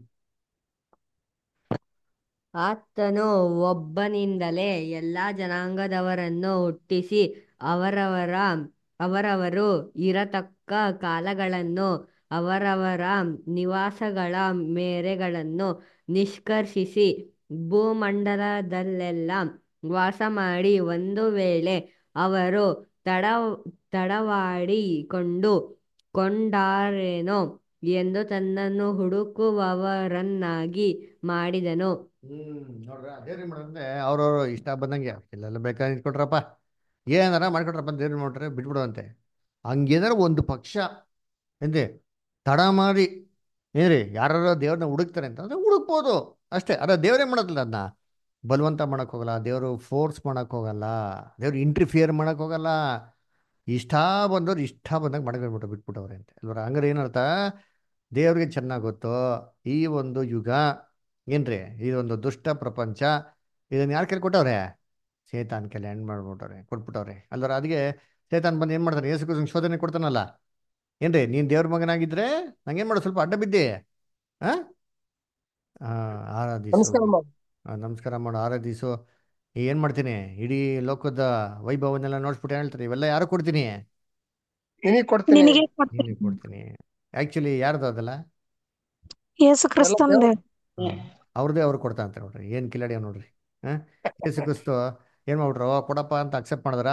ಆತನು ಒಬ್ಬನಿಂದಲೇ ಎಲ್ಲಾ ಜನಾಂಗದವರನ್ನು ಹುಟ್ಟಿಸಿ ಅವರವರ ಅವರವರು ಇರತಕ್ಕ ಕಾಲಗಳನ್ನು ಅವರವರ ನಿವಾಸಗಳ ಮೇರೆಗಳನ್ನು ನಿಷ್ಕರ್ಷಿಸಿ ಭೂಮಂಡಲದಲ್ಲೆಲ್ಲ ವಾಸ ಮಾಡಿ, ಒಂದು ವೇಳೆ ಅವರು ತಡ ತಡವಾಡಿಕೊಂಡು ಕೊಂಡಾರೇನೋ ಎಂದು ತನ್ನನ್ನು ಹುಡುಕುವವರನ್ನಾಗಿ ಮಾಡಿದನು. ನೋಡ್ರ ದೇವ್ರ ಮಾಡಂದ್ರೆ ಅವ್ರವ್ರು ಇಷ್ಟ ಬಂದಂಗೆ ಇಲ್ಲೆಲ್ಲ ಬೇಕಾದ್ರೆ ಇಟ್ಕೊಟ್ರಪ್ಪ, ಏನಾರ ಮಾಡ್ಕೊಟ್ರಪ್ಪ ಅಂತ ದೇವ್ರ ಮಾಡ್ರೆ ಬಿಟ್ಬಿಡುವಂತೆ. ಹಂಗೇನಾರ ಒಂದು ಪಕ್ಷ ಎಂದೆ ತಡ ಮಾಡಿ ಏನ್ರಿ ಯಾರು ದೇವ್ರನ್ನ ಹುಡುಕ್ತಾರೆ ಅಂತ ಅಂದ್ರೆ ಹುಡುಕ್ಬೋದು ಅಷ್ಟೇ. ಅದ ದೇವ್ರೇ ಮಾಡೋದಿಲ್ಲ, ಅದನ್ನ ಬಲವಂತ ಮಾಡಕ್ ಹೋಗಲ್ಲ, ದೇವರು ಫೋರ್ಸ್ ಮಾಡಕ್ ಹೋಗಲ್ಲ, ದೇವ್ರು ಇಂಟರ್ಫಿಯರ್ ಮಾಡಕ್ ಹೋಗಲ್ಲ. ಇಷ್ಟ ಬಂದವ್ರು ಇಷ್ಟ ಬಂದಾಗ ಮಡಗ್ಬಿಟ್ಟು ಬಿಟ್ಬಿಟ್ಟವ್ರೆ ಅಂತ ಅಲ್ವರ. ಹಂಗಾರೆ ಏನರ್ಥ? ದೇವ್ರಿಗೆ ಚೆನ್ನಾಗಿ ಗೊತ್ತು ಈ ಒಂದು ಯುಗ ಏನ್ರಿ, ಇದೊಂದು ದುಷ್ಟ ಪ್ರಪಂಚ, ಇದನ್ನ ಯಾರ ಕೈಲಿ ಕೊಟ್ಟವ್ರೆ? ಸೇತಾನ್ ಕೈಲಿ ಎಂಡ್ ಮಾಡ್ಬಿಟ್ಟವ್ರೆ, ಕೊಟ್ಬಿಟ್ಟವ್ರೆ ಅಲ್ವರ. ಅದಕ್ಕೆ ಸೇತಾನ್ ಬಂದು ಏನ್ ಮಾಡ್ತಾನೆ? ಯೇಸು ಕ್ರಿಸ್ತನಿಗೆ ಶೋಧನೆ ಕೊಡ್ತಾನಲ್ಲ, ಏನ್ರಿ ನೀನ್ ದೇವ್ರ ಮಗನಾಗಿದ್ರೆ ನಂಗೇನ್ ಮಾಡು, ಸ್ವಲ್ಪ ಅಡ್ಡ ಬಿದ್ದಿ ಆ ಆ, ಆರಾಧಿಸು, ನಮಸ್ಕಾರ ಮಾಡಿ. ನಮಸ್ಕಾರ ಮಾಡು, ಆರಾಧಿಸು. ಏನ್ ಮಾಡ್ತೀನಿ? ಇಡೀ ಲೋಕದ ವೈಭವನ್ನೆಲ್ಲ ನೋಡ್ಸ್ಬಿಟ್ಟು ಏನ್ ಹೇಳ್ತಾರೆ? ಇವೆಲ್ಲ ಯಾರು ಕೊಡ್ತೀನಿ? ನಿನಗ್ ಕೊಡ್ತೀನಿ. ನಿನಗೆ ಕೊಡ್ತೀನಿ. ನೀನೇ ಕೊಡ್ತೀನಿ. ಆಕ್ಚುಲಿ ಯಾರ್ದು ಅದಲ್ಲ? ಯೇಸು ಎಲ್ಲ ಕ್ರಿಸ್ತಂದೆ. ಅವ್ರದ್ದೇ ಅವ್ರು ಕೊಡ್ತಾ ಅಂತ ನೋಡ್ರಿ. ಏನ್ ಕಿಲಾಡಿ ಅವ್ ನೋಡ್ರಿ. ಹಾ, ಯೇಸು ಕ್ರಿಸ್ತು ಏನ್ ಮಾಡ್ಬಿಟ್ರು? ಕೊಡಪ್ಪ ಅಂತ ಅಕ್ಸೆಪ್ಟ್ ಮಾಡಿದ್ರ?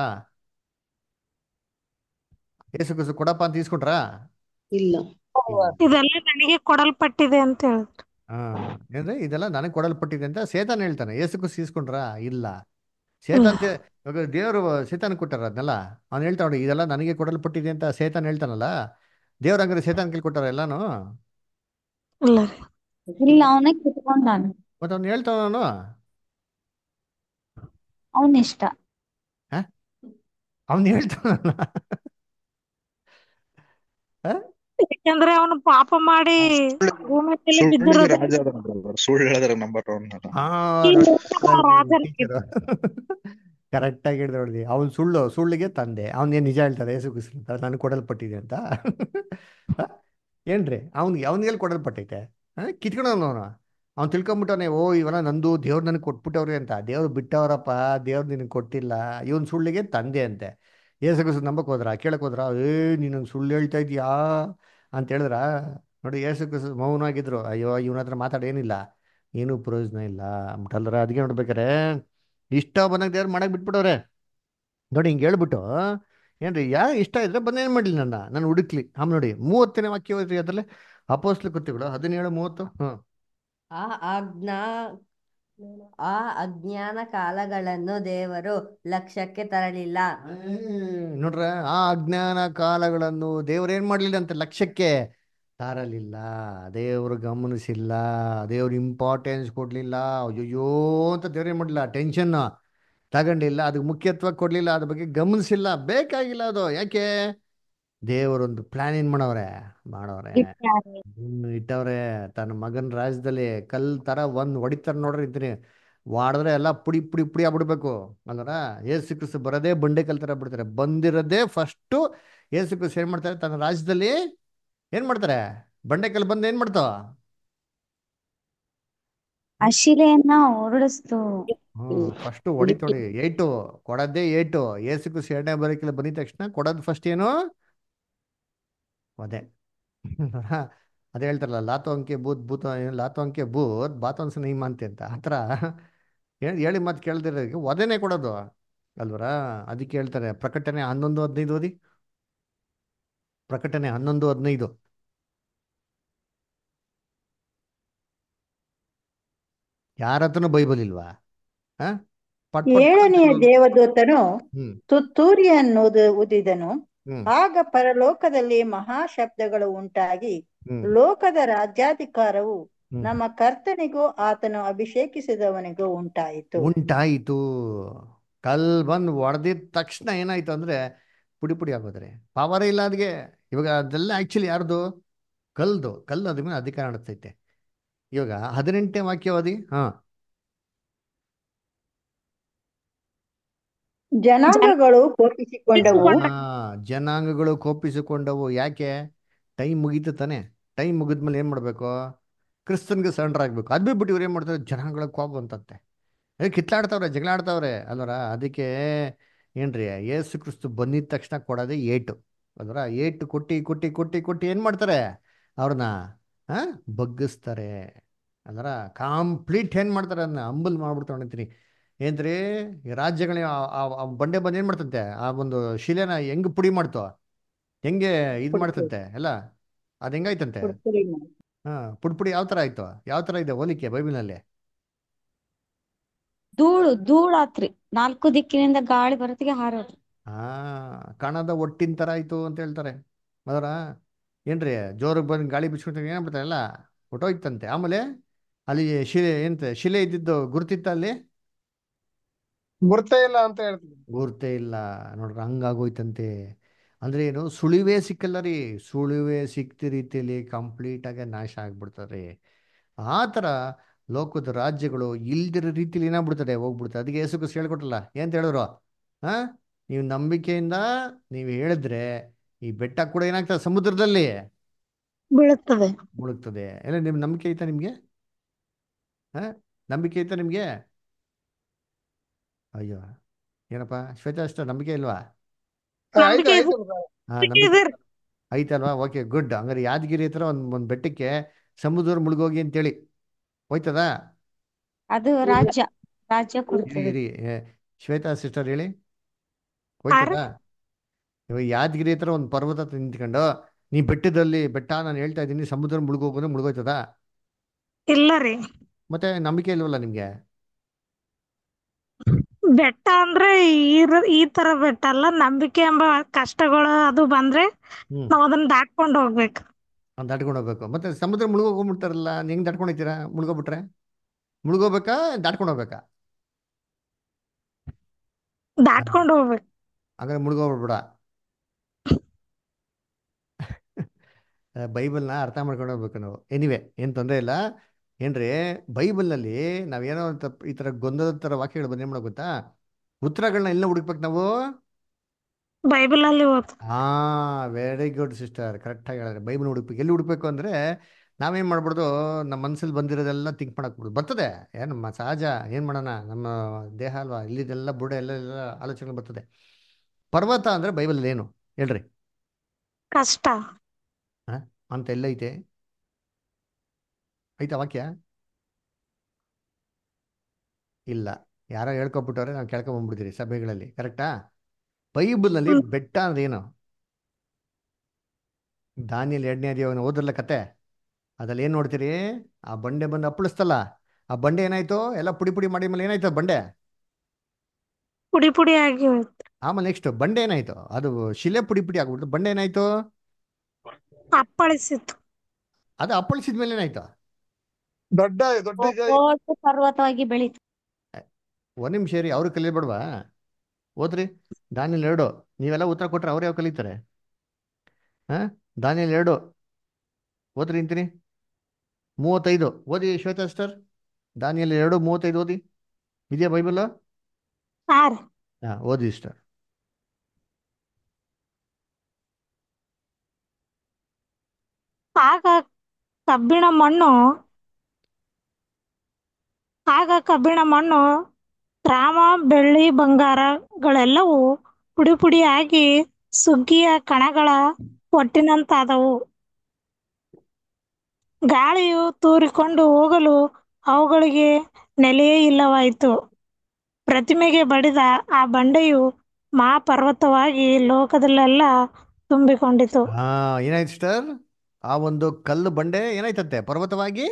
ಯೇಸು ಕ್ರಿಸ್ತು ಕೊಡಪ್ಪ ಅಂತ ಈಸ್ಕೊಟ್ರಾ? ಇಲ್ಲ. ಇಲ್ಲ. ಇದೆಲ್ಲ ನನಗೆ ಕೊಡಲ್ಪಟ್ಟಿದೆ ಅಂತ ಹೇಳಿದ್ರು. ಹಾ, ಏನ್ರಿ ಇದೆಲ್ಲ ನನಗೆ ಕೊಡಲ್ಪಟ್ಟಿದೆ ಅಂತ ಸೇತಾನ್ ಹೇಳ್ತಾನೆ. ಯೇಸು ಕ್ರಿಸ್ತು ಈಸ್ಕೊಂಡ್ರಾ? ಇಲ್ಲ. ಇಲ್ಲ. ಸೇತಾನ್ ಇವಾಗ ದೇವರು ಸೇತಾನ್ ಕೊಟ್ಟಾರ ಅದನ್ನೆಲ್ಲ. ಅವ್ನು ಹೇಳ್ತಾ ನೋಡಿ ಇದೆಲ್ಲ ನನಗೆ ಕೊಡಲ್ಪಟ್ಟಿದೆ ಅಂತ ಸೇತಾನ್ ಹೇಳ್ತಾನಲ್ಲ. ದೇವ್ರ ಹಂಗಾರೆ ಸೇತಾನ್ ಕೇಳಿ ಕೊಟ್ಟಾರ ಎಲ್ಲಾನು? ಇಲ್ಲ ರೀ. ಇಲ್ಲ, ಅವನೇ ಕಿತ್ಕೊಂಡಾನ. ಮತ್ತೆ ಅವ್ನು ಹೇಳ್ತಾನ ಅವನು. ಅವನ ಇಷ್ಟ. ಅವ್ನು ಹೇಳ್ತಾನಲ್ಲ. ಯಾಕಂದ್ರೆ ಅವನು ಪಾಪ ಮಾಡಿ ಭೂಮಿ ಮೇಲೆ ಸುಳ್ಳಿಗೆ ಬಿದ್ದಿರೋದು. ರಾಜ ಅದನ್ನ brother. ಸುಳ್ಳು ಹೇಳಿದ್ರೆ ನಂಬರ್ ಒನ್ ಅದ. ಹಾ, ಈ ನೋಡಿ ಲೋಕದ ರಾಜನಾಗಿದ್ದ. ಕರೆಕ್ಟ್ ಆಗಿ ಹೇಳಿದ್ರೆ ನೋಡಿ. ಅವ್ನು ಸುಳ್ಳಿಗೆ ತಂದೆ. ಅವನೇನು ನಿಜ ಹೇಳ್ತಾರೆ ಯೇಸು ಕ್ರಿಸ್ತ ಅಂತ ನನಗೆ ಕೊಡಲ್ಪಟ್ಟಿದೆ ಅಂತ? ಏನ್ರಿ ಅವ್ನಿಗೆ ಕೊಡಲ್ಪಟ್ಟೈತೆ? ಕಿತ್ಕೊಳೋನು ಅವನು. ಅವ್ನು ತಿಳ್ಕೊಂಬಿಟ್ಟವನೆ, ಓ ಇವೆಲ್ಲ ನಂದು, ದೇವ್ರು ನನಗೆ ಕೊಟ್ಬಿಟ್ಟವ್ರಿ ಅಂತ. ದೇವ್ರು ಬಿಟ್ಟವ್ರಪ್ಪ, ದೇವ್ರು ನಿನಗೆ ಕೊಟ್ಟಿಲ್ಲ. ಇವನ್ ಸುಳ್ಳಿಗೆ ತಂದೆ ಅಂತೆ. ಯೇಸು ಕ್ರಿಸ್ತ ನಂಬಕ್ ಹೋದ್ರ, ಕೇಳಕ್ ಹೋದ್ರ? ನೀನು ಸುಳ್ಳು ಹೇಳ್ತಾ ಇದೀಯಾ ಅಂತ ಹೇಳಿದ್ರ? ನೋಡಿ ಯೇಸು ಕ್ರಿಸ್ತ ಮೌನವಾಗಿದ್ರು. ಅಯ್ಯೋ ಇವನ ಹತ್ರ ಮಾತಾಡೇನಿಲ್ಲ, ಏನೂ ಪ್ರಯೋಜನ ಇಲ್ಲ ಅಂದ್ಬಿಟ್ಟಲ್ರ. ಅದಕ್ಕೆ ನೋಡ್ಬೇಕಾರೆ ಇಷ್ಟ ಬಂದಾಗ ದೇವ್ರು ಮಾಡಕ್ ಬಿಟ್ಬಿಟ್ಟವ್ರೆ ನೋಡಿ. ಹಿಂಗೆ ಹೇಳ್ಬಿಟ್ಟು ಏನ್ರಿ, ಇಷ್ಟ ಇದ್ರೆ ಬಂದು ಏನು ಮಾಡಲಿ, ನಾನು ಹುಡುಕ್ಲಿ. ಆಮೇಲೆ ನೋಡಿ 30ನೇ ವಾಕ್ಯ ಹೋದ್ರಿ ಅದರಲ್ಲೇ, ಅಪೊಸ್ತಲ ಕೃತ್ಯಗಳು 17:30. ಆ ಆಜ್ಞಾ ಆ ಅಜ್ಞಾನ ಕಾಲಗಳನ್ನು ದೇವರು ಲಕ್ಷ್ಯಕ್ಕೆ ತರಲಿಲ್ಲ. ನೋಡ್ರ, ಆ ಅಜ್ಞಾನ ಕಾಲಗಳನ್ನು ದೇವ್ರೇನ್ ಮಾಡ್ಲಿಲ್ಲ ಅಂತ ಲಕ್ಷ್ಯಕ್ಕೆ ತಾರಲಿಲ್ಲ. ದೇವ್ರು ಗಮನಿಸಿಲ್ಲ, ದೇವ್ರು ಇಂಪಾರ್ಟೆನ್ಸ್ ಕೊಡ್ಲಿಲ್ಲ. ಅಯ್ಯೋ ಅಂತ ದೇವ್ರು ಏನ್ ಮಾಡಲಿಲ್ಲ, ಟೆನ್ಷನ್ ತಗೊಂಡಿಲ್ಲ, ಅದಕ್ಕೆ ಮುಖ್ಯತ್ವ ಕೊಡ್ಲಿಲ್ಲ, ಅದ್ರ ಬಗ್ಗೆ ಗಮನಿಸಿಲ್ಲ. ಬೇಕಾಗಿಲ್ಲ ಅದು. ಯಾಕೆ? ದೇವರೊಂದು ಪ್ಲಾನ್ ಏನ್ ಮಾಡವ್ರೆ. ಇಟ್ಟವ್ರೆ. ತನ್ನ ಮಗನ ರಾಜ್ಯದಲ್ಲಿ ಕಲ್ ತರ ಒಂದ್ ಹೊಡಿತಾರ ನೋಡ್ರಿ. ಇದ್ದೀನಿ ಹೊಡೆದ್ರೆ ಎಲ್ಲ ಪುಡಿ ಪುಡಿ ಪುಡಿ ಆಗ್ಬಿಡ್ಬೇಕು ಅಂದ್ರ. ಏಸು ಕ್ರಿಸ್ತು ಬರೋದೇ ಬಂಡೆ ಕಲ್ ತರ ಬಿಡ್ತಾರೆ. ಬಂದಿರೋದೇ ಫಸ್ಟು ಏಸು ಕ್ರಿಸ್ತು ಏನ್ ಮಾಡ್ತಾರೆ? ತನ್ನ ರಾಜ್ಯದಲ್ಲಿ ಏನ್ ಮಾಡ್ತಾರೆ? ಬಂಡೆ ಕಲ್ ಬಂದು ಏನ್ ಮಾಡ್ತಾವ? ಅಶಿಲೆಯನ್ನ ಹೊರಡಿಸ್ತು. ಫಸ್ಟ್ ಹೊಡಿತೊಡಿ ಏಟು ಕೊಡೋದೇ ಏಟು. ಏಸು ಕ್ರಿಸ್ತು 2ನೇ ಬರಕಿಲ್ಲ ಬಂದಿದ ತಕ್ಷಣ ಕೊಡೋದು ಫಸ್ಟ್ ಏನು? ಅದೇ. ಅದೇ ಹೇಳ್ತಾರಲ್ಲ, ಲಾತು ಅಂಕೆ ಭೂತ್ ಭೂತ ಲಾತು ಅಂಕೆ ಭೂತ್ ಬಾತೊನ್ಸ ನೀ ಮಾಂತೆ ಅಂತ. ಆ ಥರ ಹೇಳಿ ಮತ್ತೆ ಕೇಳ್ದಿರೋದಕ್ಕೆ ಒದೇನೆ ಕೊಡೋದು ಅಲ್ವರ. ಅದಕ್ಕೆ ಹೇಳ್ತಾರೆ ಪ್ರಕಟಣೆ 11:15 ಓದಿ. ಪ್ರಕಟಣೆ 11:15. ಯಾರ ಹತ್ರನೂ ಬೈಬಲ್ ಇಲ್ವಾ? ಹಾ, ಪಟ್ ಪಟ್ ಪಟ್ ಅಂತ 7ನೆಯ ಹೇಳೋದು. ದೇವದೂತನು ಹ್ಮ್ ತುತ್ತೂರಿಯನ್ನು ಊದಿದನು. ಹ್ಮ್ ಆಗ ಪರಲೋಕದಲ್ಲಿ ಮಹಾಶಬ್ದಗಳು ಉಂಟಾಗಿ, ಹ್ಮ್ ಲೋಕದ ರಾಜ್ಯಾಧಿಕಾರವು ಹ್ಮ್ ನಮ್ಮ ಕರ್ತನಿಗೂ ಆತನು ಅಭಿಷೇಕಿಸಿದವನಿಗೂ ಉಂಟಾಯಿತು. ಕಲ್ ಬಂದು ಹೊಡೆದಿದ ತಕ್ಷಣ ಏನಾಯ್ತು ಅಂದ್ರೆ ಪುಡಿ ಪುಡಿ ಆಗೋದ್ರಿ. ಪವರೇ ಇಲ್ಲ ಅದಕ್ಕೆ. ಇವಾಗ ಅದೆಲ್ಲ ಆಕ್ಚುಲಿ ಯಾರ್ದು? ಕಲ್ಲು ಅದ್ರ ಮೇಲೆ ಅಧಿಕಾರ ನಡೆಸ್ತೈತೆ. ಇವಾಗ 18ನೇ ವಾಕ್ಯವಾದಿ. ಜನಾಂಗಗಳು ಕೋಪಿಸಿಕೊಂಡವು. ಜನಾಂಗಗಳು ಕೋಪಿಸಿಕೊಂಡವು. ಯಾಕೆ? ಟೈಮ್ ಮುಗೀತು ತಾನೆ. ಟೈಮ್ ಮುಗಿದ್ಮೇಲೆ ಏನ್ ಮಾಡ್ಬೇಕು? ಕ್ರಿಸ್ತನ್ಗೆ ಸರೆಂಡರ್ ಆಗ್ಬೇಕು. ಅದು ಬಿಟ್ಬಿಟ್ಟು ಇವ್ರು ಏನ್ ಮಾಡ್ತಾರೆ? ಜನಾಂಗಗಳ ಕೋಪ ಅಂತಂತೆ. ಕಿತ್ಲಾಡ್ತಾವ್ರೆ, ಜಗಳ ಆಡ್ತಾವ್ರೆ ಅಲ್ವರ. ಅದಕ್ಕೆ ಏನ್ರಿ, ಯೇಸು ಕ್ರಿಸ್ತು ಬಂದಿದ ತಕ್ಷಣ ಕೊಡೋದೇ ಏಟು ಅಲ್ವರ. ಏಟು ಕೊಟ್ಟಿ ಕೊಟ್ಟಿ ಕೊಟ್ಟಿ ಕೊಟ್ಟಿ ಏನ್ ಮಾಡ್ತಾರೆ? ಅವ್ರನ್ನ ಬಗ್ಗಿಸ್ತಾರೆ ಅಲ್ವರ. ಕಂಪ್ಲೀಟ್ ಏನ್ ಮಾಡ್ತಾರೆ? ಅದನ್ನ ಅಂಬಲ್ ಮಾಡ್ಬಿಡ್ತಾರೆ ಅಂತೀನಿ. ಏನ್ರಿ, ಈ ರಾಜ್ಯಗಳ ಬಂಡೆ ಬಂದು ಏನ್ ಮಾಡ್ತಂತೆ? ಆ ಒಂದು ಶಿಲೆನ ಹೆಂಗ್ ಪುಡಿ ಮಾಡ್ತೋ, ಹೆಂಗೆ ಇದು ಮಾಡ್ತಂತೆ ಎಲ್ಲ. ಅದು ಹೆಂಗಾಯ್ತಂತೆ? ಪುಡಿ ಯಾವ ತರ ಆಯ್ತು? ಯಾವ ತರ ಇದೆ ಹೋಲಿಕೆ ಬೈಬಲ್ನಲ್ಲಿ? ಧೂಳಾತ್ರಿ. 4 ದಿಕ್ಕಿನಿಂದ ಗಾಳಿ ಬರತ್ತಿಗೆ ಹಾರೋದ್ರಿ. ಕಣದ ಒಟ್ಟಿನ ತರ ಆಯ್ತು ಅಂತ ಹೇಳ್ತಾರೆ ಅದರ. ಏನ್ರಿ, ಜೋರಿಗೆ ಬಂದು ಗಾಳಿ ಬಿಚ್ಕೊಂತ ಏನ್ಬಿಡ್ತಾರೆ ಎಲ್ಲ ಹೊಟ್ಟೋಯ್ತಂತೆ. ಆಮೇಲೆ ಅಲ್ಲಿ ಶಿಲೆ ಇದ್ದಿದ್ದು ಗುರುತಿತ್ತ ಅಲ್ಲಿ? ಗುರ್ತೇ ಇಲ್ಲ ಅಂತ ಹೇಳ್ತೀವಿ. ಗುರ್ತೇ ಇಲ್ಲ ನೋಡ್ರಿ. ಹಂಗಾಗೋಯ್ತಂತೆ. ಅಂದ್ರೆ ಏನು, ಸುಳಿವೇ ಸಿಕ್ಕಲ್ಲ ರೀ. ಸುಳಿವೇ ಸಿಕ್ತ ರೀತಿಯಲ್ಲಿ ಕಂಪ್ಲೀಟ್ ಆಗಿ ನಾಶ ಆಗ್ಬಿಡ್ತಾರೆ. ಆ ಥರ ಲೋಕದ ರಾಜ್ಯಗಳು ಇಲ್ದಿರೋ ರೀತಿಲಿ ಏನಾಗ್ಬಿಡ್ತದೆ, ಹೋಗ್ಬಿಡ್ತದೆ. ಅದಕ್ಕೆ ಯೇಸು ಕ್ರಿಸ್ತ ಹೇಳ್ಕೊಟ್ರಲ್ಲ, ಏನಂತ ಹೇಳಿದ್ರು? ಹಾ, ನೀವು ನಂಬಿಕೆಯಿಂದ ನೀವು ಹೇಳಿದ್ರೆ ಈ ಬೆಟ್ಟ ಕೂಡ ಏನಾಗ್ತದೆ, ಸಮುದ್ರದಲ್ಲಿ ಬೀಳುತ್ತದೆ. ಮುಳುಗ್ತದೆ. ಎಲ್ಲ ನಿಮ್ ನಂಬಿಕೆ ಐತಾ ನಿಮ್ಗೆ? ಹಾ, ನಂಬಿಕೆ ಐತಾ ನಿಮ್ಗೆ? ಅಯ್ಯೋ, ಏನಪ್ಪ ಶ್ವೇತಾ, ಅಷ್ಟ ನಂಬಿಕೆ ಇಲ್ವಾ? ಆಯ್ತು ನಂಬಿಕೆ ಇದೆ, ಆಯ್ತು brother. ಹಾ, ನಂಬಿಕೆ ನಂಬಿಕೆ ಇದೆ ರೀ. ಐತಲ್ವಾ? Okay, good. ಹಂಗಾರೆ ಯಾದಗಿರಿ ಹತ್ರ ಒಂದು ಬೆಟ್ಟಕ್ಕೆ ಸಮುದ್ರ ಮುಳುಗೋಗಿ ಅಂತೇಳಿ ಹೋಯ್ತದಾ? ಅದು ರಾಜ್ಯ ರಾಜ್ಯ ಇರಿ ಕೊಡ್ತದೆ. ಇರಿ ಶ್ವೇತಾ ಸಿಸ್ಟರ್ ಹೇಳಿ, ಆರ ಹೋಯ್ತದಾ? ಇವಾಗ ಯಾದಗಿರಿ ಹತ್ರ ಒಂದು ಪರ್ವತ ಹತ್ರ ನಿಂತ್ಕೊಂಡು, ನೀ ಬೆಟ್ಟದಲ್ಲಿ ಬೆಟ್ಟ ನಾನು ಹೇಳ್ತಾ ಇದ್ದೀನಿ ಸಮುದ್ರ ಮುಳುಗೋಗೋದು ಮುಳುಗೋಯ್ತದ? ಇಲ್ಲ ರೀ. ಮತ್ತೆ ನಂಬಿಕೆ ಇಲ್ವಲ್ಲ ನಿಮ್ಗೆ? ಬೆಟ್ಟ ಅಂದ್ರೆ ಈ ತರ ಬೆಟ್ಟ ಅಲ್ಲ. ನಂಬಿಕೆ ಎಂಬ ಕಷ್ಟಗಳು ಅದು ಬಂದ್ರೆ ಹ್ಮ್, ನಾವ್ ಅದನ್ನ ದಾಟ್ಕೊಂಡು ಹೋಗ್ಬೇಕು. ಅವ್ನು ದಾಟ್ಕೊಂಡು ಹೋಗ್ಬೇಕು. ಮತ್ತೆ ಸಮುದ್ರ ಮುಳುಗೋಗ್ಬಿಡ್ತಾರಲ್ಲ, ಹೆಂಗ್ ದಾಟ್ಕೊಂಡು ಹೋಗ್ತೀರಾ? ಮುಳುಗೋಗ್ಬಿಟ್ರೆ ಮುಳುಗೋಗ್ಬೇಕಾ, ದಾಟ್ಕೊಂಡು ಹೋಗ್ಬೇಕಾ? ದಾಟ್ಕೊಂಡು ಹೋಗ್ಬೇಕು. ಹಂಗಾರೆ ಮುಳುಗೋಗ್ಬಿಡ್ಬೇಡ. ಬೈಬಲ್ನ ಅರ್ಥ ಮಾಡ್ಕೊಂಡು ಹೋಗ್ಬೇಕು ನಾವು. ಎನಿವೆ, ಏನು ತೊಂದರೆ ಇಲ್ಲ. ಏನ್ರಿ, ಬೈಬಲ್ನಲ್ಲಿ ನಾವೇನೋ ಈ ಥರ ಗೊಂದಲದ ಥರ ವಾಕ್ಯಗಳು ಬಂದು ಏನು ಮಾಡೋ ಗೊತ್ತಾ? ಉತ್ತರಗಳನ್ನ ಎಲ್ಲ ಹುಡುಕ್ಬೇಕು ನಾವು. ಬೈಬಲ್ ಅಲ್ಲಿ ಓದ್. ಹಾ, ವೆರಿ ಗುಡ್ ಸಿಸ್ಟರ್, ಕರೆಕ್ಟಾಗಿ ಹೇಳಿದ್ರೆ ಬೈಬಲ್ ಹುಡುಕ್ಬೇಕು. ಎಲ್ಲಿ ಹುಡುಕ್ಬೇಕು ಅಂದರೆ, ನಾವೇನು ಮಾಡ್ಬಿಡ್ದು, ನಮ್ಮ ಮನಸ್ಸಲ್ಲಿ ಬಂದಿರೋದೆಲ್ಲ ಥಿಂಕ್ ಮಾಡಕ್ಬಿಡ್ದು. ಬರ್ತದೆ, ಏನು ನಮ್ಮ ಸಹಜ, ಏನು ಮಾಡೋಣ, ನಮ್ಮ ದೇಹ ಅಲ್ವಾ, ಇಲ್ಲಿದೆಲ್ಲ ಬುಡ ಎಲ್ಲ ಆಲೋಚನೆ ಬರ್ತದೆ. ಪರ್ವತ ಅಂದರೆ ಬೈಬಲ್ ಏನು ಹೇಳ್ರಿ? ಕಷ್ಟ. ಹಾಂ, ಅಂತ ಎಲ್ಲ ಐತೆ? ಐತಾ ವಾಕ್ಯ? ಇಲ್ಲ. ಯಾರೋ ಹೇಳ್ಕೊಬಿಟ್ಟವ್ರೆ, ನಾವು ಕೇಳ್ಕೊಂಬಂದ್ಬಿಡ್ತೀರಿ ಸಭೆಗಳಲ್ಲಿ, ಕರೆಕ್ಟಾ? ಬೈಬಲ್ನಲ್ಲಿ ಹ್ಮ್. ಬೆಟ್ಟ ಅಂದ್ರೆ ಏನು? ದಾನಿಯೇಲ್ 2ನೇ ಅಧ್ಯಾಯವನ್ನು ಓದ್ರಲ್ಲ ಕತೆ, ಅದ್ರಲ್ಲಿ ಏನು ನೋಡ್ತೀರಿ? ಆ ಬಂಡೆ ಬಂದು ಅಪ್ಪಳಿಸ್ತಲ್ಲ, ಆ ಬಂಡೆ ಏನಾಯ್ತು? ಎಲ್ಲ ಪುಡಿ ಪುಡಿ ಮಾಡಿ ಮೇಲೆ ಏನಾಯ್ತು ಆ ಬಂಡೆ? ಪುಡಿ ಪುಡಿ ಆಗಿ ಹೋಯ್ತು. ಆಮೇಲೆ ನೆಕ್ಸ್ಟ್ ಬಂಡೆ ಏನಾಯ್ತು? ಅದು ಶಿಲೆ ಪುಡಿ ಪುಡಿ ಆಗ್ಬಿಡ್ತು. ಬಂಡೆ ಏನಾಯ್ತು? ಅಪ್ಪಳಿಸಿತು. ಅದು ಅಪ್ಪಳಿಸಿದ ಮೇಲೆ ಏನಾಯ್ತು? ದೊಡ್ಡ ದೊಡ್ಡ ದೊಡ್ಡ ಪರ್ವತವಾಗಿ ಬೆಳೀತು. ಒಂದ್ ನಿಮಿಷ ರೀ, ಅವ್ರು ಕಲಿಯಬೇಡವಾ? ಓದ್ರಿ ದಾನಿಯೇಲ್ 2. ನೀವೆಲ್ಲ ಉತ್ತರ ಕೊಟ್ರೆ ಅವ್ರು ಯಾವ ಕಲಿತಾರೆ? ಹಾ, ದಾನಿಯೇಲ್ 2 ಓದ್ರಿ ಅಂತೀನಿ. 35 ಓದಿ ಶ್ವೇತಾ ಸಿಸ್ಟರ್. ದಾನಿಯೇಲ್ 2:35 ಓದಿ. ಇದೆಯಾ ಬೈಬಲ್? ಹಾ ರೀ. ಹಾ, ಓದಿ ಸಿಸ್ಟರ್. ಆಗ ಕಬ್ಬಿಣ ಮಣ್ಣು ಆಗ ಕಬ್ಬಿಣ ಮಣ್ಣು, ರಾಮ, ಬೆಳ್ಳಿ, ಬಂಗಾರಗಳೆಲ್ಲವೂ ಪುಡಿ ಪುಡಿಯಾಗಿ ಸುಗ್ಗಿಯ ಕಣಗಳ ಒಟ್ಟಿನಂತಾದವು. ಗಾಳಿಯು ತೂರಿಕೊಂಡು ಹೋಗಲು ಅವುಗಳಿಗೆ ನೆಲೆಯೇ ಇಲ್ಲವಾಯಿತು. ಪ್ರತಿಮೆಗೆ ಬಡಿದ ಆ ಬಂಡೆಯು ಮಹಾಪರ್ವತವಾಗಿ ಲೋಕದಲ್ಲೆಲ್ಲ ತುಂಬಿಕೊಂಡಿತು. ಹಾ, ಏನಾಯ್ತು ಸಿಸ್ಟರ್? ಆ ಒಂದು ಕಲ್ಲು ಬಂಡೆ ಏನಾಯ್ತಂತೆ? ಪರ್ವತವಾಗಿ.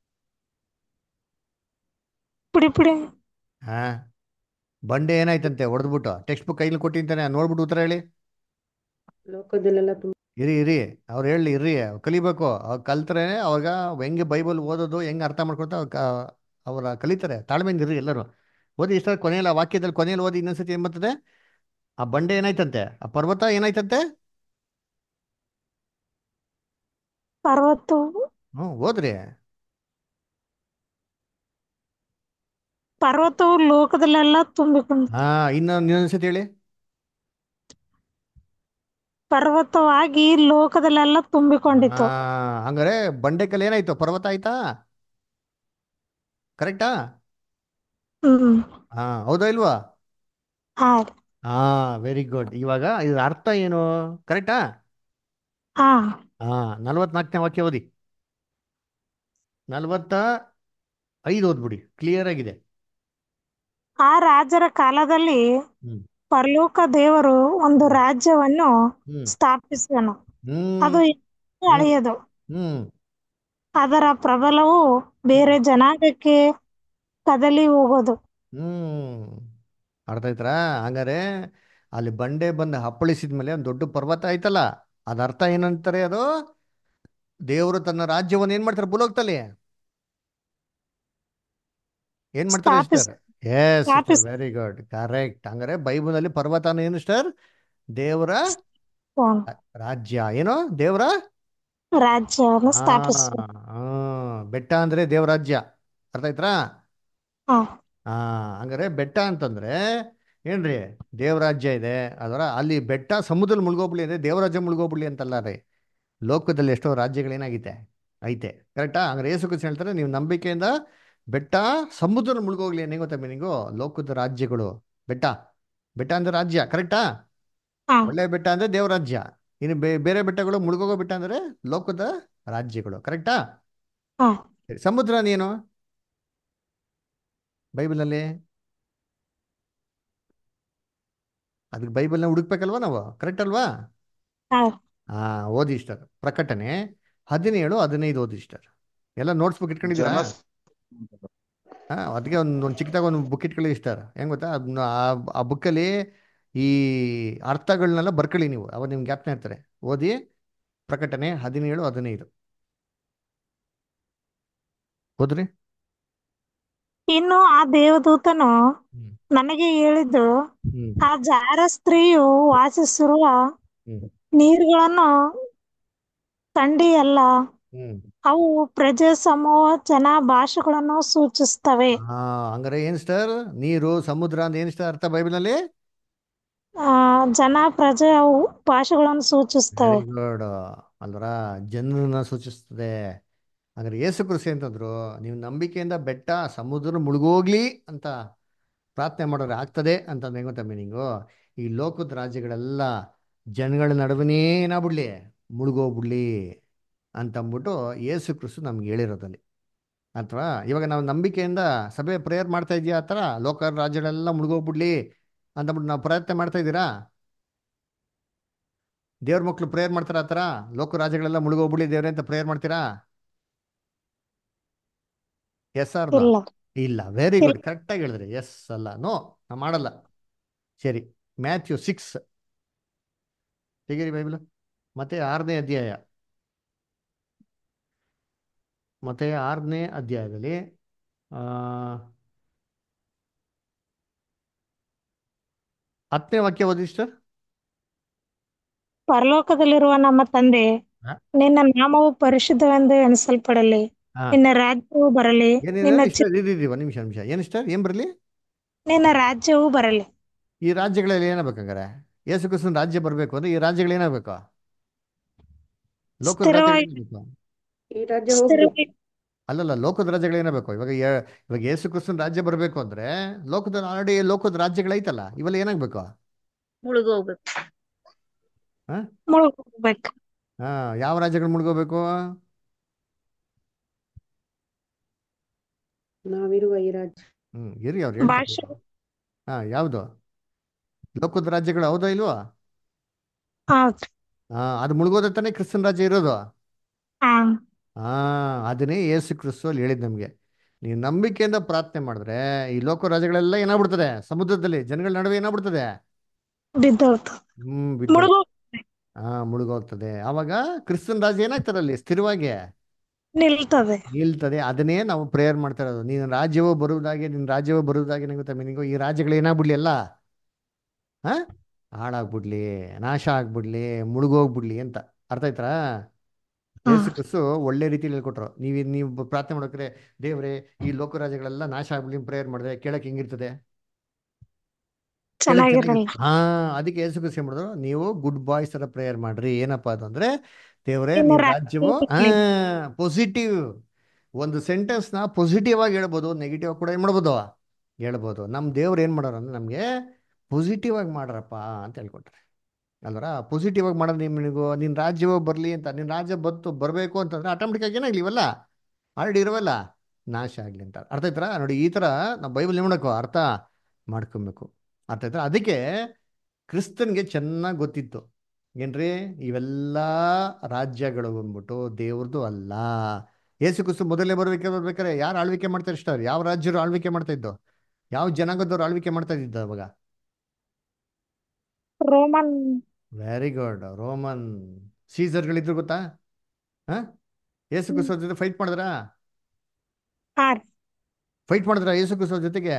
ಪುಡಿ ಪುಡಿ. ಹಾ, ಬಂಡೆ ಏನಾಯ್ತಂತೆ? ಹೊಡೆದ್ಬಿಟ್ಟು ಟೆಕ್ಸ್ಟ್ ಬುಕ್ ಕೈಲಿ ಕೊಟ್ಟಿಂತಾನೆ, ನೋಡ್ಬಿಟ್ಟು ಉತ್ತರ ಹೇಳಿ. ಲೋಕದಲ್ಲೆಲ್ಲ ಇರಿ ಇರಿ, ಅವ್ರು ಹೇಳಿ ಇರ್ರಿ, ಕಲಿಬೇಕು. ಅವ್ರು ಕಲ್ತ್ರೆ ಅವಾಗ ಹೆಂಗೆ ಬೈಬಲ್ ಓದೋದು, ಹೆಂಗೆ ಅರ್ಥ ಮಾಡ್ಕೊಳ್ತಾ ಅವ್ರ ಕಲಿತಾರೆ. ತಾಳ್ಮೆಯಿಂದ ಇರ್ರಿ ಎಲ್ಲರೂ. ಓದಿ ಇಷ್ಟ, ಕೊನೆಯಲ್ಲಿ ಆ ವಾಕ್ಯದಲ್ಲಿ ಕೊನೆಯಲ್ಲಿ ಓದಿ ಇನ್ನೊಂದ್ಸತಿ ಏನ್ ಬರ್ತದೆ? ಆ ಬಂಡೆ ಏನಾಯ್ತಂತೆ? ಆ ಪರ್ವತ ಏನಾಯ್ತಂತೆ? ಪರ್ವತವು ಓದ್ರಿ. ಪರ್ವತವು ಲೋಕದಲ್ಲೆಲ್ಲ ತುಂಬಿಕೊಂಡಿತು. ಹಾ, ಇನ್ನೊಂದ್ಸತಿ ಹೇಳಿ. ಪರ್ವತವಾಗಿ ಲೋಕದಲ್ಲೆಲ್ಲ ಹಾ, ತುಂಬಿಕೊಂಡಿತು. ಹಂಗಾರೆ ಬಂಡೆ ಕಲ್ ಏನಾಯ್ತು? ಪರ್ವತ ಆಯ್ತಾ? ಕರೆಕ್ಟಾ? ಹ್ಮ್. ಹಾ, ಹೌದಾ ಇಲ್ವಾ? ಹಾ ಹಾ, ವೆರಿ ಗುಡ್. ಇವಾಗ ಇದ್ರ ಅರ್ಥ ಏನು? ಕರೆಕ್ಟಾ? ಹಾ. ಹಾ, 44ನೇ ವಾಕ್ಯ ಓದಿ. 45 ಓದ್ಬಿಡಿ, ಕ್ಲಿಯರ್ ಆಗಿದೆ. ಆ ರಾಜರ ಕಾಲದಲ್ಲಿ ಹ್ಮ್ ಪರಲೋಕ ದೇವರು ಒಂದು ಹ್ಮ್ ರಾಜ್ಯವನ್ನು ಹ್ಮ್ ಸ್ಥಾಪಿಸಿದನು. ಅದು ಹ್ಮ್ ಎಂದಿಗೂ ಹ್ಮ್ ಅಳಿಯದು. ಹ್ಮ್ ಅದರ ಪ್ರಬಲವು ಬೇರೆ ಜನಾಂಗಕ್ಕೆ ಕದಲಿ ಹೋಗೋದು. ಹ್ಮ್ ಅರ್ಥ ಆಯ್ತಾ? ಹಂಗಾರೆ ಅಲ್ಲಿ ಬಂಡೆ ಬಂದು ಹಪ್ಪಳಿಸಿದ ಮೇಲೆ ಒಂದು ದೊಡ್ಡ ಪರ್ವತ ಆಯ್ತಲ್ಲ, ಅದ ಅರ್ಥ ಏನಂತಾರೆ? ಅದು ದೇವರು ತನ್ನ ರಾಜ್ಯವನ್ನು ಏನ್ ಮಾಡ್ತಾರೆ ಭೂಲೋಕದಲ್ಲಿ? ಏನ್ ಮಾಡ್ತಾರೆ ಸ್ಥಾಪಿಸ್ ಸಿಸ್ಟರ್? ಎಸ್ ಸಿಸ್ಟರ್, ಸ್ಥಾಪಿಸ್ ವೆರಿ ಗುಡ್, ಕರೆಕ್ಟ್. ಹಂಗಾರೆ ಬೈಬಲ್ ಅಲ್ಲಿ ಪರ್ವತನ ಏನು ಸಿಸ್ಟರ್? ದೇವರ ಹ್ಮ್. ರಾಜ್ಯ ಏನೋ ದೇವರ ರಾಜ್ಯವನ್ನು ಹಾ ಸ್ಥಾಪಿಸು. ಹಾ ಬೆಟ್ಟ ಅಂದ್ರೆ ದೇವರಾಜ್ಯ. ಅರ್ಥ ಆಯ್ತಾ? ಹಾ. ಹಾ ಹಂಗಾರೆ ಬೆಟ್ಟ ಅಂತಂದ್ರೆ ಏನ್ರಿ ದೇವರಾಜ್ಯ ಇದೆ. ಅದರ ಅಲ್ಲಿ ಬೆಟ್ಟ ಸಮುದ್ರದಲ್ಲಿ ಮುಳುಗೋಗ್ಬಿಡ್ಲಿ ಅಂದ್ರೆ ದೇವರಾಜ್ಯ ಮುಳುಗೋಗ್ಬಿಡ್ಲಿ ಅಂತಲ್ಲ ರೀ. ಲೋಕದಲ್ಲಿ ಎಷ್ಟೋ ರಾಜ್ಯಗಳೇನಾಗಿದೆ ಐತೆ. ಕರೆಕ್ಟಾ? ಹಂಗಾರೆ ಯೇಸು ಕ್ರಿಸ್ತ ಹೇಳ್ತಾರೆ ನೀವು ನಂಬಿಕೆಯಿಂದ ಬೆಟ್ಟ ಸಮುದ್ರದಲ್ಲಿ ಮುಳುಗೋಗ್ಲಿ ಏನೇ ಗೊತ್ತಾ ಮೀನಿಂಗು ಲೋಕದ ರಾಜ್ಯಗಳು. ಬೆಟ್ಟ ಬೆಟ್ಟ ಅಂದ್ರೆ ರಾಜ್ಯ. ಕರೆಕ್ಟಾ? ಹಾ. ಒಳ್ಳೆ ಬೆಟ್ಟ ಅಂದ್ರೆ ದೇವರಾಜ್ಯ. ಇನ್ನು ಬೇರೆ ಬೆಟ್ಟಗಳು ಮುಳುಗೋಗೋ ಬೆಟ್ಟ ಅಂದ್ರೆ ಲೋಕದ ರಾಜ್ಯಗಳು. ಕರೆಕ್ಟಾ? ಹಾ. ಸರಿ, ಸಮುದ್ರ ಏನು ಬೈಬಲಲ್ಲಿ? ಅದಕ್ಕೆ ಬೈಬಲ್ನ ಹುಡುಕ್ಬೇಕಲ್ವಾ ನಾವು? ಕರೆಕ್ಟ್ ಅಲ್ವಾ? ಹಾ. ಹಾ ಓದಿ ಇಷ್ಟರ್ ಪ್ರಕಟಣೆ 17:15 ಓದಿ ಇಷ್ಟರ್. ಎಲ್ಲ ನೋಟ್ಸ್ ಬುಕ್ ಇಟ್ಕೊಂಡಿದ್ದೀರಾ? ಜನ ಹಾ ಅದಕ್ಕೆ ಒಂದು ಚಿಕ್ಕದಾಗ ಒಂದು ಬುಕ್ ಇಟ್ಕೊಳ್ಳಿ ಇಷ್ಟರ್. ಹೆಂಗ್ ಗೊತ್ತಾ ಆ ಬುಕ್ಕಲ್ಲಿ ಈ ಅರ್ಥಗಳನ್ನೆಲ್ಲ ಬರ್ಕೊಳ್ಳಿ ನೀವು, ಅವಾಗ ನಿಮ್ಗೆ ಜ್ಞಾಪನ ಇರ್ತಾರೆ. ಓದಿ ಪ್ರಕಟಣೆ 17:15 ಓದ್ರಿ. ಇನ್ನು ಆ ದೇವದೂತನು ಹ್ಮ್ ನನಗೆ ಹೇಳಿದ್ದು, ಹ್ಮ್ ಆ ಜಾರ ಸ್ತ್ರೀಯು ವಾಸಿಸಿರುವ ಹ್ಮ್ ನೀರುಗಳನ್ನು ಕಂಡಿಯಲ್ಲ, ಹ್ಮ್ ಅವು ಪ್ರಜೆ ಸಮೂಹ ಜನ ಭಾಷೆಗಳನ್ನು ಸೂಚಿಸ್ತವೆ. ಹಾ ಹಂಗಾರೆ ಏನ್ ಸ್ಟಾರ್ ನೀರು ಸಮುದ್ರ ಅಂತ ಏನ್ ಸ್ಟಾರ್ ಅರ್ಥ ಬೈಬಲ್ನಲ್ಲಿ? ಜನ ಪ್ರಜೆ ಅವು ಭಾಷೆಗಳನ್ನು ಸೂಚಿಸ್ತವೆ. Very good. ಅಲ್ವರ ಜನರನ್ನ ಸೂಚಿಸ್ತದೆ. ಹಾಗಾದ್ರೆ ಯೇಸು ಕ್ರಿಸ್ತ ಅಂತಂದ್ರು ನೀವು ನಂಬಿಕೆಯಿಂದ ಬೆಟ್ಟ ಸಮುದ್ರ ಮುಳುಗೋಗ್ಲಿ ಅಂತ ಪ್ರಾರ್ಥನೆ ಮಾಡೋರು ಆಗ್ತದೆ ಅಂತ ಹೆಂಗೊತ್ತ ಮೀನಿಂಗು ಈ ಲೋಕದ ರಾಜ್ಯಗಳೆಲ್ಲ ಜನಗಳ ನಡುವನೇ ಏನಾಗ್ಬಿಡ್ಲಿ ಮುಳುಗೋಗ್ಬಿಡ್ಲಿ ಅಂತಂದ್ಬಿಟ್ಟು ಯೇಸು ಕ್ರಿಸ್ತು ನಮ್ಗೆ ಹೇಳಿರೋದಲ್ಲಿ. ಅಥವಾ ಇವಾಗ ನಾವು ನಂಬಿಕೆಯಿಂದ ಸಭೆ ಪ್ರೇಯರ್ ಮಾಡ್ತಾ ಇದೀಯಾ ಆ ಥರ ಲೋಕ ರಾಜ್ಯಗಳೆಲ್ಲ ಮುಳುಗೋಗ್ಬಿಡ್ಲಿ ಅಂತಂದ್ಬಿಟ್ಟು ನಾವು ಪ್ರಯತ್ನ ಮಾಡ್ತಾ ಇದ್ದೀರಾ? ದೇವ್ರ ಮಕ್ಳು ಪ್ರೇಯರ್ ಮಾಡ್ತಾರ ಆ ಥರ ಲೋಕ ರಾಜ್ಯಗಳೆಲ್ಲ ಮುಳುಗೋಗ್ಬಿಡ್ಲಿ ದೇವ್ರೆ ಅಂತ ಪ್ರೇಯರ್ ಮಾಡ್ತೀರಾ? Yes or no? ಇಲ್ಲ. ಇಲ್ಲ. ವೆರಿ ಇಲ್ಲ. ಗುಡ್, ಕರೆಕ್ಟಾಗಿ ಹೇಳಿದ್ರಿ. ಎಸ್ ಅಲ್ಲ ನೋ ನಾವು ಮಾಡಲ್ಲ. ಸರಿ, ಮ್ಯಾಥ್ಯೂ 6 ತೆಗೀರಿ ಬೈಬಲ್. ಮತ್ತೆ 6ನೇ ಅಧ್ಯಾಯ. ಮತ್ತೆ 6ನೇ ಅಧ್ಯಾಯದಲ್ಲಿ ಆ 10ನೇ ವಾಕ್ಯ ಓದಿ ಸರ್. ಪರಲೋಕದಲ್ಲಿರುವ ನಮ್ಮ ತಂದೆ, ಹಾ ನಿನ್ನ ನಾಮವು ಪರಿಶುದ್ಧವೆಂದು ಎಣಿಸಲ್ಪಡಲಿ, ಹಾ ನಿನ್ನ ರಾಜ್ಯವು ಬರಲಿ, ಏನಿದೆ ನಿನ್ನ ಇಷ್ಟ ಒಂದು ನಿಮಿಷ ಏನು ಇಷ್ಟ ಏನ್ ಬರಲಿ? ನಿನ್ನ ರಾಜ್ಯವು ಬರಲಿ. ಈ ರಾಜ್ಯಗಳಲ್ಲಿ ಏನಾಗಬೇಕಂಗಾರೆ? ಯೇಸು ಕ್ರಿಸ್ತನ ರಾಜ್ಯ ಬರಬೇಕು ಅಂದ್ರೆ ಈ ರಾಜ್ಯಗಳು ಏನಾಗಬೇಕು? ಲೋಕದ ರಾಜ್ಯಗಳು ಸ್ಥಿರವಾಗಿ ಏನಾಗಬೇಕು? ಈ ರಾಜ್ಯ ಹೋಗ್ಬೇಕು. ಸ್ಥಿರವಾಗಿ ಅಲ್ಲಲ್ಲ, ಲೋಕದ ರಾಜ್ಯಗಳು ಏನಾಗಬೇಕು? ಇವಾಗ ಯೇಸು ಕ್ರಿಸ್ತನ ರಾಜ್ಯ ಬರಬೇಕು ಅಂದ್ರೆ ಲೋಕದ ಆಲ್ರೆಡಿ ಲೋಕದ ರಾಜ್ಯಗಳೈತಲ್ಲ, ಇವೆಲ್ಲ ಏನಾಗಬೇಕು? ಮುಳುಗೋಗ್ಬೇಕು. ಹಾ ಮುಳುಗೋಗ್ಬೇಕು. ಹಾ ಯಾವ ರಾಜ್ಯಗಳು ಮುಳುಗೋಬೇಕು? ನಾವಿರುವ ಈ ರಾಜ್ಯ ಇರಿ ಅವ್ರು ಹೇಳ್ತಾರೆ. ಭಾಷೆ. ಹಾ ಯಾವುದು ಲೋಕದ ರಾಜ್ಯಗಳು ಹೌದಾ ಇಲ್ವಾ? ಹೌದು. ಅದು ಮುಳುಗೋದ ತಾನೇ ಕ್ರಿಸ್ತನ ರಾಜ್ಯ ಇರೋದು. ಹಾ. ಹಾ ಅದನ್ನೇ ಯೇಸು ಕ್ರಿಸ್ತು ಅಲ್ಲಿ ಹೇಳಿದ್ ನಮ್ಗೆ. ನೀವು ನಂಬಿಕೆಯಿಂದ ಪ್ರಾರ್ಥನೆ ಮಾಡಿದ್ರೆ ಈ ಲೋಕ ರಾಜ್ಯಗಳೆಲ್ಲ ಏನಾಗ್ಬಿಡ್ತದೆ, ಸಮುದ್ರದಲ್ಲಿ ಜನಗಳ ನಡುವೆ ಏನಾಗ್ಬಿಡ್ತದೆ, ಬಿದ್ದೋಗ್ತು. ಬಿದ್ದೋಗ್ ಮುಳುಗೋ ಮುಳುಗೋಗ್ತದೆ. ಅವಾಗ ಕ್ರಿಸ್ತನ ರಾಜ್ಯ ಏನಾಗ್ತದೆ ಅಲ್ಲಿ ಸ್ಥಿರವಾಗಿ ನಿಲ್ತದೆ. ನಿಲ್ತದೆ. ಅದನ್ನೇ ನಾವು ಪ್ರೇಯರ್ ಮಾಡ್ತಾ ಇರೋದು. ನೀನು ರಾಜ್ಯವೋ ಬರುವುದಾಗೆ, ನಿನ್ನ ರಾಜ್ಯವೋ ಬರುವುದಾಗೆ ಗೊತ್ತಾ ಮೀನಿಂಗು ಈ ರಾಜ್ಯಗಳು ಏನಾಗ್ಬಿಡ್ಲಿ ಎಲ್ಲ ಹಾ ಹಾಳಾಗ್ಬಿಡ್ಲಿ, ನಾಶ ಆಗ್ಬಿಡ್ಲಿ, ಮುಳುಗೋಗ್ಬಿಡ್ಲಿ ಅಂತ. ಅರ್ಥ ಆಯ್ತಾ? ಹಾ. ಯೇಸು ಕ್ರಿಸ್ತು ಒಳ್ಳೆ ರೀತಿಯಲ್ಲಿ ಹೇಳ್ಕೊಟ್ರು. ನೀವು ಪ್ರಾರ್ಥನೆ ಮಾಡೋಕ್ರೆ ದೇವ್ರೆ ಈ ಲೋಕ ರಾಜ್ಯಗಳೆಲ್ಲ ನಾಶ ಆಗ್ಬಿಡ್ಲಿ ಪ್ರೇಯರ್ ಮಾಡಿದ್ರೆ ಕೇಳಕ್ ಹೆಂಗಿರ್ತದೆ? ಕೇಳಕ್ ಚೆನ್ನಾಗಿರಲ್ಲ. ಚೆನ್ನಾಗಿರ್ತದೆ. ಅದಕ್ಕೆ ಯೇಸು ಕ್ರಿಸ್ತು ಏನ್ ಮಾಡಿದ್ರು, ನೀವು ಗುಡ್ ಬಾಯ್ಸ್ ತರ ಪ್ರೇಯರ್ ಮಾಡ್ರಿ. ಏನಪ್ಪಾ ಅಂತಂದ್ರೆ ದೇವ್ರೆ ನಿನ್ನ ನಿನ್ ರಾಜ್ಯವು ರಾಜ್ಯವು ಬರಲಿ. ಪಾಸಿಟಿವ್ ಒಂದು ಸೆಂಟೆನ್ಸ್ ನ ಪಾಸಿಟಿವ್ ಆಗಿ ಹೇಳ್ಬೋದು, ನೆಗೆಟಿವ್ ಕೂಡ ಏನ್ ಮಾಡ್ಬೋದು ಹೇಳ್ಬೋದು. ನಮ್ ದೇವ್ರು ಏನ್ ಮಾಡೋರು ಅಂದ್ರೆ ನಮ್ಗೆ ಪಾಸಿಟಿವ್ ಆಗಿ ಮಾಡ್ರಪ್ಪ ಅಂತ ಹೇಳ್ಕೊಟ್ರೆ ಅಲ್ವರ. ಪಾಸಿಟಿವ್ ಆಗಿ ಮಾಡೋದು ನಿಮಗೂ ನಿನ್ನ ರಾಜ್ಯವೋ ಬರಲಿ ಅಂತ. ನಿನ್ನ ರಾಜ್ಯ ಬರಬೇಕು ಅಂತಂದ್ರೆ ಆಟೋಮೆಟಿಕ್ ಆಗಿ ಏನಾಗ್ಲಿ ಇವೆಲ್ಲ ಆಲ್ರೆಡಿ ಇರೋವಲ್ಲ ನಾಶ ಆಗ್ಲಿ ಅಂತ. ಅರ್ಥ ಆಯ್ತರ? ನೋಡಿ ಈ ತರ ನಾವು ಬೈಬಲ್ ನೋಡಬೇಕು, ಅರ್ಥ ಮಾಡ್ಕೊಬೇಕು. ಅರ್ಥ ಆಯ್ತರ? ಅದಕ್ಕೆ ಕ್ರಿಸ್ತನ್ಗೆ ಚೆನ್ನಾಗಿ ಗೊತ್ತಿತ್ತು ಏನ್ರಿ ಇವೆಲ್ಲ ರಾಜ್ಯಗಳು ಬಂದ್ಬಿಟ್ಟು ದೇವ್ರದ್ದು ಅಲ್ಲ. ಯೇಸು ಕ್ರಿಸ್ತು ಮೊದಲೇ ಬರ್ಬೇಕಾರೆ ಯಾರು ಆಳ್ವಿಕೆ ಮಾಡ್ತಾರೆ ಇಷ್ಟ? ಯಾವ ರಾಜ್ಯರು ಆಳ್ವಿಕೆ ಮಾಡ್ತಾ ಇದ್ದು? ಯಾವ ಜನಾಂಗದವ್ರು ಆಳ್ವಿಕೆ ಮಾಡ್ತಾ ಇದ್ದ ಅವಾಗ? ರೋಮನ್. ವೆರಿ ಗುಡ್, ರೋಮನ್ ಸೀಸರ್ಗಳಿದ್ರು ಗೊತ್ತಾ? ಹಾ ಯೇಸು ಕ್ರಿಸ್ತ ಜೊತೆ ಫೈಟ್ ಮಾಡಿದ್ರಾ? ಹಾ. ಫೈಟ್ ಮಾಡಿದ್ರ ಯೇಸು ಕ್ರಿಸ್ತ ಜೊತೆಗೆ?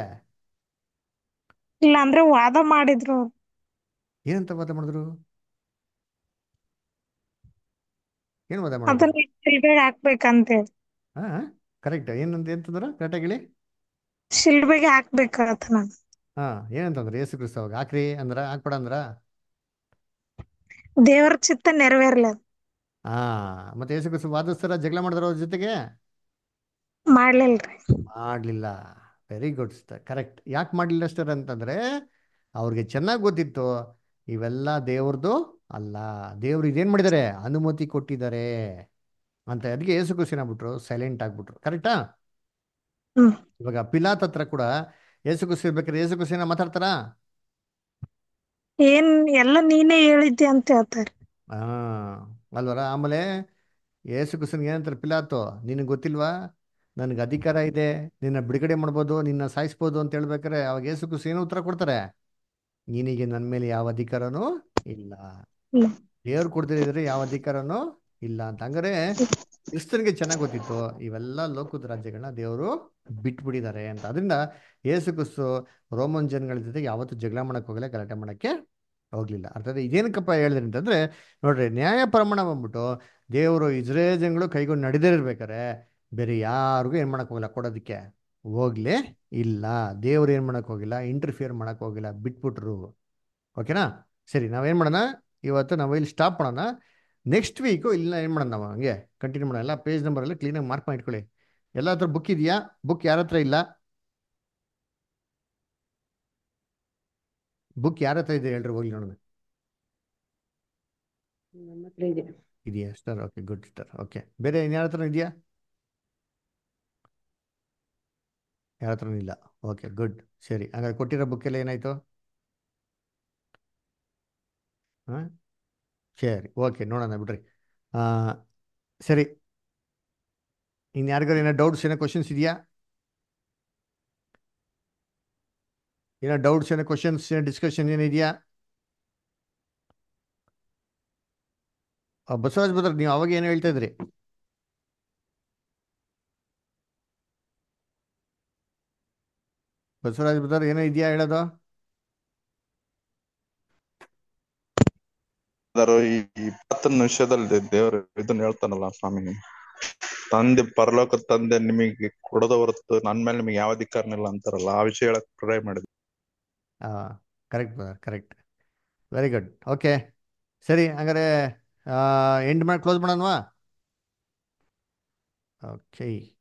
ಇಲ್ಲ ಅಂದ್ರೆ ವಾದ ಮಾಡಿದ್ರು. ಏನಂತ ವಾದ ಮಾಡಿದ್ರು? ಏನು ವಾದ ಮಾಡೋದು? ಅದನ್ನ ಶಿಲ್ಬೆಗೆ ಹಾಕ್ಬೇಕಂತೇಳಿ. ಹಾಂ, ಕರೆಕ್ಟ್. ಏನಂತ ಅಂತಂದ್ರೆ ಕರೆಕ್ಟಾಗಿ ಹೇಳಿ. ಶಿಲ್ಬೆಗೆ ಹಾಕ್ಬೇಕು ಅದನ್ನ. ಹಾಂ, ಏನಂತಂದ್ರೆ ಯೇಸು ಕ್ರಿಸ್ತ ಅವಾಗ ಹಾಕ್ರಿ ಅಂದ್ರ ಹಾಕ್ಬೇಡ ಅಂದ್ರ? ದೇವರ ಚಿತ್ತ ನೆರವೇರ್ಲಿ ಅದು. ಮತ್ತೆ ಯೇಸು ಕ್ರಿಸ್ತ ವಾದಿಸ್ತಾರ, ಜಗಳ ಮಾಡಿದ್ರ ಅವ್ರ ಜೊತೆಗೆ? ಮಾಡ್ಲಿಲ್ರಿ. ಮಾಡಲಿಲ್ಲ. Very good sister, correct. ಯಾಕೆ ಮಾಡಲಿಲ್ಲ ಸ್ಟರ್ ಅಂತಂದರೆ ಅವ್ರಿಗೆ ಚೆನ್ನಾಗಿ ಗೊತ್ತಿತ್ತು ಇವೆಲ್ಲ ದೇವ್ರದ್ದು ಅಲ್ಲ, ದೇವ್ರು ಇದೇನು ಮಾಡಿದ್ದಾರೆ, ಅನುಮತಿ ಕೊಟ್ಟಿದ್ದಾರೆ ಅಂತ. ಅದಕ್ಕೆ ಯೇಸು ಕ್ರಿಸ್ತ ಏನಾಗ್ಬಿಟ್ರು, ಸೈಲೆಂಟ್ ಆಗ್ಬಿಟ್ರು. ಕರೆಕ್ಟಾ? ಹ್ಮ್. ಇವಾಗ ಪಿಲಾತ್ ಹತ್ರ ಕೂಡ ಯೇಸು ಕ್ರಿಸ್ತ ಇರ್ಬೇಕಾದ್ರೆ ಯೇಸು ಕ್ರಿಸ್ತ ಮಾತಾಡ್ತಾರಾ? ಏನ್ ಎಲ್ಲ ನೀನೇ ಹೇಳಿದ್ದೆ ಅಂತ ಹೇಳ್ತಾರೆ. ಅಲ್ವರ. ಆಮೇಲೆ ಯೇಸು ಕ್ರಿಸ್ತನ್ಗೆ ಏನಂತಾರೆ ಪಿಲಾತು, ನಿನಗೆ ಗೊತ್ತಿಲ್ವಾ ನನಗೆ ಅಧಿಕಾರ ಇದೆ, ನಿನ್ನ ಬಿಡುಗಡೆ ಮಾಡ್ಬೋದು, ನಿನ್ನ ಸಾಯಿಸ್ಬೋದು ಅಂತ ಹೇಳ್ಬೇಕಾರೆ ಅವಾಗ ಯೇಸು ಕ್ರಿಸ್ತ ಏನು ಉತ್ತರ ಕೊಡ್ತಾರೆ? ನಿನಗೆ ನನ್ನ ಮೇಲೆ ಯಾವ ಅಧಿಕಾರನೂ ಇಲ್ಲ, ಹ್ಮ್. ದೇವ್ರು ಕೊಡ್ತಿದ್ರೆ ಯಾವ ಅಧಿಕಾರನೂ ಇಲ್ಲ ಅಂತ. ಹಂಗಾರೆ ಕ್ರಿಸ್ತನಿಗೆ ಚೆನ್ನಾಗಿ ಗೊತ್ತಿತ್ತು ಇವೆಲ್ಲ ಲೋಕದ ರಾಜ್ಯಗಳನ್ನ ದೇವರು ಬಿಟ್ಬಿಟ್ಟಿದ್ದಾರೆ ಅಂತ. ಅದರಿಂದ ಯೇಸು ಕ್ರಿಸ್ತು ರೋಮನ್ ಜನಗಳ ಜೊತೆ ಯಾವತ್ತೂ ಜಗಳ ಮಾಡಕ್ಕೆ ಹೋಗಲ್ಲ, ಗಲಾಟೆ ಮಾಡಕ್ಕೆ ಹೋಗ್ಲಿಲ್ಲ. ಅರ್ಥಾತ್ ಇದೇನಕ್ಕಪ್ಪ ಹೇಳಿದ್ರಿ ಅಂತಂದ್ರೆ, ನೋಡ್ರಿ, ನ್ಯಾಯ ಪ್ರಮಾಣ ಬಂದ್ಬಿಟ್ಟು ದೇವರು ಇಸ್ರೇಲ್ ಜನಗಳು ಕೈಗೊಂಡು ನಡೆದಿರ್ಬೇಕಾರೆ ಬೇರೆ ಯಾರಿಗೂ ಏನು ಮಾಡಕ್ ಹೋಗಿಲ್ಲ, ಕೊಡೋದಕ್ಕೆ ಹೋಗ್ಲೇ ಇಲ್ಲ. ದೇವ್ರು ಏನು ಮಾಡಕ್ ಹೋಗಿಲ್ಲ, ಇಂಟರ್ಫಿಯರ್ ಮಾಡಕ್ ಹೋಗಿಲ್ಲ, ಬಿಟ್ಬಿಟ್ರು. ಓಕೆನಾ? ಸರಿ, ನಾವೇನು ಮಾಡೋಣ, ಇವತ್ತು ನಾವು ಇಲ್ಲಿ ಸ್ಟಾಪ್ ಮಾಡೋಣ. ನೆಕ್ಸ್ಟ್ ವೀಕು ಇಲ್ಲ ಏನು ಮಾಡೋಣ, ನಾವು ಹಂಗೆ ಕಂಟಿನ್ಯೂ ಮಾಡೋಣ. ಎಲ್ಲ ಪೇಜ್ ನಂಬರಲ್ಲಿ ಕ್ಲೀನಾಗಿ ಮಾರ್ಕ್ ಮಾಡಿ ಇಟ್ಕೊಳ್ಳಿ. ಎಲ್ಲ ಹತ್ರ ಬುಕ್ ಇದೆಯಾ? ಬುಕ್ ಯಾರ ಹತ್ರ ಇಲ್ಲ? ಬುಕ್ ಯಾರ ಹತ್ರ ಇದೆ ಹೇಳ್ರಿ, ಹೋಗ್ಲಿ ನೋಡೋಣ. ನಮ್ಮ ಹತ್ರ ಇದೆ. ಇದೆಯಾ sister? Okay, good sister. Okay, ಬೇರೆ ಇನ್ಯಾರ ಹತ್ರ ಇದೆಯಾ? ಯಾರ ಹತ್ರನೂ ಇಲ್ಲ. Okay, good. ಸರಿ, ಹಾಗಾದ್ರೆ ಕೊಟ್ಟಿರೋ ಬುಕ್ಕೆಲ್ಲ ಏನಾಯಿತು? ಹಾಂ, ಸರಿ, ಓಕೆ, ನೋಡೋಣ ಬಿಡ್ರಿ. ಆ, ಸರಿ, ಇನ್ಯಾರಿಗಾರು ಏನೋ ಡೌಟ್ಸ್, ಏನೋ ಕ್ವಶನ್ಸ್ ಇದೆಯಾ? ಏನೋ ಡೌಟ್ಸ್, ಏನೋ ಕ್ವಶನ್ಸ್, ಏನೋ ಡಿಸ್ಕಷನ್ ಏನಿದೆಯಾ? ಬಸವರಾಜ್ ಬದ್ರ, ನೀವು ಅವಾಗ ಏನು ಹೇಳ್ತಾ ಇದ್ರಿ? ಬಸವರಾಜ್ ಬದ್ರ, ಏನೋ ಇದೆಯಾ ಹೇಳೋದು? ಈ 20 ವಿಷಯದಲ್ಲಿ ದೇವರು ಇದನ್ನ ಹೇಳ್ತಾನಲ್ಲ ಸ್ವಾಮಿ, ತಂದೆ, ಪರಲೋಕ ತಂದೆ ನಿಮಗೆ ಕೊಡದ ಹೊರತು ನನ್ ಮೇಲೆ ನಿಮಗೆ ಯಾವ ಅಧಿಕಾರನಿಲ್ಲ ಇಲ್ಲ ಅಂತಾರಲ್ಲ, ಆ ವಿಷಯ ಹೇಳಕ್ ಟ್ರೈ ಮಾಡಿದ್ವಿ. Correct brother, correct. Very good. Okay, ಸರಿ, ಹಂಗಾರೆ ಎಂಡ್ ಮಾಡಿ ಕ್ಲೋಸ್ ಮಾಡೋಣವಾ? ಓಕೆ.